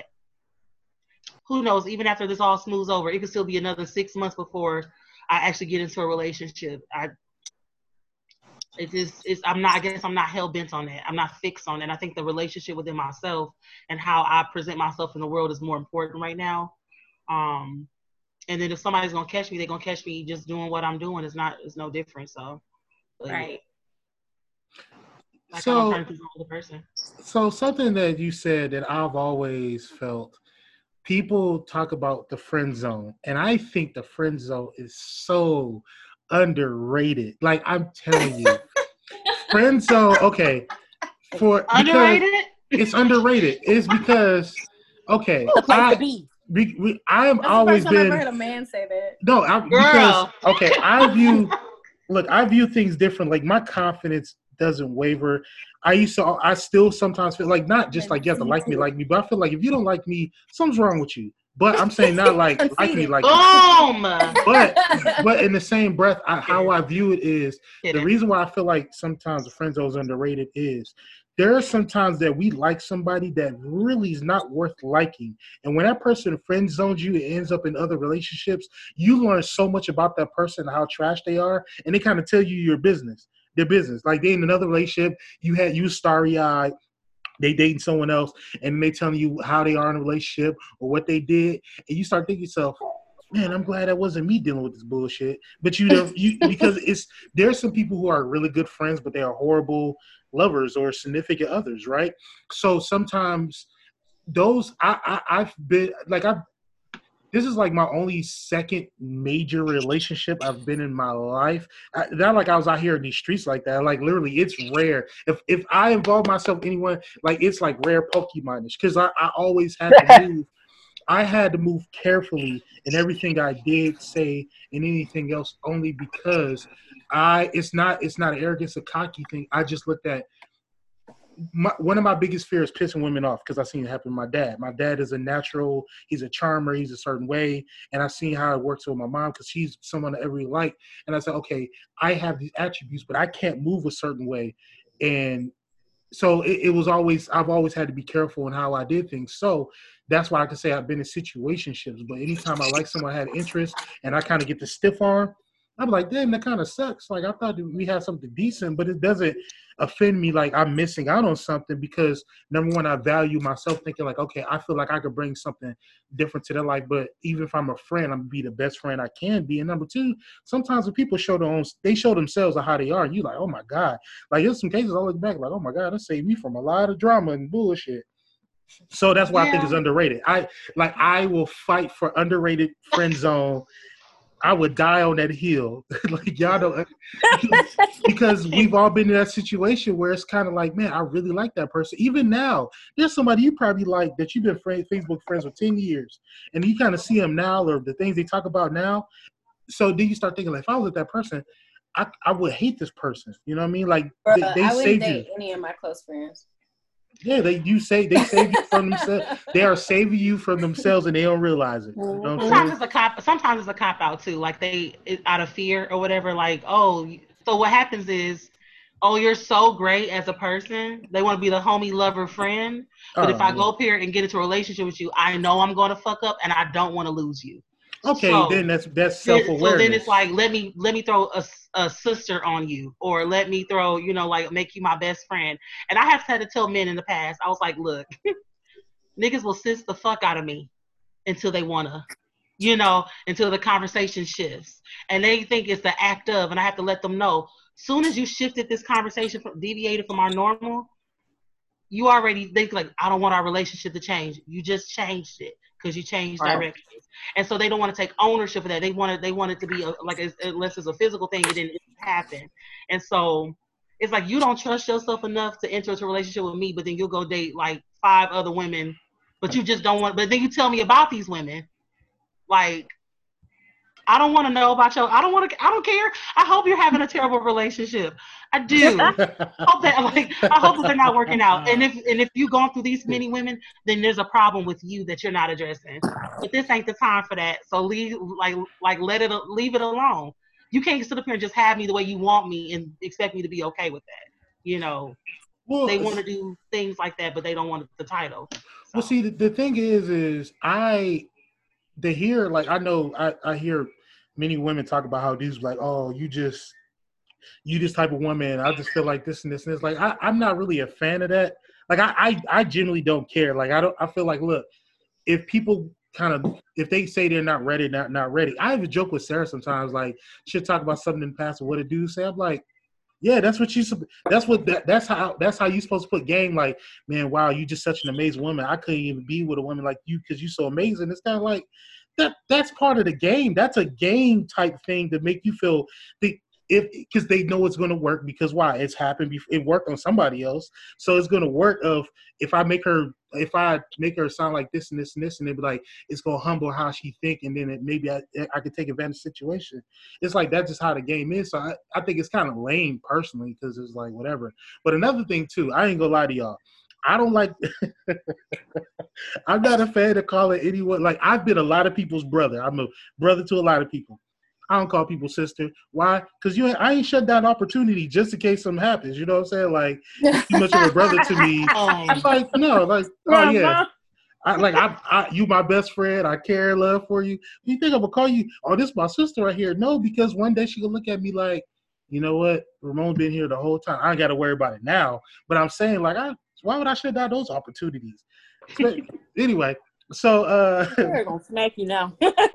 who knows, even after this all smooths over, it could still be another six months before I actually get into a relationship. I It just is. I'm not. I guess I'm not hell bent on that. I'm not fixed on it. I think the relationship within myself and how I present myself in the world is more important right now. Um, and then if somebody's gonna catch me, they're gonna catch me just doing what I'm doing. It's not. It's no different. So, but, Right. like So- I'm trying to control the person. So something that you said that I've always felt, people talk about the friend zone, and I think the friend zone is so underrated. Like, I'm telling you, friend zone. Okay, for because Underrated? it's underrated. It's because okay, The place I, to be. we, we, I've That's always the first time been I ever heard a man say that. no, I, Girl. because okay, I view look, I view things different. Like, my confidence doesn't waver. I used to, I still sometimes feel like, not just like you have to like me, like me, but I feel like if you don't like me, something's wrong with you. But I'm saying not like like me, like me. Boom. But but in the same breath, I, how I view it is the Kidding. reason why I feel like sometimes the friend zone is underrated is there are some times that we like somebody that really is not worth liking. And when that person friend zones you, it ends up in other relationships. You learn so much about that person and how trash they are, and they kind of tell you your business, their business. Like, they in another relationship, you had you starry eyed. They dating someone else, and they telling you how they are in a relationship or what they did, and you start thinking to yourself, man, I'm glad that wasn't me dealing with this bullshit. But you don't, you because it's there's some people who are really good friends, but they are horrible lovers or significant others, right? So sometimes those I, I I've been like I've this is like my only second major relationship I've been in my life. I, not like I was out here in these streets like that. Like, literally, it's rare. If if I involve myself in anyone, like, it's like rare Pokemonish, because I, I always had to move. I had to move carefully in everything I did, say, and anything else, only because I it's not it's not an arrogance, a cocky thing. I just looked at my, one of my biggest fears is pissing women off, because I've seen it happen with my dad. My dad is a natural, he's a charmer, he's a certain way, and I've seen how it works with my mom, because she's someone I really like. And I said, okay, I have these attributes, but I can't move a certain way. And so it, it was always, I've always had to be careful in how I did things. So that's why I can say I've been in situationships. But anytime I like someone, I had interest, and I kind of get the stiff arm, I'm like, damn, that kind of sucks. Like, I thought that we had something decent, but it doesn't offend me like I'm missing out on something, because number one, I value myself, thinking like, okay, I feel like I could bring something different to their life. But even if I'm a friend, I'm gonna be the best friend I can be. And number two, sometimes when people show their own, they show themselves how they are, and you like, oh my God. Like, there's some cases I look back like, oh my God, that saved me from a lot of drama and bullshit. So that's why yeah. I think it's underrated. I like I will fight for underrated friend zone. I would die on that hill. Like, y'all don't, because, because we've all been in that situation where it's kind of like, man, I really like that person. Even now, there's somebody you probably like that you've been friend, Facebook friends with ten years, and you kind of see them now, or the things they talk about now. So then you start thinking, like, if I was with that person, I, I would hate this person. You know what I mean? Like, Bruh, they, they I wouldn't saved date you. any of my close friends. Yeah, they you say they save you from themselves. They are saving you from themselves, and they don't realize it. You know what I'm Sometimes saying? it's a cop. Sometimes it's a cop out too. Like, they it, out of fear or whatever. Like, oh, so what happens is, oh, you're so great as a person. They want to be the homie, lover, friend. But Oh, if I yeah. go up here and get into a relationship with you, I know I'm going to fuck up, and I don't want to lose you. Okay, so, then that's that's then- self-awareness. So then it's like, let me let me throw a, a sister on you, or let me throw, you know, like, make you my best friend. And I have had to tell men in the past, I was like, look, niggas will sis the fuck out of me until they wanna, you know, until the conversation shifts, and they think it's the act of, and I have to let them know, soon as you shifted this conversation, from, deviated from our normal, you already think like, I don't want our relationship to change. You just changed it because you changed Right. directions, and so they don't want to take ownership of that. They want it. They want it to be a, like, as, unless it's a physical thing, and then it's happen. And so it's like you don't trust yourself enough to enter into a relationship with me, but then you'll go date like five other women, but you just don't want, but then you tell me about these women. Like, I don't want to know about your, I don't want to, I don't care. I hope you're having a terrible relationship. I do. hope that, like, I hope that they're not working out. And if and if you've gone through these many women, then there's a problem with you that you're not addressing. But this ain't the time for that. So leave, like, like let it, leave it alone. You can't sit up here and just have me the way you want me and expect me to be okay with that. You know, well, they want to do things like that, but they don't want the title. So. Well, see, the, the thing is, is I, to hear, like, I know, I, I hear many women talk about how dudes like, oh, you just, you this type of woman. I just feel like this and this and this. Like, I, I'm not really a fan of that. Like, I, I, I generally don't care. Like, I don't, I feel like, look, if people kind of, if they say they're not ready, not, not ready. I have a joke with Sarah sometimes, like, she'll talk about something in the past or what a dude say. I'm like, yeah, that's what you, that's what, that, that's how, that's how you supposed to put game. Like, man, wow, you just such an amazing woman. I couldn't even be with a woman like you because you're so amazing. It's kind of like, that that's part of the game. That's a game type thing to make you feel the if because they know it's going to work because why? It's happened before. It worked on somebody else, so it's going to work. Of if I make her if I make her sound like this and this and this, and they be like, it's going to humble how she think, and then it maybe I I could take advantage of the situation. It's like that's just how the game is. So I, I think it's kind of lame personally because it's like whatever. But another thing too, I ain't gonna lie to y'all. I don't like – I'm not a fan of calling anyone – like, I've been a lot of people's brother. I'm a brother to a lot of people. I don't call people sister. Why? Because you, I ain't shut down opportunity just in case something happens. You know what I'm saying? Like, you're too much of a brother to me. I'm like, no. Like, oh, yeah. I, like, I, I, you my best friend. I care and love for you. You think I'm going to call you, oh, this is my sister right here? No, because one day she going to look at me like, you know what? Ramon been here the whole time. I ain't got to worry about it now. But I'm saying, like, I – why would I shut down those opportunities? So, anyway, so uh Sarah gonna smack you now.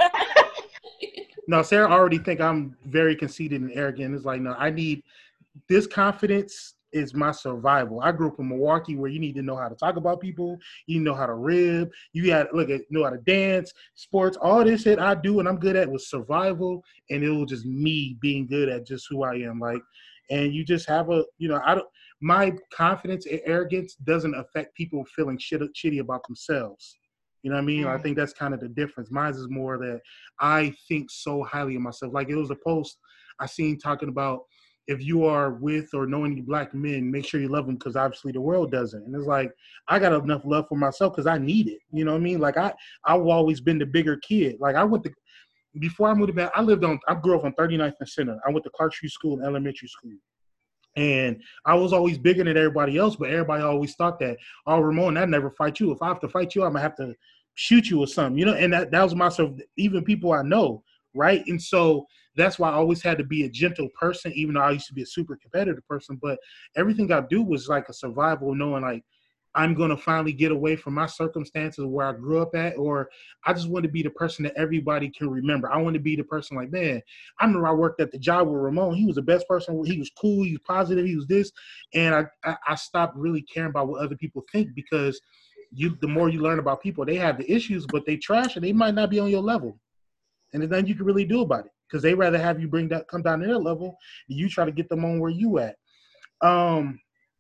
No, Sarah already think I'm very conceited and arrogant. It's like, no, I need this confidence is my survival. I grew up in Milwaukee where you need to know how to talk about people, you know how to rib, you got to look at know how to dance, sports, all this shit I do and I'm good at was survival, and it was just me being good at just who I am. Like, and you just have a, you know, I don't. My confidence and arrogance doesn't affect people feeling shit, shitty about themselves. You know what I mean? Mm. I think that's kind of the difference. Mine is more that I think so highly of myself. Like it was a post I seen talking about if you are with or know any black men, make sure you love them because obviously the world doesn't. And it's like, I got enough love for myself because I need it. You know what I mean? Like I, I've always been the bigger kid. Like I went to, before I moved to back, I lived on, I grew up on thirty-ninth and Center. I went to Clark Street School and elementary school. And I was always bigger than everybody else, but everybody always thought that, oh, Ramon, I'd never fight you. If I have to fight you, I'm going to have to shoot you or something, you know? And that, that was my, even people I know, right? And so that's why I always had to be a gentle person, even though I used to be a super competitive person. But everything I do was like a survival, knowing like, I'm going to finally get away from my circumstances where I grew up at, or I just want to be the person that everybody can remember. I want to be the person like, man, I remember I worked at the job with Ramon. He was the best person. He was cool. He was positive. He was this. And I, I, I stopped really caring about what other people think because you, the more you learn about people, they have the issues, but they trash and they might not be on your level. And there's nothing you can really do about it because they rather have you bring that, come down to their level than you try to get them on where you at. Um,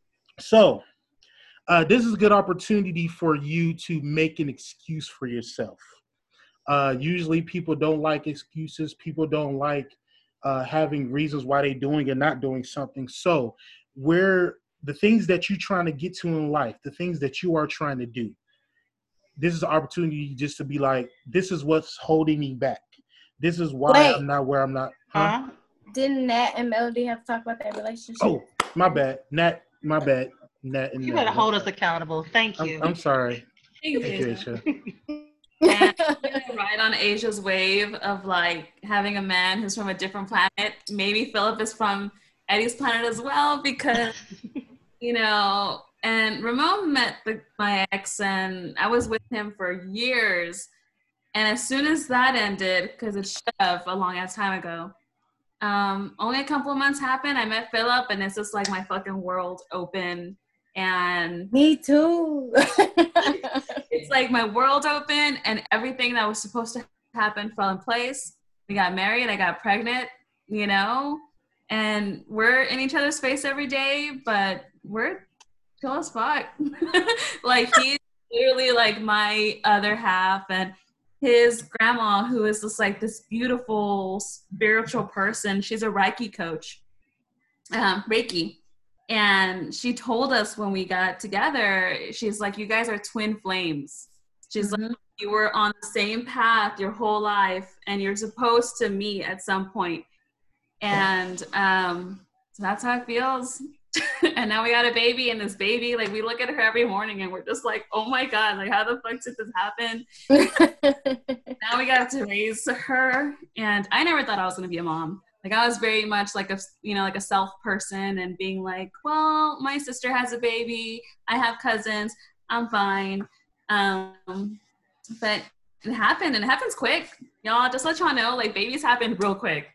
so, Uh, this is a good opportunity for you to make an excuse for yourself. Uh, usually people don't like excuses. People don't like uh, having reasons why they're doing and not doing something. So where the things that you're trying to get to in life, the things that you are trying to do, this is an opportunity just to be like, this is what's holding me back. This is why Wait. I'm not where I'm not. Huh? Didn't Nat and Melody have to talk about that relationship? Oh, my bad. Nat, my bad. Nat and you Nat. better hold us accountable. Thank you. I'm, I'm sorry. Thank you, Asia. And ride on Asia's wave of like having a man who's from a different planet. Maybe Philip is from Eddie's planet as well because, you know, and Ramon met the, my ex and I was with him for years. And as soon as that ended, because it should have a long ass time ago, um, only a couple of months happened. I met Philip and it's just like my fucking world opened. And me too. It's like my world opened and everything that was supposed to happen fell in place. We got married, I got pregnant, you know, and we're in each other's face every day, but we're chill as fuck. Like, he's literally like my other half, and his grandma, who is just like this beautiful spiritual person, she's a Reiki coach, um, Reiki. And she told us when we got together, she's like, you guys are twin flames. She's mm-hmm. like, you were on the same path your whole life, and you're supposed to meet at some point. And um, so that's how it feels. And now we got a baby, and this baby, like, we look at her every morning and we're just like, oh my God, like, how the fuck did this happen? Now we got to raise her. And I never thought I was going to be a mom. Like, I was very much like a, you know, like a self person, and being like, well, my sister has a baby, I have cousins, I'm fine. Um, but it happened, and it happens quick. Y'all, just let y'all know, like, babies happen real quick.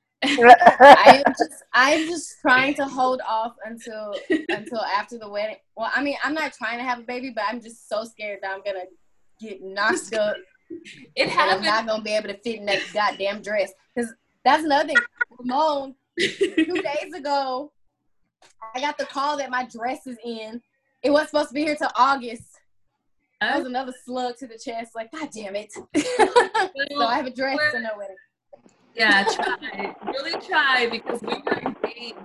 I am just I'm just trying to hold off until until after the wedding. Well, I mean, I'm not trying to have a baby, but I'm just so scared that I'm gonna get knocked up. It happened. I'm not gonna be able to fit in that goddamn dress. Because that's another thing. Ramon, two days ago, I got the call that my dress is in. It wasn't supposed to be here till August. That was another slug to the chest. Like, God damn it. So I have a dress and no wedding. Yeah, try. Really try, because we were engaged.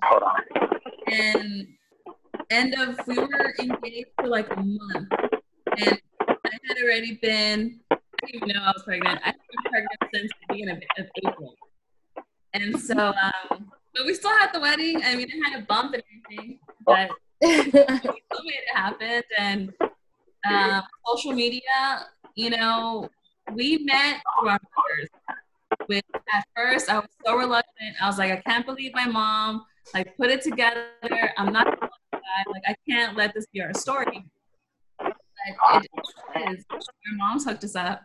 And end of, we were engaged for like a month. And I had already been, I didn't even know I was pregnant. I had been pregnant since the beginning of, of April. And so, um, but we still had the wedding. I mean, it had a bump and everything, but we still made it happen. And um, social media, you know, we met through our mothers. With, at first, I was so reluctant. I was like, I can't believe my mom, like, put it together. I'm not gonna lie. Like, I can't let this be our story. But it is. Our moms hooked us up.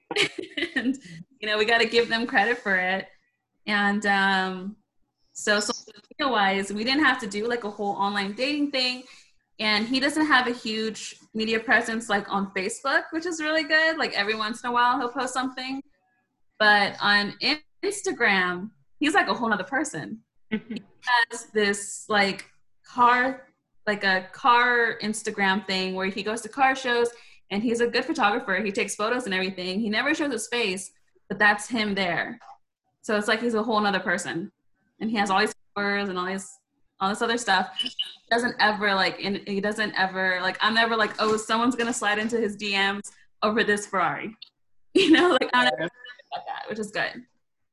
And, you know, we got to give them credit for it. And um, so, social media wise, we didn't have to do like a whole online dating thing. And he doesn't have a huge media presence like on Facebook, which is really good. Like, every once in a while, he'll post something. But on Instagram, he's like a whole other person. He has this like car, like a car Instagram thing where he goes to car shows, and he's a good photographer. He takes photos and everything. He never shows his face, but that's him there. So it's like he's a whole other person, and he has all these followers and all these, all this other stuff. He doesn't ever like, in, he doesn't ever like, I'm never like, oh, someone's gonna slide into his D Ms over this Ferrari, you know, like I'm never about that, which is good.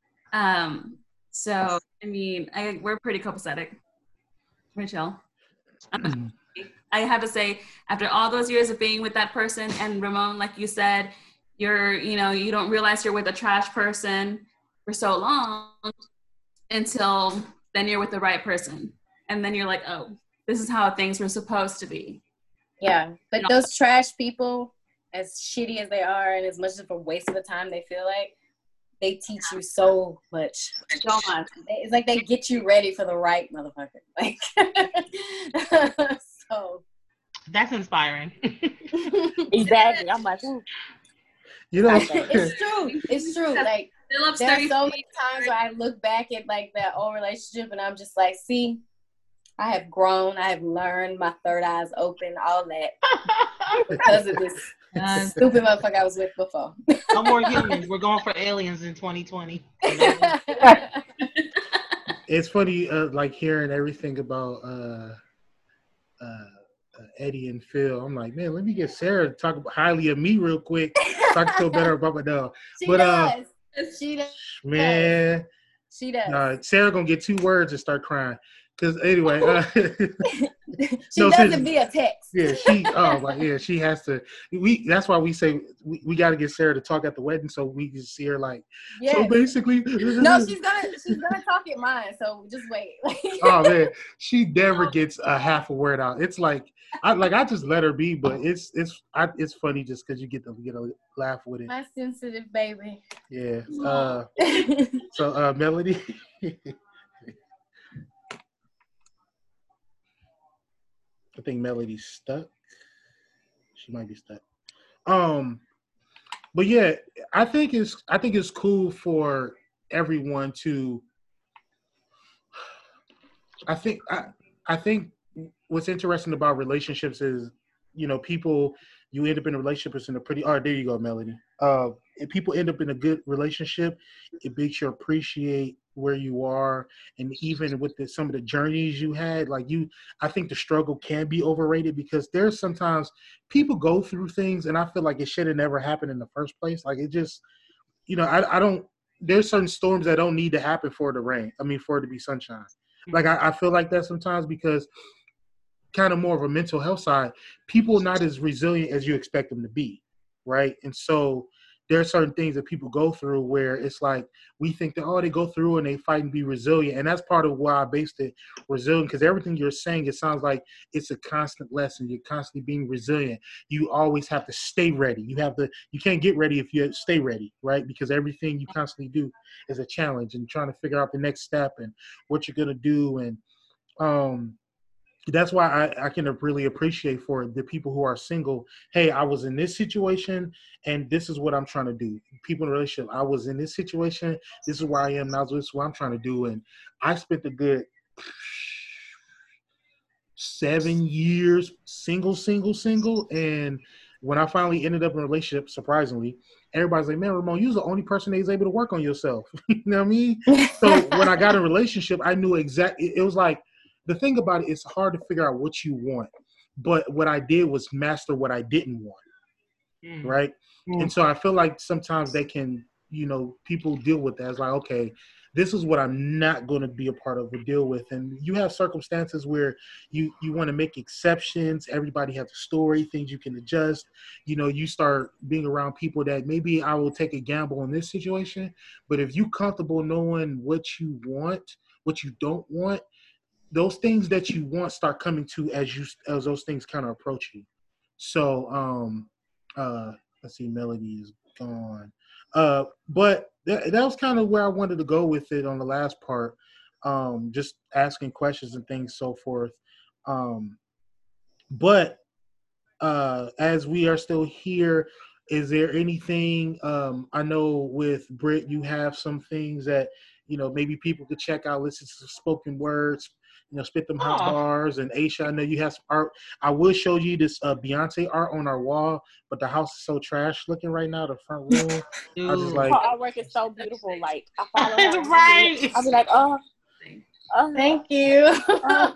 Um, so I mean, I we're pretty copacetic. We're chill. Um, I have to say, after all those years of being with that person, and Ramon, like you said, you're, you know, you don't realize you're with a trash person for so long until then you're with the right person, and then you're like, oh, this is how things were supposed to be. Yeah, but those trash people, as shitty as they are, and as much of a waste of the time they feel like, they teach you so much. So much. It's like they get you ready for the right motherfucker. Like, so. That's inspiring. Exactly. I'm like, ooh. You know, it's true. It's true. Like, Phillips there's so many times where I look back at like that old relationship, and I'm just like, see, I have grown. I have learned. My third eye's open. All that because of this. Uh, stupid motherfucker I was with before. No more humans. We're going for aliens in twenty twenty. It's funny, uh, like hearing everything about uh, uh, uh, Eddie and Phil. I'm like, man, let me get Sarah to talk highly of me real quick, so I can feel better about my dog. She but does. Uh, she does. Man, she does. Uh, Sarah gonna get two words and start crying. Cause anyway, uh, she no, does it via text. Yeah, she. Oh, like yeah, she has to. We. That's why we say we, we got to get Sarah to talk at the wedding so we can see her like. Yeah. So basically. No, she's gonna she's gonna talk at mine. So just wait. Oh man, she never gets a half a word out. It's like I like I just let her be, but it's it's I, it's funny just because you get to get a laugh with it. My sensitive baby. Yeah. Uh, so uh, Melody. I think Melody's stuck. She might be stuck. Um, but yeah, I think it's I think it's cool for everyone to I think I, I think what's interesting about relationships is, you know, people you end up in a relationship in a pretty. Oh, there you go, Melody. Uh, if people end up in a good relationship, it makes you appreciate where you are, and even with the, some of the journeys you had. Like you, I think the struggle can be overrated because there's sometimes people go through things, and I feel like it should have never happened in the first place. Like it just, you know, I, I don't. There's certain storms that don't need to happen for it to rain. I mean, for it to be sunshine. Like I, I feel like that sometimes because kind of more of a mental health side, people are not as resilient as you expect them to be, right? And so there are certain things that people go through where it's like we think that, oh, they go through and they fight and be resilient. And that's part of why I based it resilient, because everything you're saying, it sounds like it's a constant lesson. You're constantly being resilient. You always have to stay ready. You have to, you can't get ready if you stay ready, right? Because everything you constantly do is a challenge and trying to figure out the next step and what you're going to do. And, um, that's why I, I can really appreciate for the people who are single. Hey, I was in this situation and this is what I'm trying to do. People in a relationship, I was in this situation. This is where I am now. This is what I'm trying to do. And I spent a good seven years single, single, single. And when I finally ended up in a relationship, surprisingly, everybody's like, man, Ramon, you was the only person that was able to work on yourself. You know what I mean? So when I got in a relationship, I knew exactly, it was like, the thing about it, it's hard to figure out what you want. But what I did was master what I didn't want, mm. right? Mm. And so I feel like sometimes they can, you know, people deal with that. It's like, okay, this is what I'm not going to be a part of or deal with. And you have circumstances where you, you want to make exceptions. Everybody has a story, things you can adjust. You know, you start being around people that maybe I will take a gamble in this situation. But if you're comfortable knowing what you want, what you don't want, those things that you want start coming to as you as those things kind of approach you. So um uh let's see, Melody is gone. Uh but that, that was kind of where I wanted to go with it on the last part. Um just asking questions and things so forth. Um but uh as we are still here, is there anything um I know with Britt you have some things that, you know, maybe people could check out, listen to spoken words, you know, spit them hot oh. bars. And Aisha, I know you have some art. I will show you this uh, Beyonce art on our wall, but the house is so trash looking right now, the front room. I was just like, her artwork is so beautiful. Like, I follow her. Right. I'll be like, oh, oh. Thank you. Uh,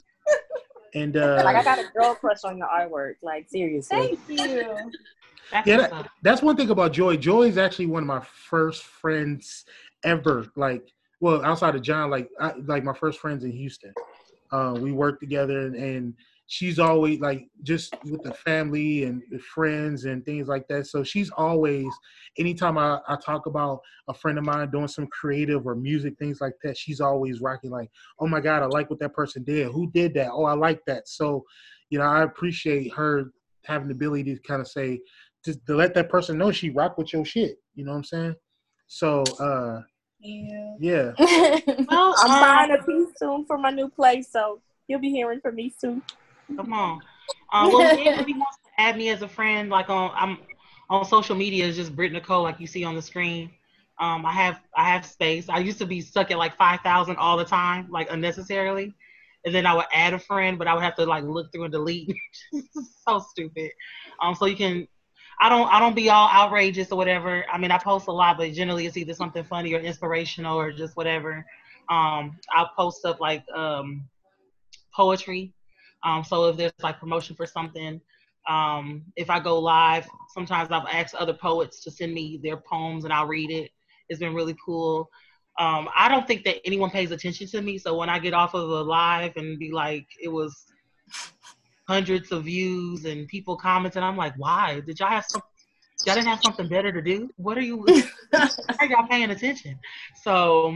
and uh, like, I got a girl crush on your artwork. Like, seriously. Thank you. That's yeah, that, that's one thing about Joy. Joy is actually one of my first friends ever. Like, well, outside of John, like, I, like my first friends in Houston. Uh, we worked together, and, and she's always like just with the family and the friends and things like that. So she's always, anytime I, I talk about a friend of mine doing some creative or music, things like that, she's always rocking like, oh my God, I like what that person did. Who did that? Oh, I like that. So, you know, I appreciate her having the ability to kind of say, just to let that person know she rock with your shit. You know what I'm saying? So, uh, yeah. yeah. Well, I'm buying a piece soon for my new place, so you'll be hearing from me soon. Come on. Uh, well, if anybody wants to add me as a friend, like on I'm on social media, it's just Britt Nicole, like you see on the screen. Um, I have I have space. I used to be stuck at like five thousand all the time, like unnecessarily, and then I would add a friend, but I would have to like look through and delete. So stupid. Um, so you can. I don't I don't be all outrageous or whatever. I mean, I post a lot, but generally it's either something funny or inspirational or just whatever. Um, I'll post up like um, poetry. Um, so if there's like promotion for something, um, if I go live, sometimes I've asked other poets to send me their poems and I'll read it. It's been really cool. Um, I don't think that anyone pays attention to me. So when I get off of a live and be like, it was hundreds of views and people commenting, I'm like, why? Did y'all have some, y'all didn't have something better to do? What are you, why are y'all paying attention? So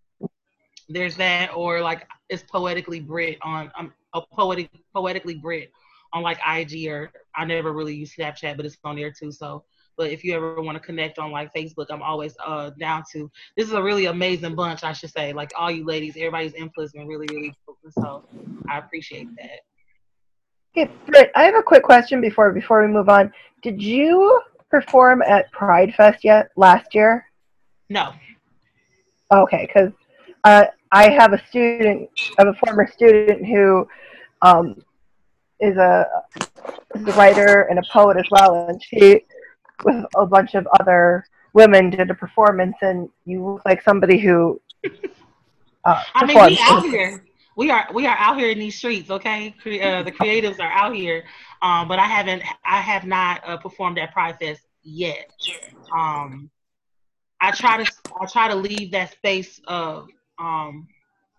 there's that, or like it's Poetically Brit on, um, a poetic, Poetically Brit on like I G, or I never really use Snapchat, but it's on there too. So, but if you ever want to connect on like Facebook, I'm always uh down to. This is a really amazing bunch, I should say. Like all you ladies, everybody's input has been really, really cool. So I appreciate that. Okay, Britt, I have a quick question before before we move on. Did you perform at Pride Fest yet last year? No. Okay, because uh, I have a student, I have a former student who um, is a, is a writer and a poet as well, and she, with a bunch of other women, did a performance, and you look like somebody who uh, I mean, performs. we out here. We are we are out here in these streets, okay? Cre- uh, the creatives are out here, um, but I haven't I have not uh, performed at Pride Fest yet. Um, I try to I try to leave that space of um,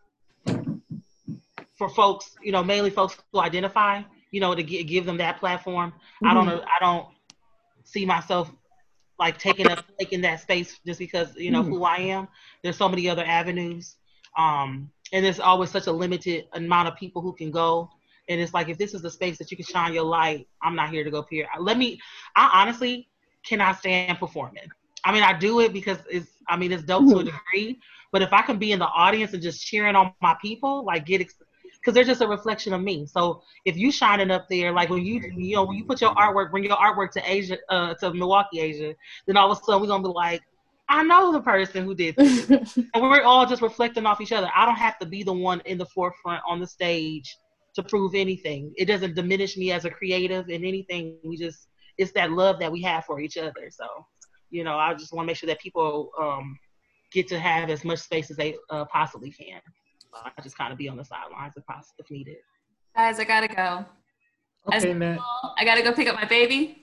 for folks, you know, mainly folks who identify, you know, to g- give them that platform. Mm-hmm. I don't know. I don't see myself like taking up taking that space just because, you know, mm-hmm. who I am. There's so many other avenues. Um, and there's always such a limited amount of people who can go. And it's like, if this is the space that you can shine your light, I'm not here to go peer. Let me, I honestly cannot stand performing. I mean, I do it because it's, I mean, it's dope mm-hmm. to a degree, but if I can be in the audience and just cheering on my people, like get, because they're just a reflection of me. So if you shining up there, like when you, you know, when you put your artwork, bring your artwork to Asia, uh, to Milwaukee, Asia, then all of a sudden we're going to be like, I know the person who did this. And we're all just reflecting off each other. I don't have to be the one in the forefront on the stage to prove anything. It doesn't diminish me as a creative in anything. We just, it's that love that we have for each other. So, you know, I just want to make sure that people um, get to have as much space as they uh, possibly can. I just kind of be on the sidelines if, possible, if needed. Guys, I gotta go. Okay, As Nat. I gotta go pick up my baby.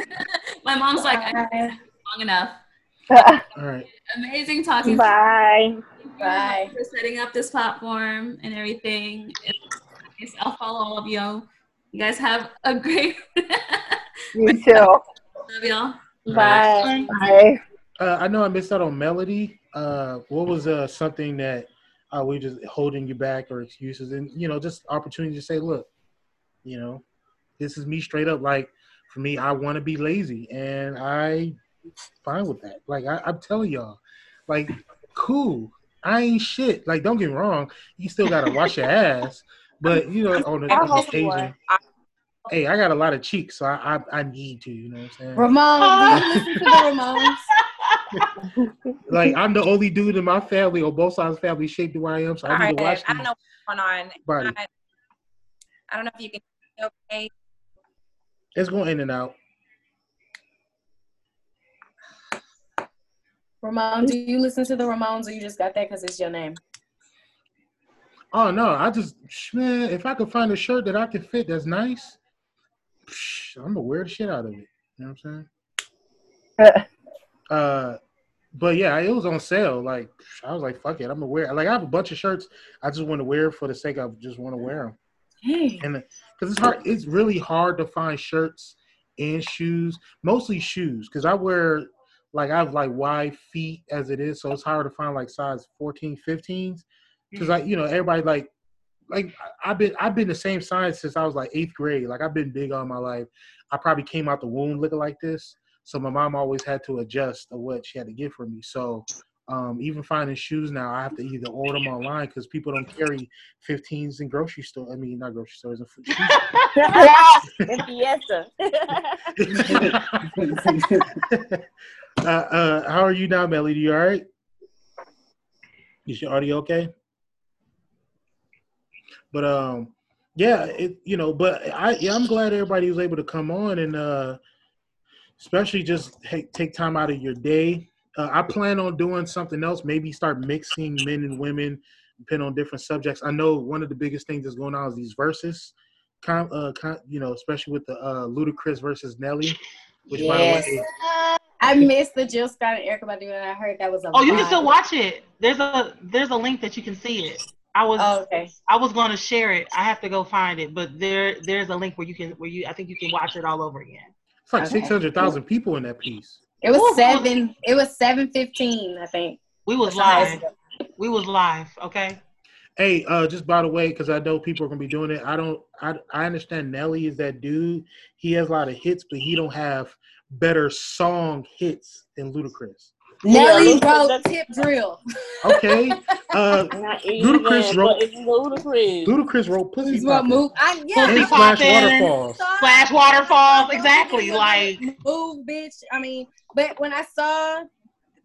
My mom's like, I can't long enough. All right. Amazing talking. Bye. Bye. For setting up this platform and everything. It's, I'll follow all of you. You guys have a great. You too. Love y'all. Bye. Bye. Uh, I know I missed out on Melody. Uh, what was uh, something that uh, we just holding you back or excuses, and you know, just opportunity to say, look, you know, this is me straight up. Like for me, I want to be lazy, and I fine with that. Like I, I'm telling y'all, like cool. I ain't shit. Like don't get me wrong, you still gotta wash your ass, but you know, on the, on the occasion. Hey, I got a lot of cheeks, so I, I I need to, you know what I'm saying? Ramon, do you listen to the Ramones? Like I'm the only dude in my family or both sides of the family shaped the way I am, so I All need right, to watch I don't know what's going on. Body. I, I don't know if you can hear me okay. It's going in and out. Ramon, do you listen to the Ramones or you just got that because it's your name? Oh no, I just man, if I could find a shirt that I can fit that's nice, I'm gonna wear the shit out of it. You know what I'm saying? uh, but yeah, it was on sale. Like I was like, fuck it, I'm gonna wear. Like I have a bunch of shirts. I just want to wear for the sake of just want to wear them. Hey. And because it's hard, it's really hard to find shirts and shoes, mostly shoes, because I wear like I have like wide feet as it is, so it's hard to find like size fourteen, fifteens. Because like you know everybody like like I've been I've been the same size since I was like eighth grade. Like I've been big all my life. I probably came out the womb looking like this, so my mom always had to adjust to what she had to get for me. So um, even finding shoes now, I have to either order them online because people don't carry fifteens in grocery store. I mean, not grocery stores. In Fiesta. uh, uh, how are you now, Melody? You all right? Is your audio okay? But um, yeah, it you know, but I yeah, I'm glad everybody was able to come on and uh, especially just take take time out of your day. Uh, I plan on doing something else, maybe start mixing men and women, depending on different subjects. I know one of the biggest things that's going on is these verses, con, uh, con, you know, especially with the uh, Ludacris versus Nelly. Which, yes. by the way, I missed the Jill Scott and Erykah Badu, and I heard that was a. Oh, you vibe. can still watch it. There's a there's a link that you can see it. I was oh, okay. I was going to share it. I have to go find it, but there there's a link where you can where you I think you can watch it all over again. It's like okay. six hundred thousand people in that piece. It was Ooh, seven. It was seven fifteen, I think. We was live. We was live. Okay. Hey, uh, just by the way, because I know people are gonna be doing it. I don't. I I understand Nelly is that dude. He has a lot of hits, but he don't have better song hits than Ludacris. Nelly yeah, wrote Tip Drill. Okay. Uh, Ludacris wrote. Ludacris. Ludacris wrote Pussy Poppin'. Move. I, yeah. Pussy Splash Poppin'. Waterfalls. Splash Waterfalls. Exactly. Like move, bitch. I mean, but when I saw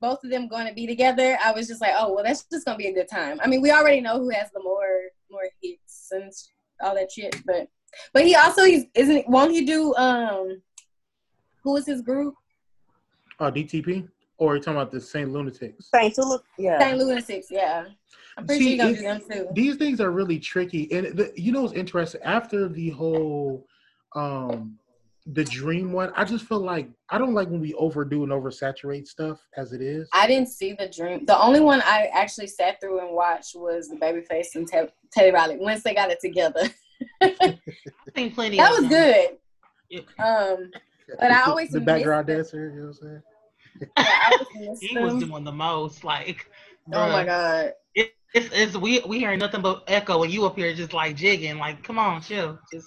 both of them going to be together, I was just like, oh, well, that's just going to be a good time. I mean, we already know who has the more more hits and all that shit, but but he also, he's, isn't, won't he do, um, who is his group? Oh, D T P? Or are you talking about the Saint Lunatics? Saint Tulip, yeah. Saint Lunatics, yeah. I'm pretty See, sure he's going to do them too. These things are really tricky. And the, you know what's interesting? After the whole, um, the Dream one, I just feel like, I don't like when we overdo and oversaturate stuff as it is. I didn't see the Dream. The only one I actually sat through and watched was the Babyface and Te- Teddy Riley, once they got it together. I think plenty That of was them. good. Yeah. Um, but I always The miss background them. dancer, you know what I'm saying? Yeah, I always miss He was them. doing the most. Like, Oh my bruh, God. it, it's, it's we we hearing nothing but echo, and you up here just like jigging. Like, come on, chill. Just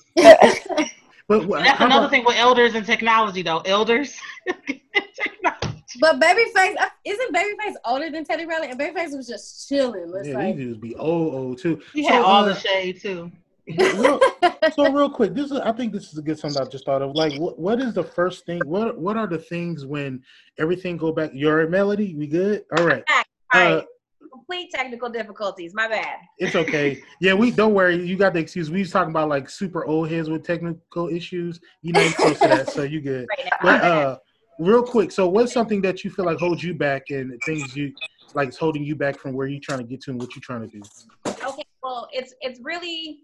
But what- that's how another about- thing with elders and technology, though. Elders. Technology. But Babyface, isn't Babyface older than Teddy Riley? And Babyface was just chilling. It's Yeah, like, these dudes be old, old too. He So, had all uh, the shade too. real, so real quick, this is I think this is a good something I just thought of. Like, what what is the first thing? What what are the things when everything go back? Your Melody, we good? All right. All Uh, right. Complete technical difficulties. My bad. It's okay. Yeah, we don't worry. You got the excuse. We was talking about like super old heads with technical issues. You know, you're close to that, so you good. Right now. But uh, real quick, so what's something that you feel like holds you back and things you like is holding you back from where you're trying to get to and what you're trying to do? Okay, well, it's it's really,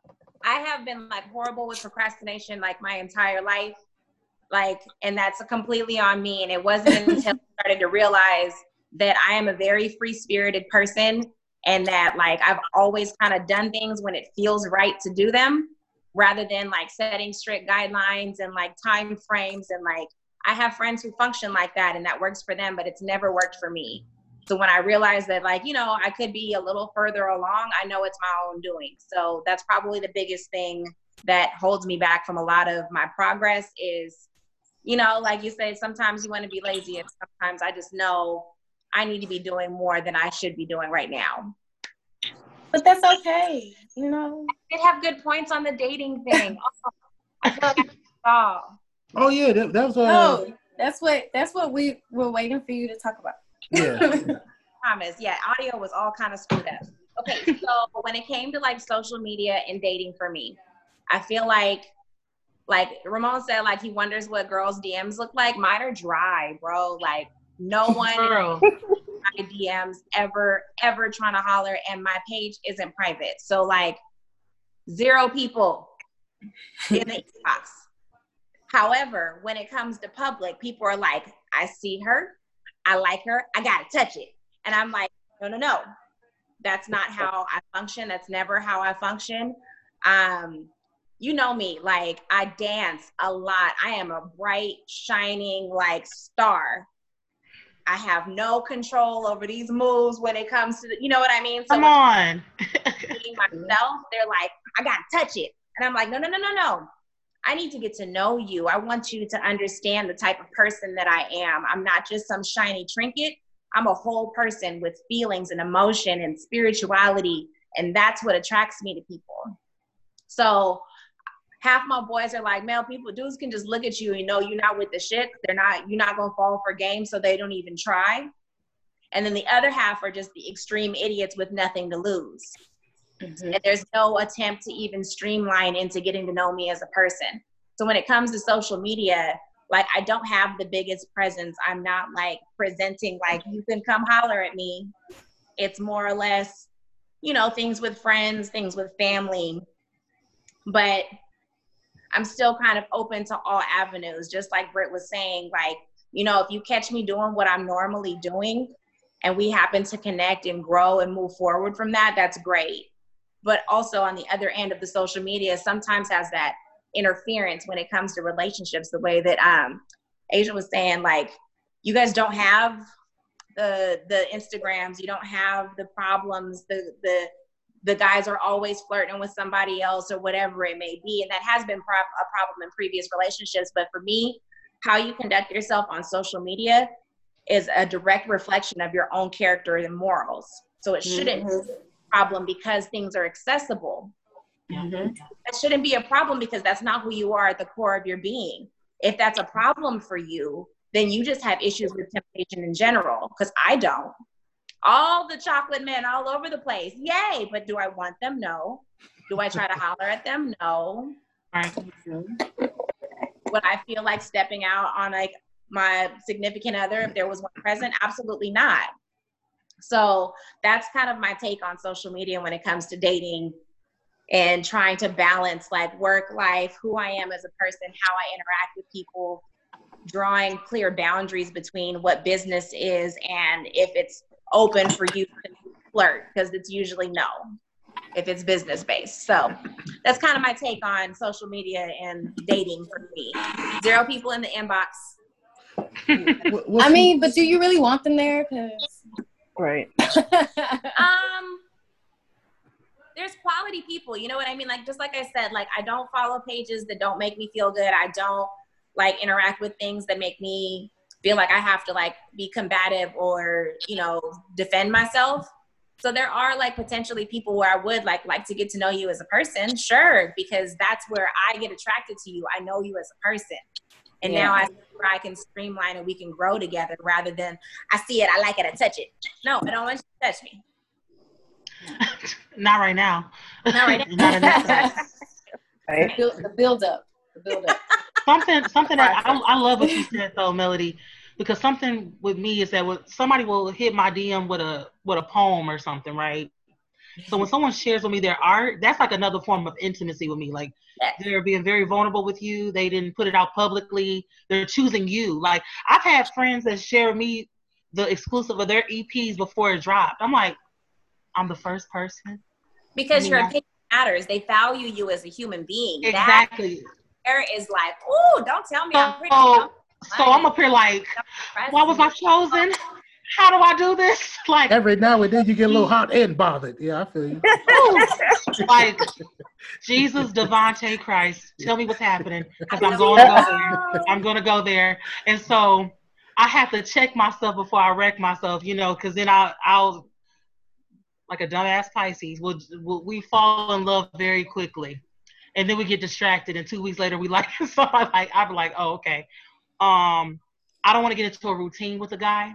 I have been like horrible with procrastination like my entire life, like, and that's completely on me. And it wasn't until I started to realize that I am a very free-spirited person, and that like I've always kind of done things when it feels right to do them, rather than like setting strict guidelines and like time frames. And like I have friends who function like that, and that works for them, but it's never worked for me. So when I realized that, like, you know, I could be a little further along, I know it's my own doing. So that's probably the biggest thing that holds me back from a lot of my progress is, you know, like you said, sometimes you want to be lazy, and sometimes I just know I need to be doing more than I should be doing right now. but that's okay, you know. I did have good points on the dating thing. Oh, I feel like I saw. Oh yeah, that, that was uh, Oh, that's what that's what we were waiting for you to talk about. yeah. Promise. Yeah, audio was all kind of screwed up. Okay, so when it came to like social media and dating for me, I feel like, like Ramon said, like he wonders what girls' D Ms look like. Mine are dry, bro. Like no one Girl. in my D Ms ever, ever trying to holler, and my page isn't private. So like zero people in the inbox. However, when it comes to public, people are like, I see her, I like her, I gotta touch it. And I'm like, no, no, no. That's not how I function. That's never how I function. Um, you know me, like I dance a lot. I am a bright, shining like star. I have no control over these moves when it comes to, the, you know what I mean? So Come on. being myself, they're like, I gotta touch it. And I'm like, no, no, no, no, no. I need to get to know you. I want you to understand the type of person that I am. I'm not just some shiny trinket. I'm a whole person with feelings and emotion and spirituality. And that's what attracts me to people. So half my boys are like, male people, dudes can just look at you and know you're not with the shit. They're not, you're not going to fall for games, so they don't even try. And then the other half are just the extreme idiots with nothing to lose. Mm-hmm. And there's no attempt to even streamline into getting to know me as a person. So when it comes to social media, like I don't have the biggest presence. I'm not like presenting like you can come holler at me. It's more or less, you know, things with friends, things with family. But I'm still kind of open to all avenues. Just like Britt was saying, like, you know, if you catch me doing what I'm normally doing and we happen to connect and grow and move forward from that, that's great. But also on the other end of the social media sometimes has that interference when it comes to relationships, the way that um Asia was saying, like, you guys don't have the the Instagrams, you don't have the problems, the the the guys are always flirting with somebody else or whatever it may be. And that has been pro- a problem in previous relationships. But for me, how you conduct yourself on social media is a direct reflection of your own character and morals. So it shouldn't mm-hmm. be a problem because things are accessible. Mm-hmm. That shouldn't be a problem because that's not who you are at the core of your being. If that's a problem for you, then you just have issues with temptation in general, because I don't. All the chocolate men all over the place, yay, but do I want them? No. Do I try to holler at them? No. Right. Would I feel like stepping out on like my significant other if there was one present? Absolutely not. So that's kind of my take on social media when it comes to dating and trying to balance like work life, who I am as a person, how I interact with people, drawing clear boundaries between what business is and if it's open for you to flirt, because it's usually no if it's business based. So that's kind of my take on social media and dating for me. Zero people in the inbox. I mean, but do you really want them there? Cause Right. um, there's quality people, you know what I mean? Like, just like I said, like I don't follow pages that don't make me feel good. I don't like interact with things that make me feel like I have to like be combative or, you know, defend myself. So there are like potentially people where I would like like to get to know you as a person, sure, because that's where I get attracted to you. I know you as a person. And Yeah. now I see where I can streamline and we can grow together rather than I see it, I like it, I touch it. No, I don't want you to touch me. Not right now. Not right Not in this now. sense. Right. build, the build up, the build up. Something, something that I, I love what you said though, Melody, because something with me is that when somebody will hit my D M with a with a poem or something, right? So when someone shares with me their art, that's like another form of intimacy with me. Like Yes. they're being very vulnerable with you. They didn't put it out publicly. They're choosing you. Like I've had friends that share with me the exclusive of their E Ps before it dropped. I'm like, I'm the first person. Because I mean, your I- opinion matters. They value you as a human being. Exactly. That there is like, ooh, don't tell me I'm pretty. So, Don't so I'm up here like, why was I chosen? How do I do this? Like, Every now and then you get a little hot and bothered. Yeah, I feel you. ooh, like Jesus, Devontae, Christ, tell me what's happening because I'm going to go there. I'm going to go there, and so I have to check myself before I wreck myself, you know, because then I'll, I'll like a dumbass Pisces, we'll, we'll, we fall in love very quickly, and then we get distracted, and two weeks later we like, so I like, I'm like, oh, okay. Um, I don't want to get into a routine with a guy.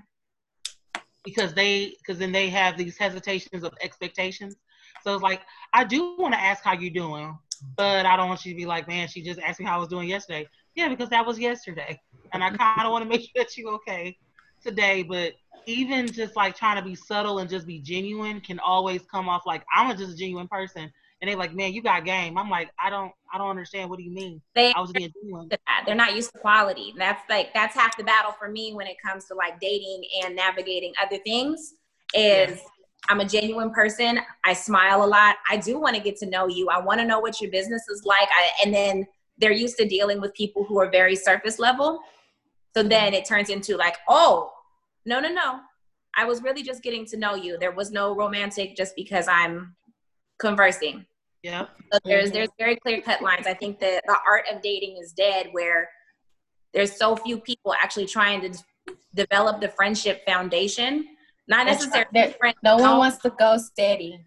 Because they, because then they have these hesitations of expectations. So it's like, I do want to ask how you're doing, but I don't want you to be like, man, she just asked me how I was doing yesterday. Yeah, because that was yesterday. And I kind of want to make sure that you're okay today. But even just like trying to be subtle and just be genuine can always come off like, I'm a just a genuine person. And they're like, man, you got game. I'm like, I don't, I don't understand. What do you mean? They I was being genuine. They're not used to quality. That's like that's half the battle for me when it comes to like dating and navigating other things. Is yeah. I'm a genuine person. I smile a lot. I do want to get to know you. I want to know what your business is like. I, and then they're used to dealing with people who are very surface level. So then it turns into like, oh, no, no, no. I was really just getting to know you. There was no romantic just because I'm conversing. Yeah. So there's there's very clear cut lines. I think that the art of dating is dead where there's so few people actually trying to d- develop the friendship foundation. Not necessarily friends. No one wants to go steady.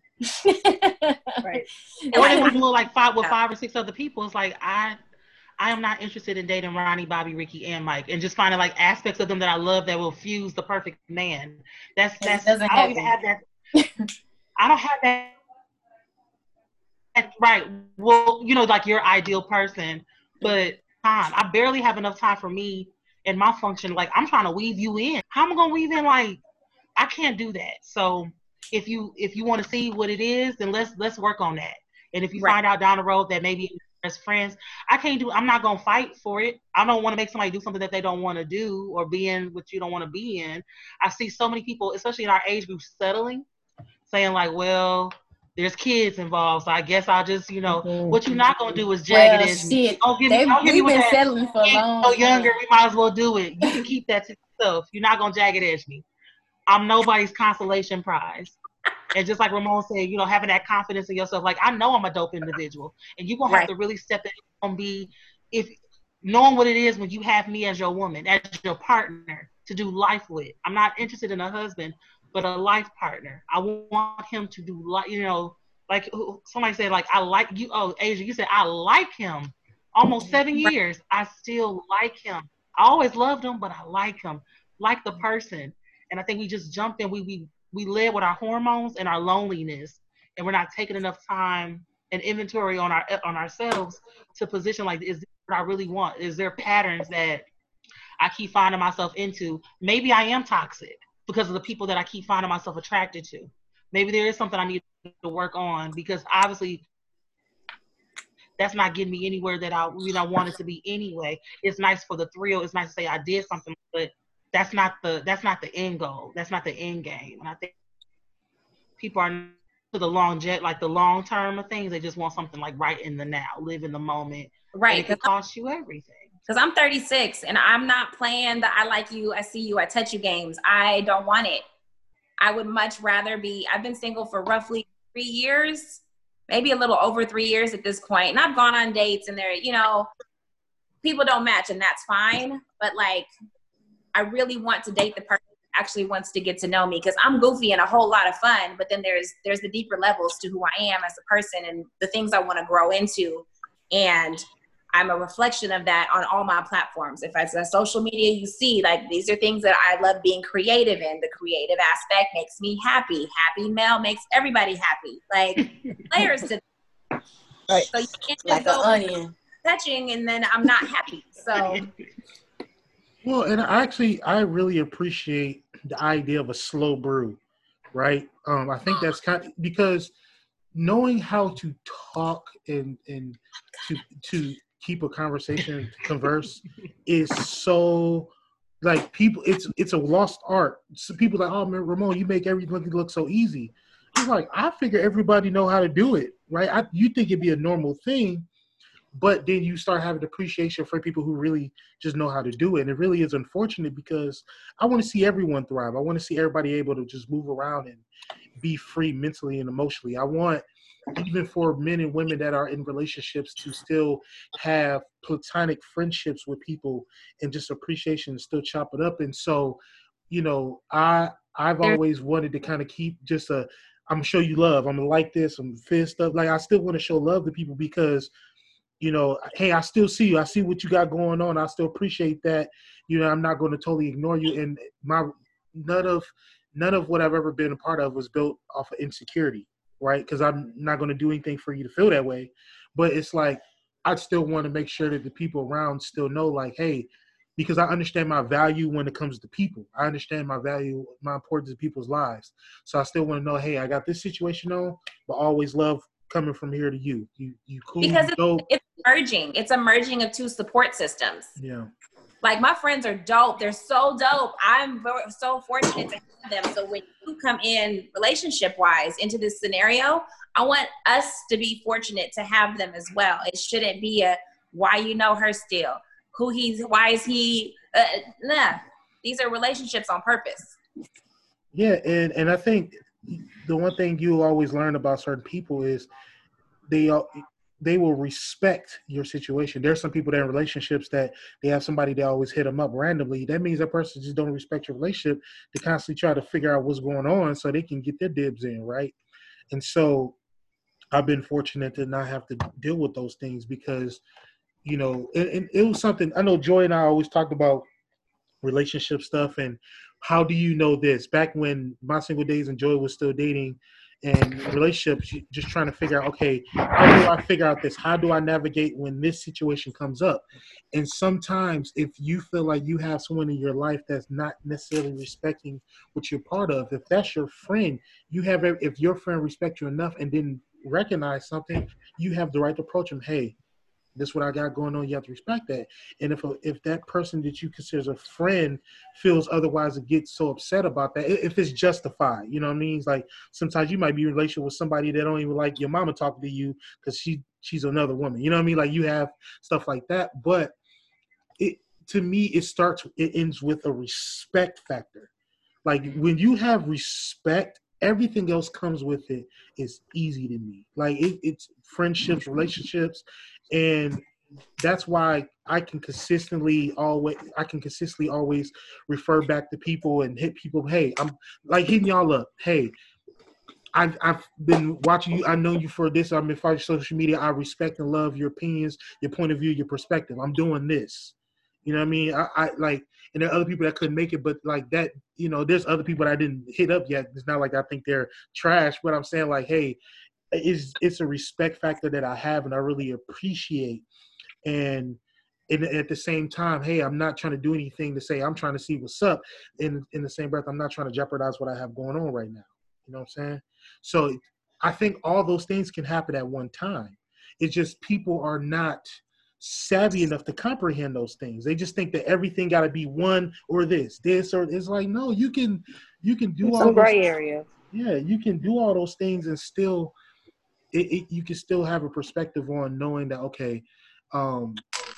Right. Or they want to do it like five with five or six other people. It's like I I am not interested in dating Ronnie, Bobby, Ricky, and Mike, and just finding like aspects of them that I love that will fuse the perfect man. That's that's I don't happen. even have that. I don't have that. Right. Well, you know, like your ideal person, but time. I barely have enough time for me and my function. Like I'm trying to weave you in. How am I gonna weave in? Like I can't do that. So if you if you want to see what it is, then let's let's work on that. And if you right. find out down the road that maybe as friends, I can't do. I'm not gonna fight for it. I don't want to make somebody do something that they don't want to do or be in what you don't want to be in. I see so many people, especially in our age group, settling, saying like, well. There's kids involved, so I guess I'll just, you know, mm-hmm. what you're not gonna do is jagged well, edge shit. me. Don't give they, me, don't give we've me been that. settling for a long so time. younger, we might as well do it. You can keep that to yourself. You're not gonna jagged edge me. I'm nobody's consolation prize. And just like Ramon said, you know, having that confidence in yourself, like I know I'm a dope individual, and you're gonna have right. to really step in and be if knowing what it is when you have me as your woman, as your partner to do life with. I'm not interested in a husband, but a life partner. I want him to do like you know. Like somebody said, like, I like you. Oh, Asia, you said, I like him. Almost seven years. I still like him. I always loved him, but I like him, like the person. And I think we just jumped in. We we we live with our hormones and our loneliness, and we're not taking enough time and inventory on our on ourselves to position like, is this what I really want? Is there patterns that I keep finding myself into? Maybe I am toxic because of the people that I keep finding myself attracted to. Maybe there is something I need to work on, because obviously that's not getting me anywhere that I you know wanted to be anyway. It's nice for the thrill. It's nice to say I did something, but that's not the that's not the end goal. That's not the end game. And I think people are to the long jet, like the long term of things. They just want something like right in the now, live in the moment. Right. And it could cost you everything. Because I'm thirty-six and I'm not playing the I like you, I see you, I touch you games. I don't want it. I would much rather be, I've been single for roughly three years, maybe a little over three years at this point. And I've gone on dates and they're, you know, people don't match and that's fine. But like, I really want to date the person who actually wants to get to know me, because I'm goofy and a whole lot of fun. But then there's, there's the deeper levels to who I am as a person and the things I want to grow into. And I'm a reflection of that on all my platforms. If it's a social media, you see, like, these are things that I love being creative in. The creative aspect makes me happy. Happy Mel makes everybody happy. Like, layers to that. Right. So you can't Like just an go onion. touching and then I'm not happy. So. Well, and I actually, I really appreciate the idea of a slow brew, right? Um, I think that's kind of, because knowing how to talk and and to to keep a conversation, to converse, is so, like, people, it's it's a lost art. So people like, oh man, Ramon, you make everything look so easy. It's like, I figure everybody know how to do it, right? I, you think it'd be a normal thing, but then you start having appreciation for people who really just know how to do it. And it really is unfortunate, because I want to see everyone thrive. I want to see everybody able to just move around and be free mentally and emotionally. I want, even for men and women that are in relationships, to still have platonic friendships with people and just appreciation and still chop it up. And so, you know, I, I've always wanted to kind of keep just a, I'm gonna show you love. I'm gonna like this, I'm fist stuff. Like, I still want to show love to people, because, you know, hey, I still see you. I see what you got going on. I still appreciate that. You know, I'm not going to totally ignore you. And my, none of, none of what I've ever been a part of was built off of insecurity, right? Because I'm not going to do anything for you to feel that way. But it's like, I still want to make sure that the people around still know, like, hey, because I understand my value when it comes to people. I understand my value, my importance in people's lives. So I still want to know, hey, I got this situation on, but always love coming from here to you. You, you cool. Because you it's, dope. it's merging. It's a merging of two support systems. Yeah. Like, my friends are dope. They're so dope. I'm so fortunate to have them. So when you come in relationship-wise into this scenario, I want us to be fortunate to have them as well. It shouldn't be a, why you know her still? Who he's, why is he, uh, nah. These are relationships on purpose. Yeah, and, and I think the one thing you always learn about certain people is they uh, they will respect your situation. There's some people that are in relationships that they have somebody that always hit them up randomly. That means that person just don't respect your relationship. They constantly try to figure out what's going on so they can get their dibs in, right? And so I've been fortunate to not have to deal with those things, because, you know, it, it, it was something, I know Joy and I always talked about relationship stuff and how do you know this? Back when my single days and Joy was still dating and relationships, just trying to figure out, okay, how do I figure out this? How do I navigate when this situation comes up? And sometimes if you feel like you have someone in your life that's not necessarily respecting what you're part of, if that's your friend, you have, if your friend respects you enough and didn't recognize something, you have the right to approach them. Hey, this is what I got going on. You have to respect that. And if if that person that you consider as a friend feels otherwise and gets so upset about that, if it's justified, you know what I mean? It's like sometimes you might be in a relationship with somebody that don't even like your mama talking to you because she she's another woman. You know what I mean? Like, you have stuff like that. But it to me, it starts, it ends with a respect factor. Like, when you have respect, everything else comes with it is easy to me. Like, it, it's friendships, relationships. And that's why I can consistently always, I can consistently always refer back to people and hit people. Hey, I'm like hitting y'all up. Hey, I've, I've been watching you. I know you for this. I've been following social media. I respect and love your opinions, your point of view, your perspective. I'm doing this. You know what I mean? I, I like, and there are other people that couldn't make it, but like that, you know, there's other people that I didn't hit up yet. It's not like I think they're trash, but I'm saying like, hey, it's it's a respect factor that I have and I really appreciate. And and at the same time, hey, I'm not trying to do anything to say I'm trying to see what's up. In in the same breath, I'm not trying to jeopardize what I have going on right now. You know what I'm saying? So I think all those things can happen at one time. It's just people are not savvy enough to comprehend those things. They just think that everything got to be one or this, this or it's like, no, you can you can do all Some those, gray area. yeah, you can do all those things and still it, it, you can still have a perspective on knowing that, okay, um,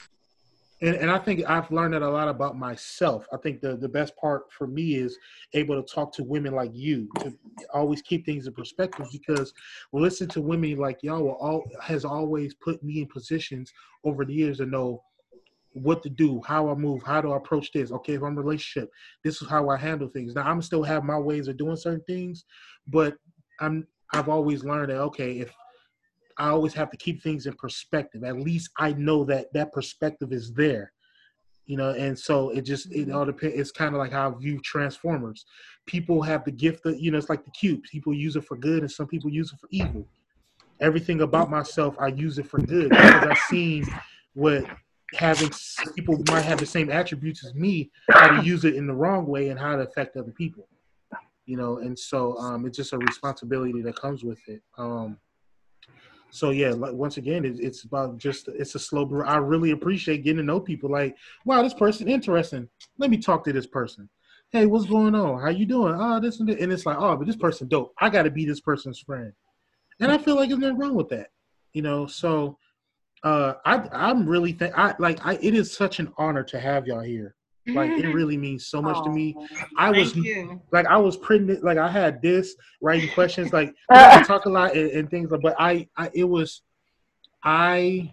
and, and I think I've learned that a lot about myself. I think the, the best part for me is able to talk to women like you to always keep things in perspective, because listen to women like y'all will all has always put me in positions over the years to know what to do, how I move, how to approach this. Okay, if I'm in a relationship, this is how I handle things. Now I'm still have my ways of doing certain things, but I'm I've always learned that, okay, if I always have to keep things in perspective. At least I know that that perspective is there, you know. And so it just it all depends. It's kind of like how I view Transformers. People have the gift of, you know, it's like the cube. People use it for good, and some people use it for evil. Everything about myself, I use it for good because I've seen what having people might have the same attributes as me, how to use it in the wrong way and how to affect other people, you know. And so um, it's just a responsibility that comes with it. Um, So yeah, like, once again, it, it's about just it's a slow burn. I really appreciate getting to know people. Like, wow, this person interesting. Let me talk to this person. Hey, what's going on? How you doing? Oh, this and that. And it's like, oh, but this person dope. I got to be this person's friend. And I feel like there's nothing wrong with that, you know. So uh, I I'm really th- I like I it is such an honor to have y'all here. Like it really means so much to me. I was Thank you. like I was printing it, like I had this writing questions, like I talk a lot and, and things, but I, I it was I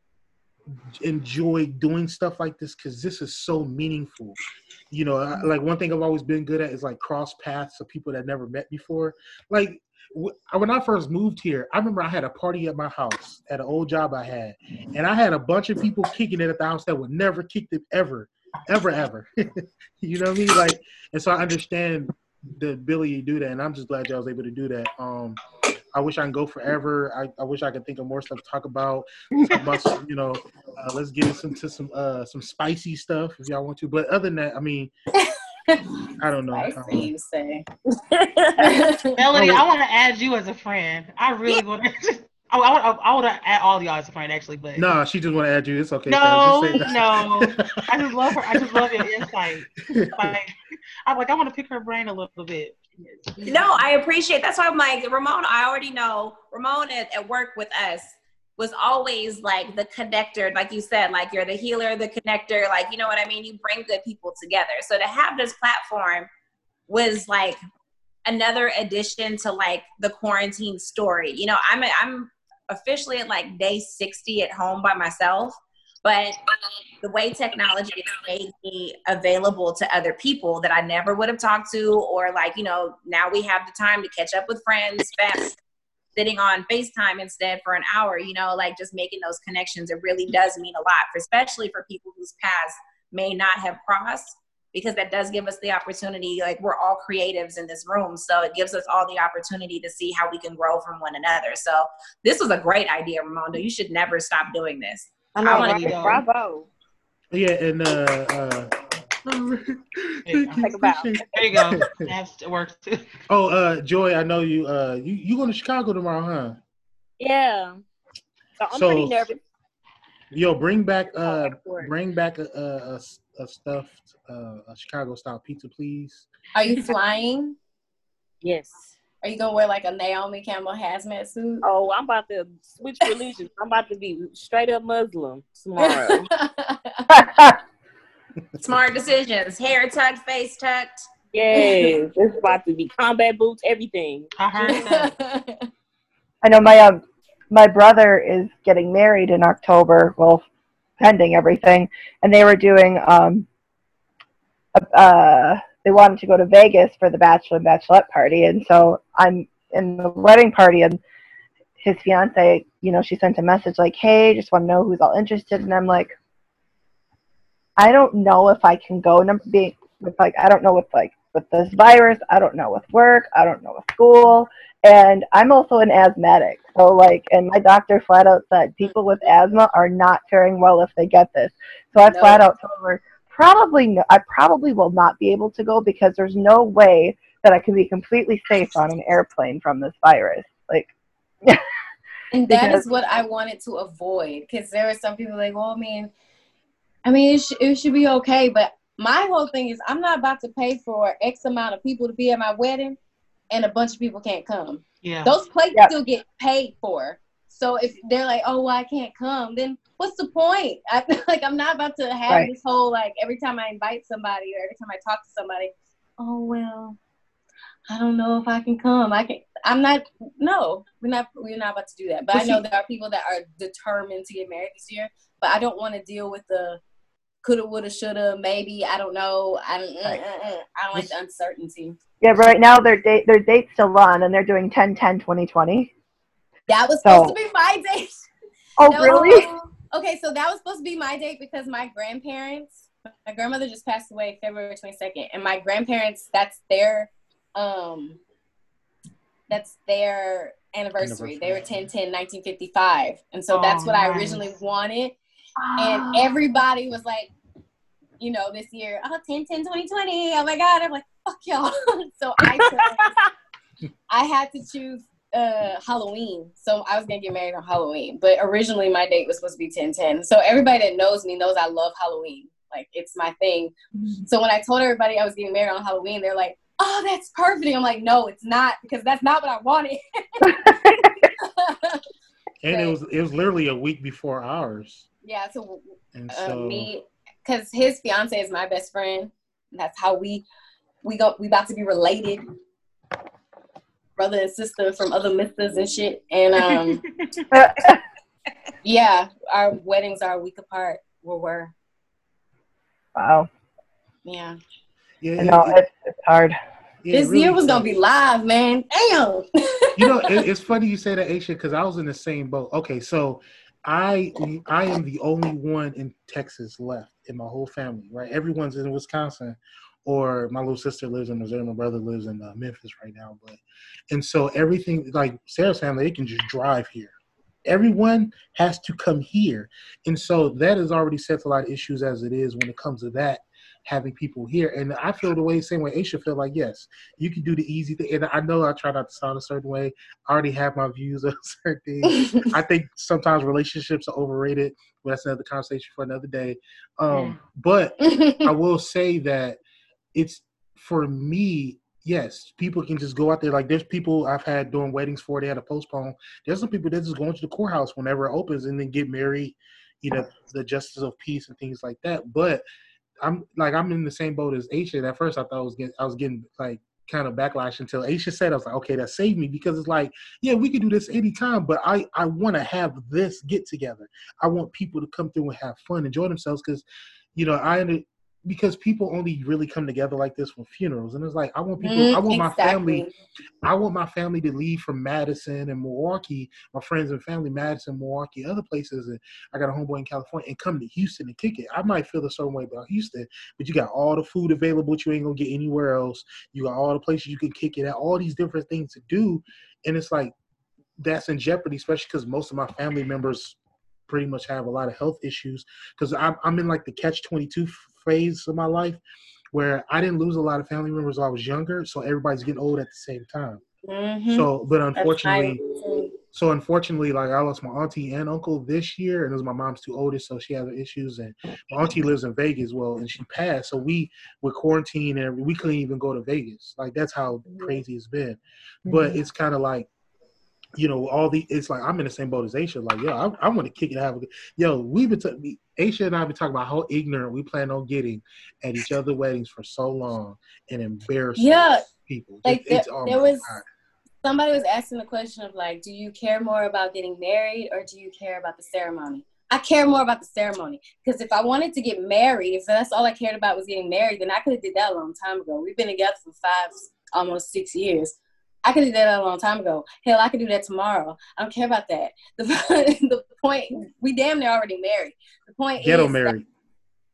enjoy doing stuff like this because this is so meaningful. You know, I, like one thing I've always been good at is like cross paths of people that never met before. Like w- when I first moved here, I remember I had a party at my house at an old job I had, and I had a bunch of people kicking it at the house that would never kick it ever. Ever, ever. You know what I mean? Like, and so I understand the ability to do that, and I'm just glad y'all was able to do that. Um, I wish I can go forever. I, I wish I could think of more stuff to talk about. Talk about some, you know, uh, let's get into some uh, some spicy stuff if y'all want to. But other than that, I mean, I don't know. Spicy, you say. Melody, I want to add you as a friend. I really want to. I, I, I want to add all y'all as a friend, actually, but no, she just want to add you. It's okay. no, just say no. I just love her. I just love your insight. Like, I'm like, I want to pick her brain a little bit. No, I appreciate. That's why I'm like, Ramon, I already know Ramon at, at work with us was always like the connector, like you said, like you're the healer, the connector, like, you know what I mean? You bring good people together. So to have this platform was like another addition to like the quarantine story. You know, I'm a, I'm officially at like day sixty at home by myself, but the way technology has made me available to other people that I never would have talked to, or like, you know, now we have the time to catch up with friends, family, sitting on FaceTime instead for an hour, you know, like just making those connections. It really does mean a lot, for, especially for people whose paths may not have crossed, because that does give us the opportunity. Like, we're all creatives in this room, so it gives us all the opportunity to see how we can grow from one another. So this was a great idea, Ramondo. You should never stop doing this. I know, I right? wanna- Bravo. Yeah, and uh, uh thank you. Take a bow. Appreciate There you go. That works too. Oh, uh, Joy, I know you. Uh, you you going to Chicago tomorrow, huh? Yeah. So I'm So- pretty nervous. Yo, bring back uh, Excellent. bring back a a, a, a stuffed uh, a Chicago style pizza, please. Are you flying? Yes. Are you gonna wear like a Naomi Campbell hazmat suit? Oh, I'm about to switch religions. I'm about to be straight up Muslim tomorrow. Smart decisions. Hair tucked, face tucked. Yes. It's about to be combat boots, everything. I heard that. I know my um my brother is getting married in October. Well, pending everything, and they were doing um uh they wanted to go to Vegas for the bachelor and bachelorette party, and so I'm in the wedding party, and his fiance, you know, she sent a message like, "Hey, just want to know who's all interested," and I'm like, I don't know if I can go. Number being with like, I don't know with like with this virus. I don't know with work. I don't know with school. And I'm also an asthmatic. So like, and my doctor flat out said people with asthma are not faring well if they get this. So I No. flat out told her probably no, I probably will not be able to go because there's no way that I can be completely safe on an airplane from this virus. Like, And that because- is what I wanted to avoid, because there are some people like, well, I mean, I mean, it, sh- it should be okay. But my whole thing is I'm not about to pay for X amount of people to be at my wedding and a bunch of people can't come. Yeah. Those plates Yeah. still get paid for. So if they're like, oh, well, I can't come, then what's the point? I feel like I'm not about to have Right. this whole, like, every time I invite somebody or every time I talk to somebody, oh, well, I don't know if I can come. I can. I'm not. No, we're not. We're not about to do that. But But I know see- there are people that are determined to get married this year. But I don't want to deal with the coulda, woulda, shoulda, maybe. I don't know. I don't. Right. Uh, uh, uh. I don't like the uncertainty. yeah, right now their date their date's still on, and they're doing ten ten twenty twenty. That was So- supposed to be my date. Oh, That was- really? Okay, so that was supposed to be my date because my grandparents, my grandmother just passed away February twenty-second, and my grandparents, that's their, um, that's their anniversary. They were ten ten nineteen fifty-five, and so Oh, that's what I nice. originally wanted. And everybody was like, you know, this year, oh, ten ten twenty twenty. Oh my God. I'm like, fuck y'all. So I chose, I had to choose uh, Halloween. So I was going to get married on Halloween. But originally my date was supposed to be ten ten. So everybody that knows me knows I love Halloween. Like, it's my thing. So when I told everybody I was getting married on Halloween, they're like, oh, that's perfect. I'm like, no, it's not, because that's not what I wanted. And it was it was literally a week before ours. Yeah, so And uh, so me, because his fiance is my best friend. That's how we we go. We about to be related, brother and sister from other misters and shit. And um, yeah, our weddings are a week apart. We were, Wow. yeah. yeah, I know it- it's, it's hard. yeah, it This really year was gonna sucks. be live, man. Damn. You know, it, it's funny you say that, Aisha, because I was in the same boat. Okay, so I I am the only one in Texas left in my whole family, right? Everyone's in Wisconsin, or my little sister lives in Missouri. My brother lives in uh, Memphis right now. But and so everything, like Sarah's family, they can just drive here. Everyone has to come here, and so that has already set a lot of issues as it is when it comes to that. Having people here, and I feel the way same way Aisha feel like yes, you can do the easy thing. And I know I try not to sound a certain way. I already have my views on certain things. I think sometimes relationships are overrated, but that's another conversation for another day. Um, but I will say that it's for me. Yes, people can just go out there. Like there's people I've had doing weddings for. They had to postpone. There's some people that just go into the courthouse whenever it opens and then get married. You know, the justice of peace and things like that. But I'm like I'm in the same boat as Aisha. At first, I thought I was getting I was getting like kind of backlash until Aisha said, I was like, okay, that saved me because it's like, yeah, we can do this anytime, but I I want to have this get together. I want people to come through and have fun, enjoy themselves, because you know I because people only really come together like this for funerals, and it's like I want people, Mm, I want my family. exactly. I want my family to leave from Madison and Milwaukee, my friends and family, Madison, Milwaukee, other places. And I got a homeboy in California and come to Houston and kick it. I might feel a certain way about Houston, but you got all the food available that you ain't going to get anywhere else. You got all the places you can kick it at, all these different things to do. And it's like, that's in jeopardy, especially because most of my family members pretty much have a lot of health issues. Because I'm, I'm in like the catch twenty-two phase of my life, where I didn't lose a lot of family members when I was younger, so everybody's getting old at the same time. Mhm. So, but That's unfortunately, my- so unfortunately, like I lost my auntie and uncle this year, and it was my mom's two oldest, so she has her issues. And my auntie lives in Vegas, well, and she passed, so we were quarantined and we couldn't even go to Vegas. Like that's how crazy it's been. But it's kind of like, you know, all the it's like I'm in the same boat as Aisha. Like, yo, I, I want to kick it, have a good. Yo, we've been t- Aisha and I have been talking about how ignorant we plan on getting at each other's weddings for so long and embarrassing Yeah, people. like It- there, it's, oh there my was God. somebody was asking the question of like, do you care more about getting married or do you care about the ceremony? I care more about the ceremony, because if I wanted to get married, if that's all I cared about was getting married, then I could have did that a long time ago. We've been together for five, almost six years. I could have did that a long time ago. Hell, I could do that tomorrow. I don't care about that. The, the point, we damn near already married. The point Ghetto is, married.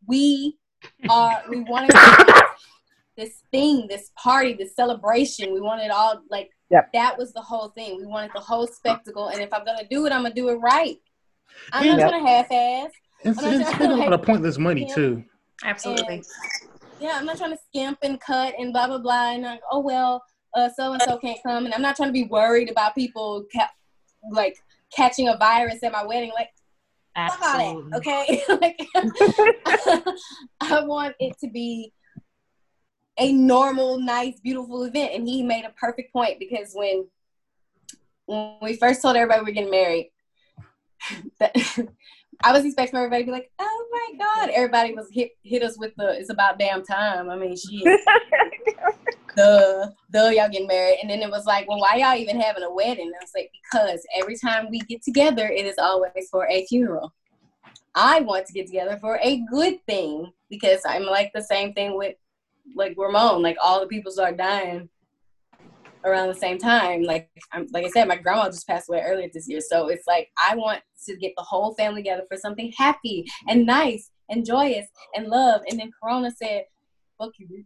we are, we wanted to have this thing, this party, this celebration. We wanted all, like, Yep. that was the whole thing. We wanted the whole spectacle. And if I'm going to do it, I'm going to do it right. I'm Yeah. not trying to half-ass. It's, I'm not it's trying spending to, a lot like, of pointless money skimp. too. Absolutely. And, yeah, I'm not trying to skimp and cut and blah, blah, blah. And like, oh, well, uh, so-and-so can't come. And I'm not trying to be worried about people, ca- like, catching a virus at my wedding. Like, fuck all Absolutely. that, okay? Like, I want it to be a normal, nice, beautiful event. And he made a perfect point, because when when we first told everybody we were getting married, that, I was expecting everybody to be like, oh my God. Everybody was hit hit us with the, it's about damn time. I mean, shit. the, the y'all getting married. And then it was like, well, why y'all even having a wedding? And I was like, because every time we get together, it is always for a funeral. I want to get together for a good thing, because I'm like the same thing with, like, Ramon. Like, all the people start dying around the same time. Like, I'm, like I said, my grandma just passed away earlier this year. So it's like, I want to get the whole family together for something happy and nice and joyous and love. And then Corona said, fuck you.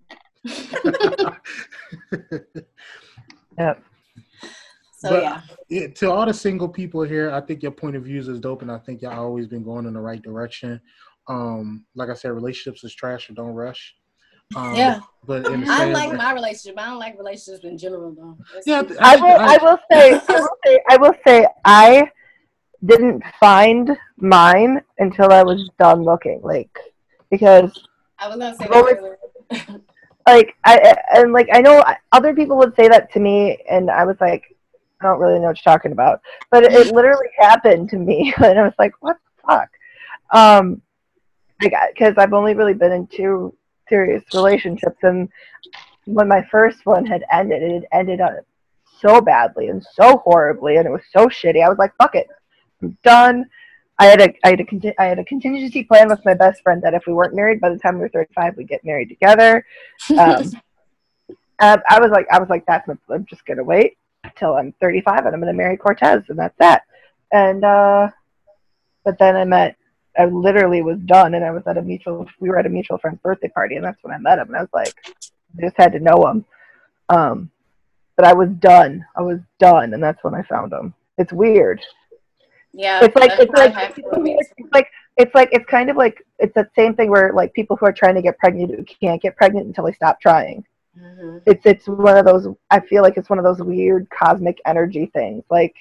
Yep. So, But, yeah. yeah, to all the single people here, I think your point of views is dope, and I think y'all always been going in the right direction. Um, like I said, relationships is trash, or don't rush. Um, Yeah. But in the I same like way- my relationship. I don't like relationships in general, though. That's yeah, true. I will. I will say. I will say. I will say. I didn't find mine until I was done looking. Like, because I was gonna say Well, that earlier. like I and like I know other people would say that to me, and I was like, I don't really know what you're talking about. But it, it literally happened to me, and I was like, what the fuck? Um, I got because I've only really been in two serious relationships, and when my first one had ended, it had ended up so badly and so horribly, and it was so shitty. I was like, fuck it, I'm done. I had a I had a conti- I had a contingency plan with my best friend that if we weren't married by the time we were thirty-five, we'd get married together. Um, and I was like, I was like, that's my, I'm just gonna wait till I'm thirty-five and I'm gonna marry Cortez, and that's that. And uh, but then I met. I literally was done, and I was at a mutual. We were at a mutual friend's birthday party, and that's when I met him. And I was like, I just had to know him. Um, but I was done. I was done, and that's when I found him. It's weird. Yeah, It's like that's it's what like happened people with who me. are- it's like it's like it's kind of like it's that same thing where like people who are trying to get pregnant who can't get pregnant until they stop trying. Mm-hmm. It's it's one of those. I feel like it's one of those weird cosmic energy things. Like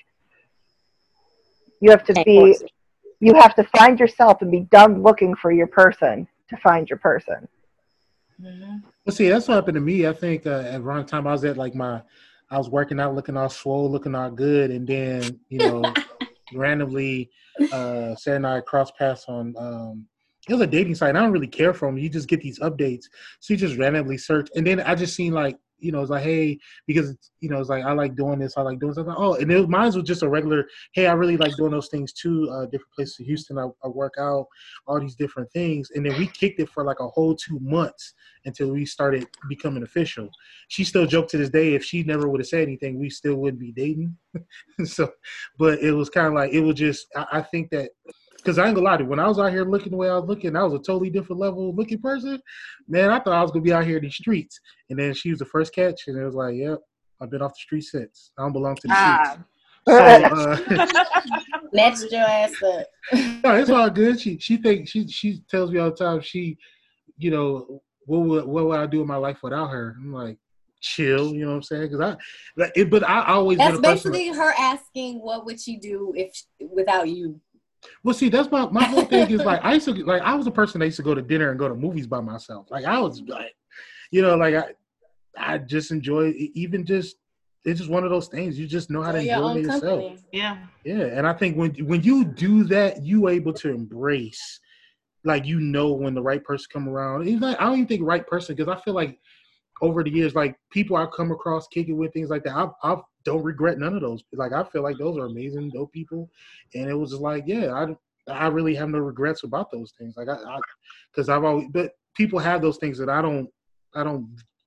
you have to be, you have to find yourself and be done looking for your person to find your person. Mm-hmm. Well, see, that's what happened to me. I think uh, at around the time I was at like my, I was working out, looking all swole, looking all good, and then you know, randomly, uh, Sarah and I crossed paths on. Um, it was a dating site. I don't really care for them. You just get these updates, so you just randomly search, and then I just seen like, you know, it's like, hey, because it's, you know, it's like I like doing this, I like doing something. Oh, and it was, mine was just a regular. Hey, I really like doing those things too. Uh, different places in Houston, I, I work out, all these different things, and then we kicked it for like a whole two months until we started becoming official. She still joked to this day, if she never would have said anything, we still wouldn't be dating. So, but it was kind of like, it was just, I, I think that, because I ain't gonna lie to you, when I was out here looking the way I was looking, I was a totally different level looking person. Man, I thought I was gonna be out here in these streets. And then she was the first catch, and it was like, yep, I've been off the street since. I don't belong to the Ah. streets. So, uh, Next your ass up. no, it's all good. She she thinks she she tells me all the time. She, you know, what would what would I do in my life without her? I'm like, chill. You know what I'm saying? Because I, like, it, but I always That's been a person. basically her asking, "What would she do if without you?" Well, see, that's my my whole thing is like I used to like I was a person that used to go to dinner and go to movies by myself. Like I was like, you know, like I I just enjoy even just. It's just one of those things. You just know how to Enjoy your enjoy own yourself. company. Yeah. Yeah, and I think when when you do that, you able to embrace, like you know when the right person come around. It's like, I don't even think right person, because I feel like over the years, like people I've come across kicking with things like that, I I don't regret none of those. Like I feel like those are amazing, dope people, and it was just like, yeah, I I really have no regrets about those things. Like I, because I've always, but people have those things that I don't I don't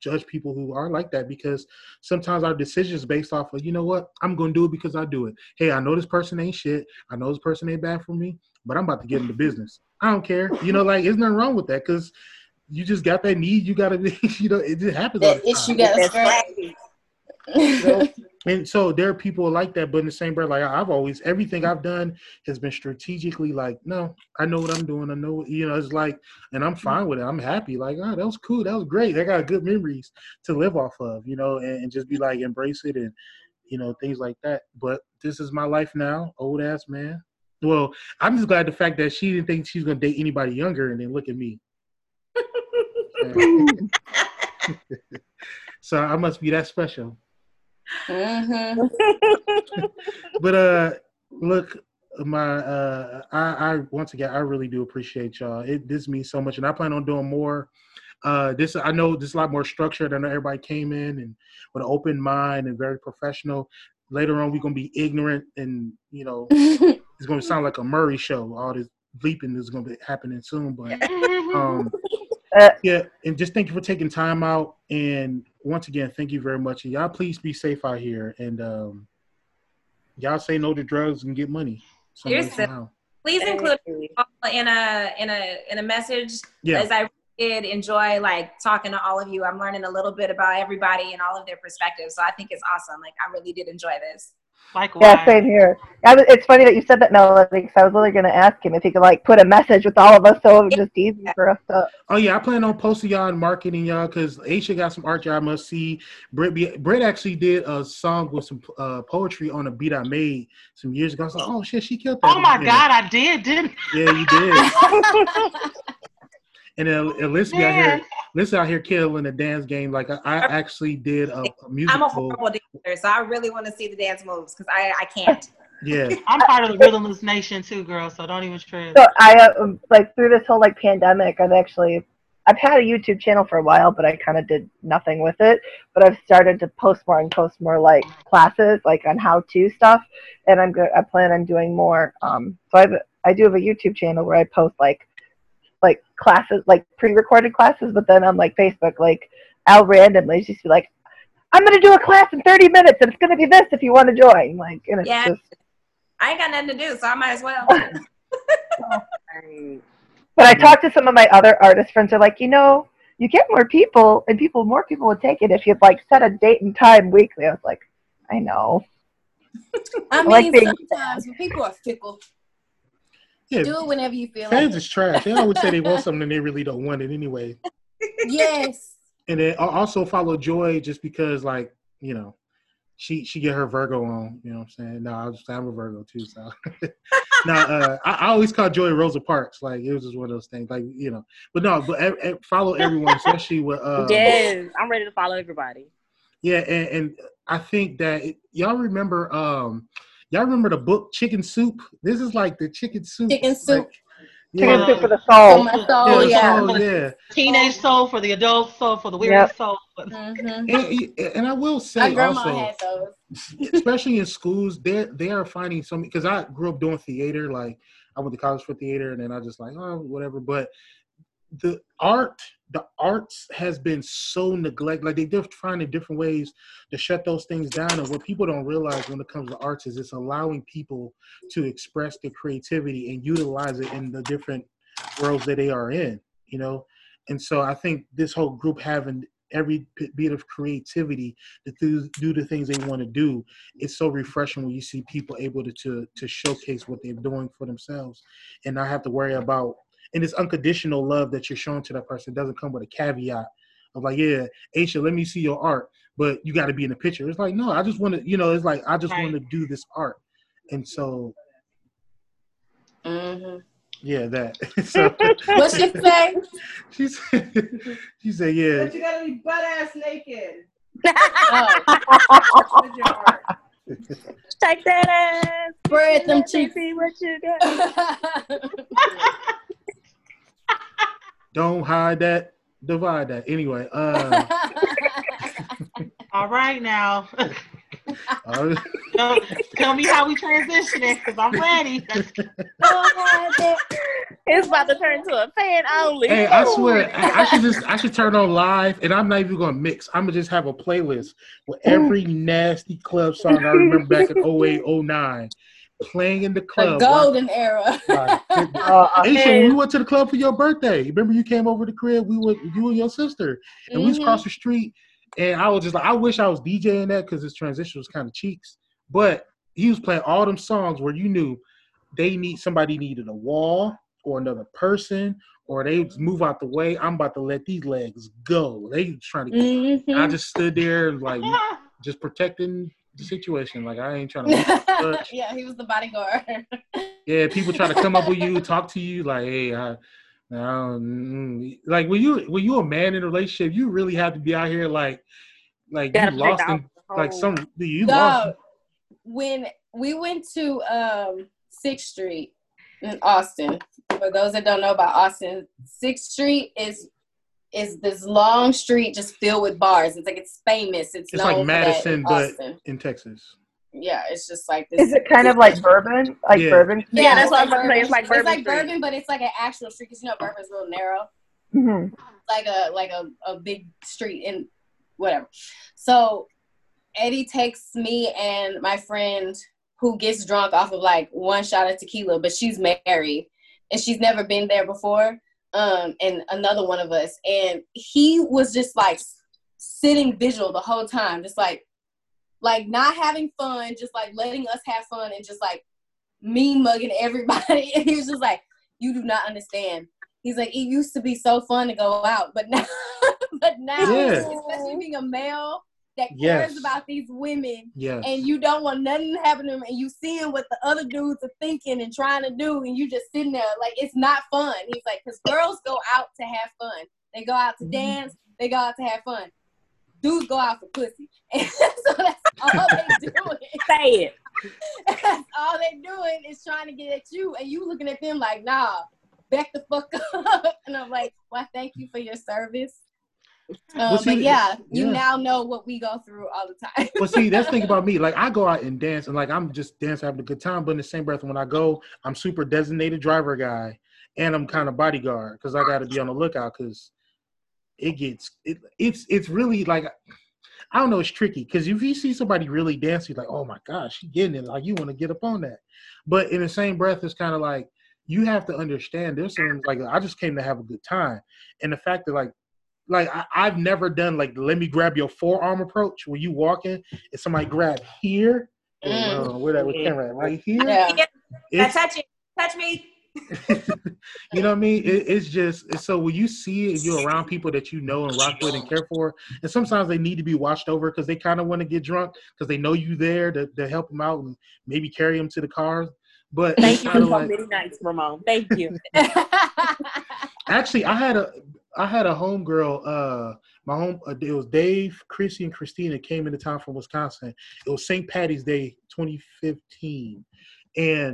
judge people who are like that, because sometimes our decisions based off of, you know what, I'm going to do it because I do it. Hey, I know this person ain't shit. I know this person ain't bad for me, but I'm about to get into business. I don't care. You know, like, there's nothing wrong with that, because you just got that need. You got to be, you know, it just happens all That the issue time. got scratched. You know? And so there are people like that, but in the same breath, like I've always, everything I've done has been strategically like, no, I know what I'm doing. I know, what, you know, it's like, and I'm fine with it. I'm happy. Like, oh, that was cool. That was great. I got good memories to live off of, you know, and, and just be like, embrace it and, you know, things like that. But this is my life now, old ass man. Well, I'm just glad the fact that she didn't think she's going to date anybody younger, and then look at me. So I must be that special. Mm-hmm. But uh, look, my uh, I, I once again I really do appreciate y'all. It this means so much, and I plan on doing more. Uh, this I know this is a lot more structured. I know everybody came in and with an open mind and very professional. Later on, we're gonna be ignorant, and you know, it's gonna sound like a Murray show. All this bleeping is gonna be happening soon, but um. Yeah, and just thank you for taking time out. And once again, thank you very much. And y'all, please be safe out here. And um, y'all say no to drugs and get money. Some way, somehow. Please include in a in a in a message. Yeah. As I did enjoy like talking to all of you. I'm learning a little bit about everybody and all of their perspectives. So I think it's awesome. Like I really did enjoy this. Likewise. Yeah, same here. I was, it's funny that you said that, Melody, because I was literally going to ask him if he could like put a message with all of us, so it was just easy for us to. Oh yeah, I plan on posting y'all and marketing y'all, because Aisha got some art y'all must see. Britt, be, Britt actually did a song with some uh, poetry on a beat I made some years ago. I was like, oh shit, she killed that. Oh my god, I did, didn't? Yeah, you did. And then Alyssa out here, Alyssa out here killing the dance game. Like I, I actually did a, a musical. I'm a horrible dancer, so I really want to see the dance moves because I, I can't. Yeah, I'm part of the Rhythmless Nation too, girl. So don't even trip. So I uh, like through this whole like pandemic, I've actually I've had a YouTube channel for a while, but I kind of did nothing with it. But I've started to post more and post more like classes, like on how to stuff, and I'm good. I plan on doing more. Um, so I have I do have a YouTube channel where I post like. like classes, like pre-recorded classes, but then on like Facebook, like I'll randomly just be like, I'm going to do a class in thirty minutes and it's going to be this if you want to join. Like, and it's yeah, just, I ain't got nothing to do, so I might as well. But I talked to some of my other artist friends. They're like, you know, you get more people and people, more people would take it if you'd like set a date and time weekly. I was like, I know. I mean, like being- sometimes when people are fickle. Yeah, do it whenever you feel fans like is trash. They always say they want something and they really don't want it anyway. Yes. And then also follow Joy just because, like, you know, she she get her Virgo on. You know what I'm saying? No, I was, I'm a Virgo too. So now uh, I, I always call Joy Rosa Parks. Like it was just one of those things. Like you know, but no, but uh, uh, follow everyone, especially with. Um, yes, I'm ready to follow everybody. Yeah, and, and I think that it, y'all remember. Um, Y'all remember the book Chicken Soup? This is like the chicken soup. Chicken soup. Like, yeah. Chicken soup for the soul. For my soul, yeah. yeah. Soul, yeah. Teenage soul for the adult soul for the weary Yep. soul. Mm-hmm. And, and I will say My grandma also, had those. especially in schools, they they are finding some, because I grew up doing theater. Like I went to college for theater, and then I just like oh whatever. But the art, the arts has been so neglected. Like they're finding different ways to shut those things down. And what people don't realize when it comes to arts is it's allowing people to express their creativity and utilize it in the different worlds that they are in, you know? And so I think this whole group having every bit of creativity to do, do the things they want to do, it's so refreshing when you see people able to, to, to showcase what they're doing for themselves and not have to worry about. And this unconditional love that you're showing to that person doesn't come with a caveat of like, yeah, Aisha, let me see your art, but you got to be in the picture. It's like, no, I just want to, you know, it's like, I just Right. want to do this art. And so, Mm-hmm. yeah, that. So, What she say? she said, she said, yeah. But you gotta be butt ass naked. Oh, With your art. Take that ass. spread them Let me cheeks. see what you got. Don't hide that, divide that. Anyway, uh, All right now. uh, tell, tell me how we transitioning because I'm ready. It's about to turn into a fan only. Hey, I swear, I, I should just I should turn on live, and I'm not even gonna mix. I'm gonna just have a playlist with every nasty club song I remember back in oh eight, oh nine, playing in the The club. golden era. Like, Uh, Aisha, when we went to the club for your birthday, remember you came over to the crib? We were you and your sister, and we was Mhm. across the street, and I was just like, I wish I was DJing that because his transition was kind of cheeks, but he was playing all them songs where you knew they need somebody needed a wall or another person, or they just move out the way. I'm about to let these legs go. They trying to get. Mhm. And I just stood there like just protecting the situation. Like I ain't trying to make touch. Yeah, he was the bodyguard. Yeah, people try to come up with you, talk to you, like, hey, I, I don't, mm. like when you when you a man in a relationship, you really have to be out here like, like you Gotta pick lost out in the like whole- some you lost. Dog, when we went to um Sixth Street in Austin, for those that don't know about Austin, Sixth Street is is this long street just filled with bars. It's like it's famous. It's, It's known like for that Madison, in but Austin. in Texas. Yeah, it's just like this. Is it kind of like bourbon? Like Yeah. bourbon? Yeah, that's it's what I was about to say. It's like It's Bourbon like Street. bourbon, but it's like an actual street because you know bourbon's real narrow. Mhm. Like a like a, a big street in whatever. So Eddie takes me and my friend who gets drunk off of like one shot of tequila, but she's married and she's never been there before. Um, and another one of us, and he was just like sitting visual the whole time, just like like not having fun, just like letting us have fun and just like me mugging everybody. And he was just like, you do not understand. He's like, it used to be so fun to go out, but now, but now, Yeah. especially being a male that cares Yes. about these women, Yes. and you don't want nothing to happen to them, and you seeing what the other dudes are thinking and trying to do, and you just sitting there like it's not fun. He's like, because girls go out to have fun, they go out to dance, they go out to have fun. Dudes go out for pussy, and so that's all they doing. Say it. That's all they doing is trying to get at you, and you looking at them like, nah, back the fuck up. And I'm like, well, thank you for your service. Uh, Well, see, but yeah, you yeah. now know what we go through all the time. Well, see, that's the thing about me. Like, I go out and dance, and like I'm just dancing, having a good time. But in the same breath, when I go, I'm super designated driver guy, and I'm kind of bodyguard because I got to be on the lookout because it gets it. It's it's really like I don't know. It's tricky because if you see somebody really dancing, like, oh my gosh, she getting it. Like you want to get up on that, but in the same breath, it's kind of like you have to understand. There's some like I just came to have a good time, and the fact that like. Like I, I've never done like let me grab your forearm approach where you walking and somebody grab here. Mm. Oh, where that with camera at? Right here. Yeah. I It's, touch it. Touch me. you know what I mean? It, it's just it's so when you see it, you're around people that you know and rock with and care for, and sometimes they need to be watched over because they kind of want to get drunk because they know you there to, to help them out and maybe carry them to the cars. But Thank it's you kind for of so like many nights, Ramon. Thank you. actually I had a I had a homegirl. Uh, my home uh, it was Dave, Chrissy, and Christina came into town from Wisconsin. It was Saint Patty's Day, twenty fifteen, and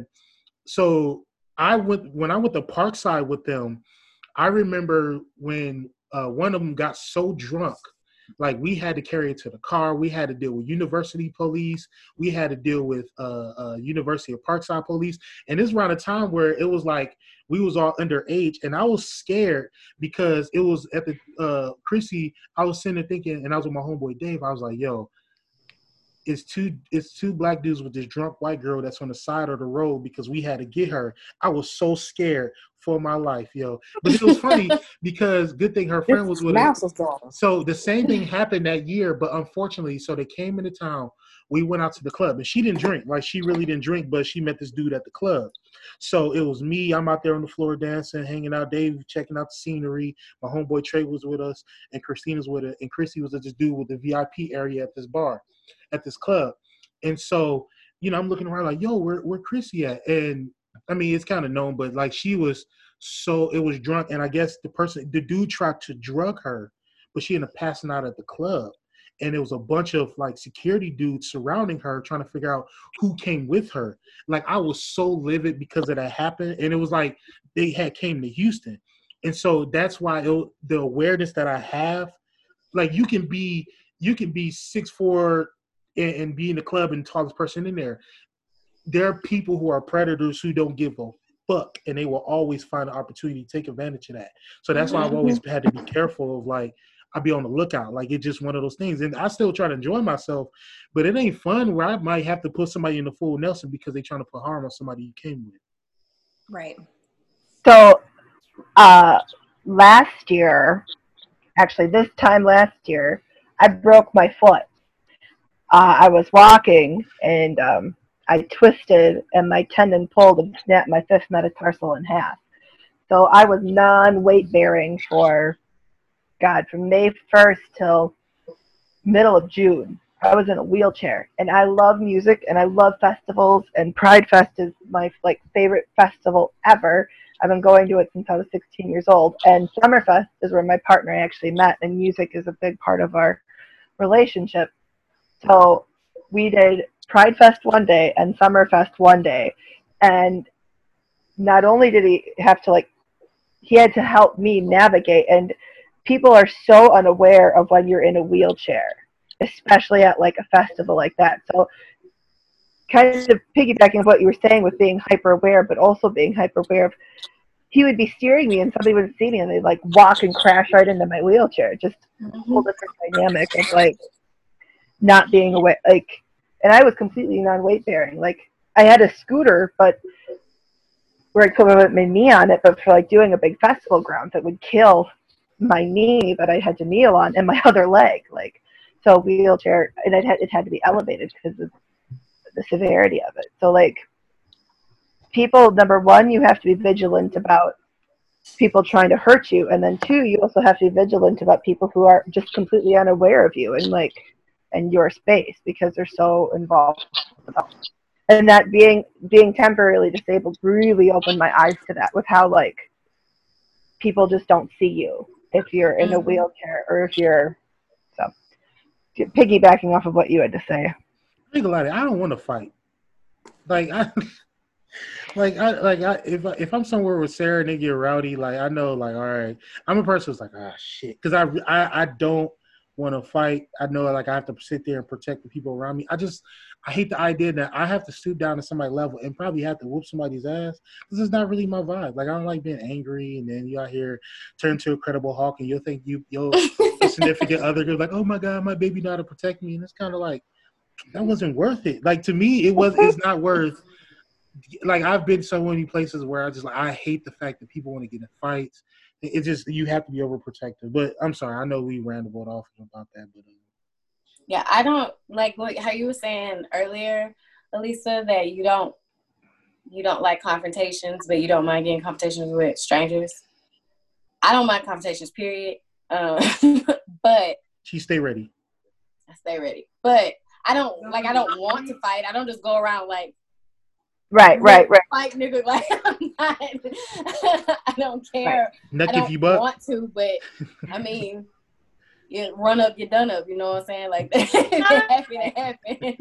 so I went when I went to Parkside with them. I remember when uh, one of them got so drunk, like we had to carry it to the car. We had to deal with university police. We had to deal with uh, uh, University of Parkside police. And this was around a time where it was like we was all underage, and I was scared because it was at the uh, Chrissy. I was sitting there thinking, and I was with my homeboy Dave. I was like, "Yo, it's two it's two black dudes with this drunk white girl that's on the side of the road because we had to get her." I was so scared for my life, yo. But it was funny because good thing her friend was with us. Mouse was gone. So the same thing happened that year, but unfortunately, so they came into town. We went out to the club, and she didn't drink. Like she really didn't drink, but she met this dude at the club. So it was me. I'm out there on the floor dancing, hanging out. Dave checking out the scenery. My homeboy Trey was with us, and Christina's with it. And Chrissy was this dude with the V I P area at this bar, at this club. And so, you know, I'm looking around like, yo, where where Chrissy at? And I mean, it's kind of known, but like she was so it was drunk, and I guess the person, the dude tried to drug her, but she ended up passing out at the club. And it was a bunch of like security dudes surrounding her trying to figure out who came with her. Like I was so livid because of that happened. And it was like they had came to Houston. And so that's why it, the awareness that I have, like you can be, you can be six foot four and, and be in the club and tallest person in there. There are people who are predators who don't give a fuck, and they will always find an opportunity to take advantage of that. So that's why I've always had to be careful of like, I'll be on the lookout. Like it's just one of those things. And I still try to enjoy myself, but it ain't fun where I might have to put somebody in the full Nelson because they trying to put harm on somebody you came with. Right. So uh, last year, actually this time last year, I broke my foot. Uh, I was walking and um, I twisted and my tendon pulled and snapped my fifth metatarsal in half. So I was non-weight bearing for, God, from May first till middle of June. I was in a wheelchair, and I love music and I love festivals, and Pride Fest is my like favorite festival ever. I've been going to it since I was sixteen years old, and Summerfest is where my partner and I actually met, and music is a big part of our relationship. So we did Pride Fest one day and Summerfest one day, and not only did he have to like, he had to help me navigate, and people are so unaware of when you're in a wheelchair, especially at like a festival like that. So kind of piggybacking on what you were saying with being hyper aware, but also being hyper aware of, he would be steering me and somebody would see me and they'd like walk and crash right into my wheelchair. Just a whole different dynamic of like not being aware. Like, and I was completely non-weight bearing. Like I had a scooter, but where I could put my knee on it, but for like doing a big festival ground that would kill my knee that I had to kneel on and my other leg. Like, so wheelchair, and it had, it had to be elevated because of the severity of it. So like people, number one, you have to be vigilant about people trying to hurt you. And then two, you also have to be vigilant about people who are just completely unaware of you and like, and your space because they're so involved. And that being, being temporarily disabled really opened my eyes to that with how like people just don't see you if you're in a wheelchair or if you're, so piggybacking off of what you had to say. I don't want to fight. Like I, like I, like I, if I, if I'm somewhere with Sarah and they get rowdy, like I know, like all right, I'm a person who's like ah shit, because I, I, I don't want to fight. I know like I have to sit there and protect the people around me. I just I hate the idea that I have to stoop down to somebody's level and probably have to whoop somebody's ass. This is not really my vibe. Like I don't like being angry and then you out here turn to a Incredible Hulk and you'll think you your significant other goes like, oh my god, my baby know how to protect me, and it's kind of like that wasn't worth it. Like to me, it was. It's not worth. Like I've been so many places where I just like I hate the fact that people want to get in fights. It, it just you have to be overprotective. But I'm sorry, I know we rambled off about that, but uh, yeah, I don't like what how you were saying earlier, Elisa, that you don't you don't like confrontations, but you don't mind getting confrontations with strangers. I don't mind confrontations, period. Um, but she stay ready. I stay ready, but I don't like. I don't want to fight. I don't just go around like. Right, right, right. Fight, nigga. Like I'm not. I don't care. Right. I don't if you butt. want to, but I mean, you run up, you done up. You know what I'm saying? Like it happened, it happened.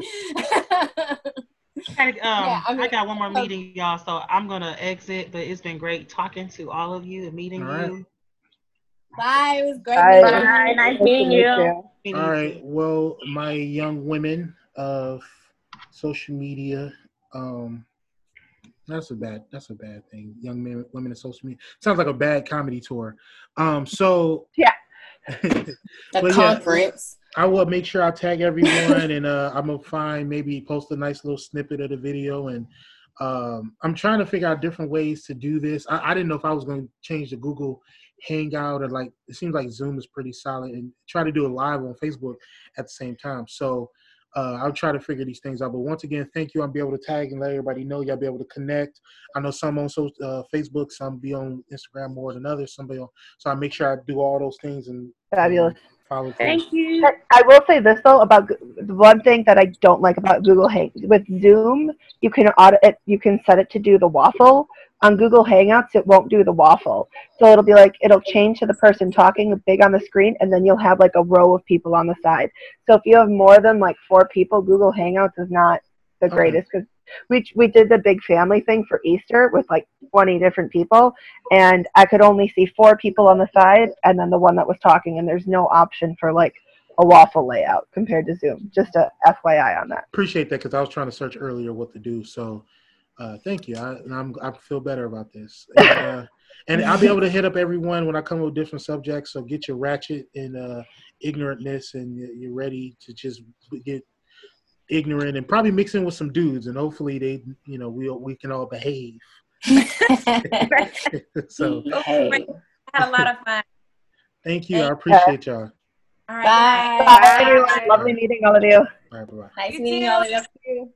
Hey, um, yeah, I, mean, I got one more meeting, y'all. So I'm gonna exit. But it's been great talking to all of you and meeting all right. you. Bye. It was great. Bye. Bye. Nice meeting you. All right. Well, my young women of social media. Um, that's a bad. That's a bad thing. Young men, women of social media. Sounds like a bad comedy tour. Um. So yeah. A conference. Yeah, I will make sure I tag everyone, and uh, I'm gonna find maybe post a nice little snippet of the video, and um, I'm trying to figure out different ways to do this. I, I didn't know if I was going to change the Google Hangout or like it seems like Zoom is pretty solid, and try to do it live on Facebook at the same time. So uh, I'll try to figure these things out. But once again, thank you. I'll be able to tag and let everybody know. Y'all be able to connect. I know some on so, uh, Facebook, some be on Instagram more than others. Somebody on, so I make sure I do all those things and fabulous. Um, follow. Thank you. I will say this though about the one thing that I don't like about Google Hang with Zoom, you can auto it, you can set it to do the waffle. On Google Hangouts, it won't do the waffle. So it'll be like, it'll change to the person talking big on the screen, and then you'll have like a row of people on the side. So if you have more than like four people, Google Hangouts is not the greatest because we, we did the big family thing for Easter with like twenty different people, and I could only see four people on the side and then the one that was talking, and there's no option for like a waffle layout compared to Zoom. Just a F Y I on that. Appreciate that because I was trying to search earlier what to do. So Uh, thank you. I, and I'm, I feel better about this. And, uh, and I'll be able to hit up everyone when I come with different subjects. So get your ratchet and uh, ignorantness, and you're ready to just get ignorant and probably mix in with some dudes, and hopefully they, you know, we we can all behave. So I had a lot of fun. thank you. Thank I appreciate y'all. All right. Bye. Bye, everyone. Lovely meeting all of you. Bye bye. Nice You meeting too. all of you.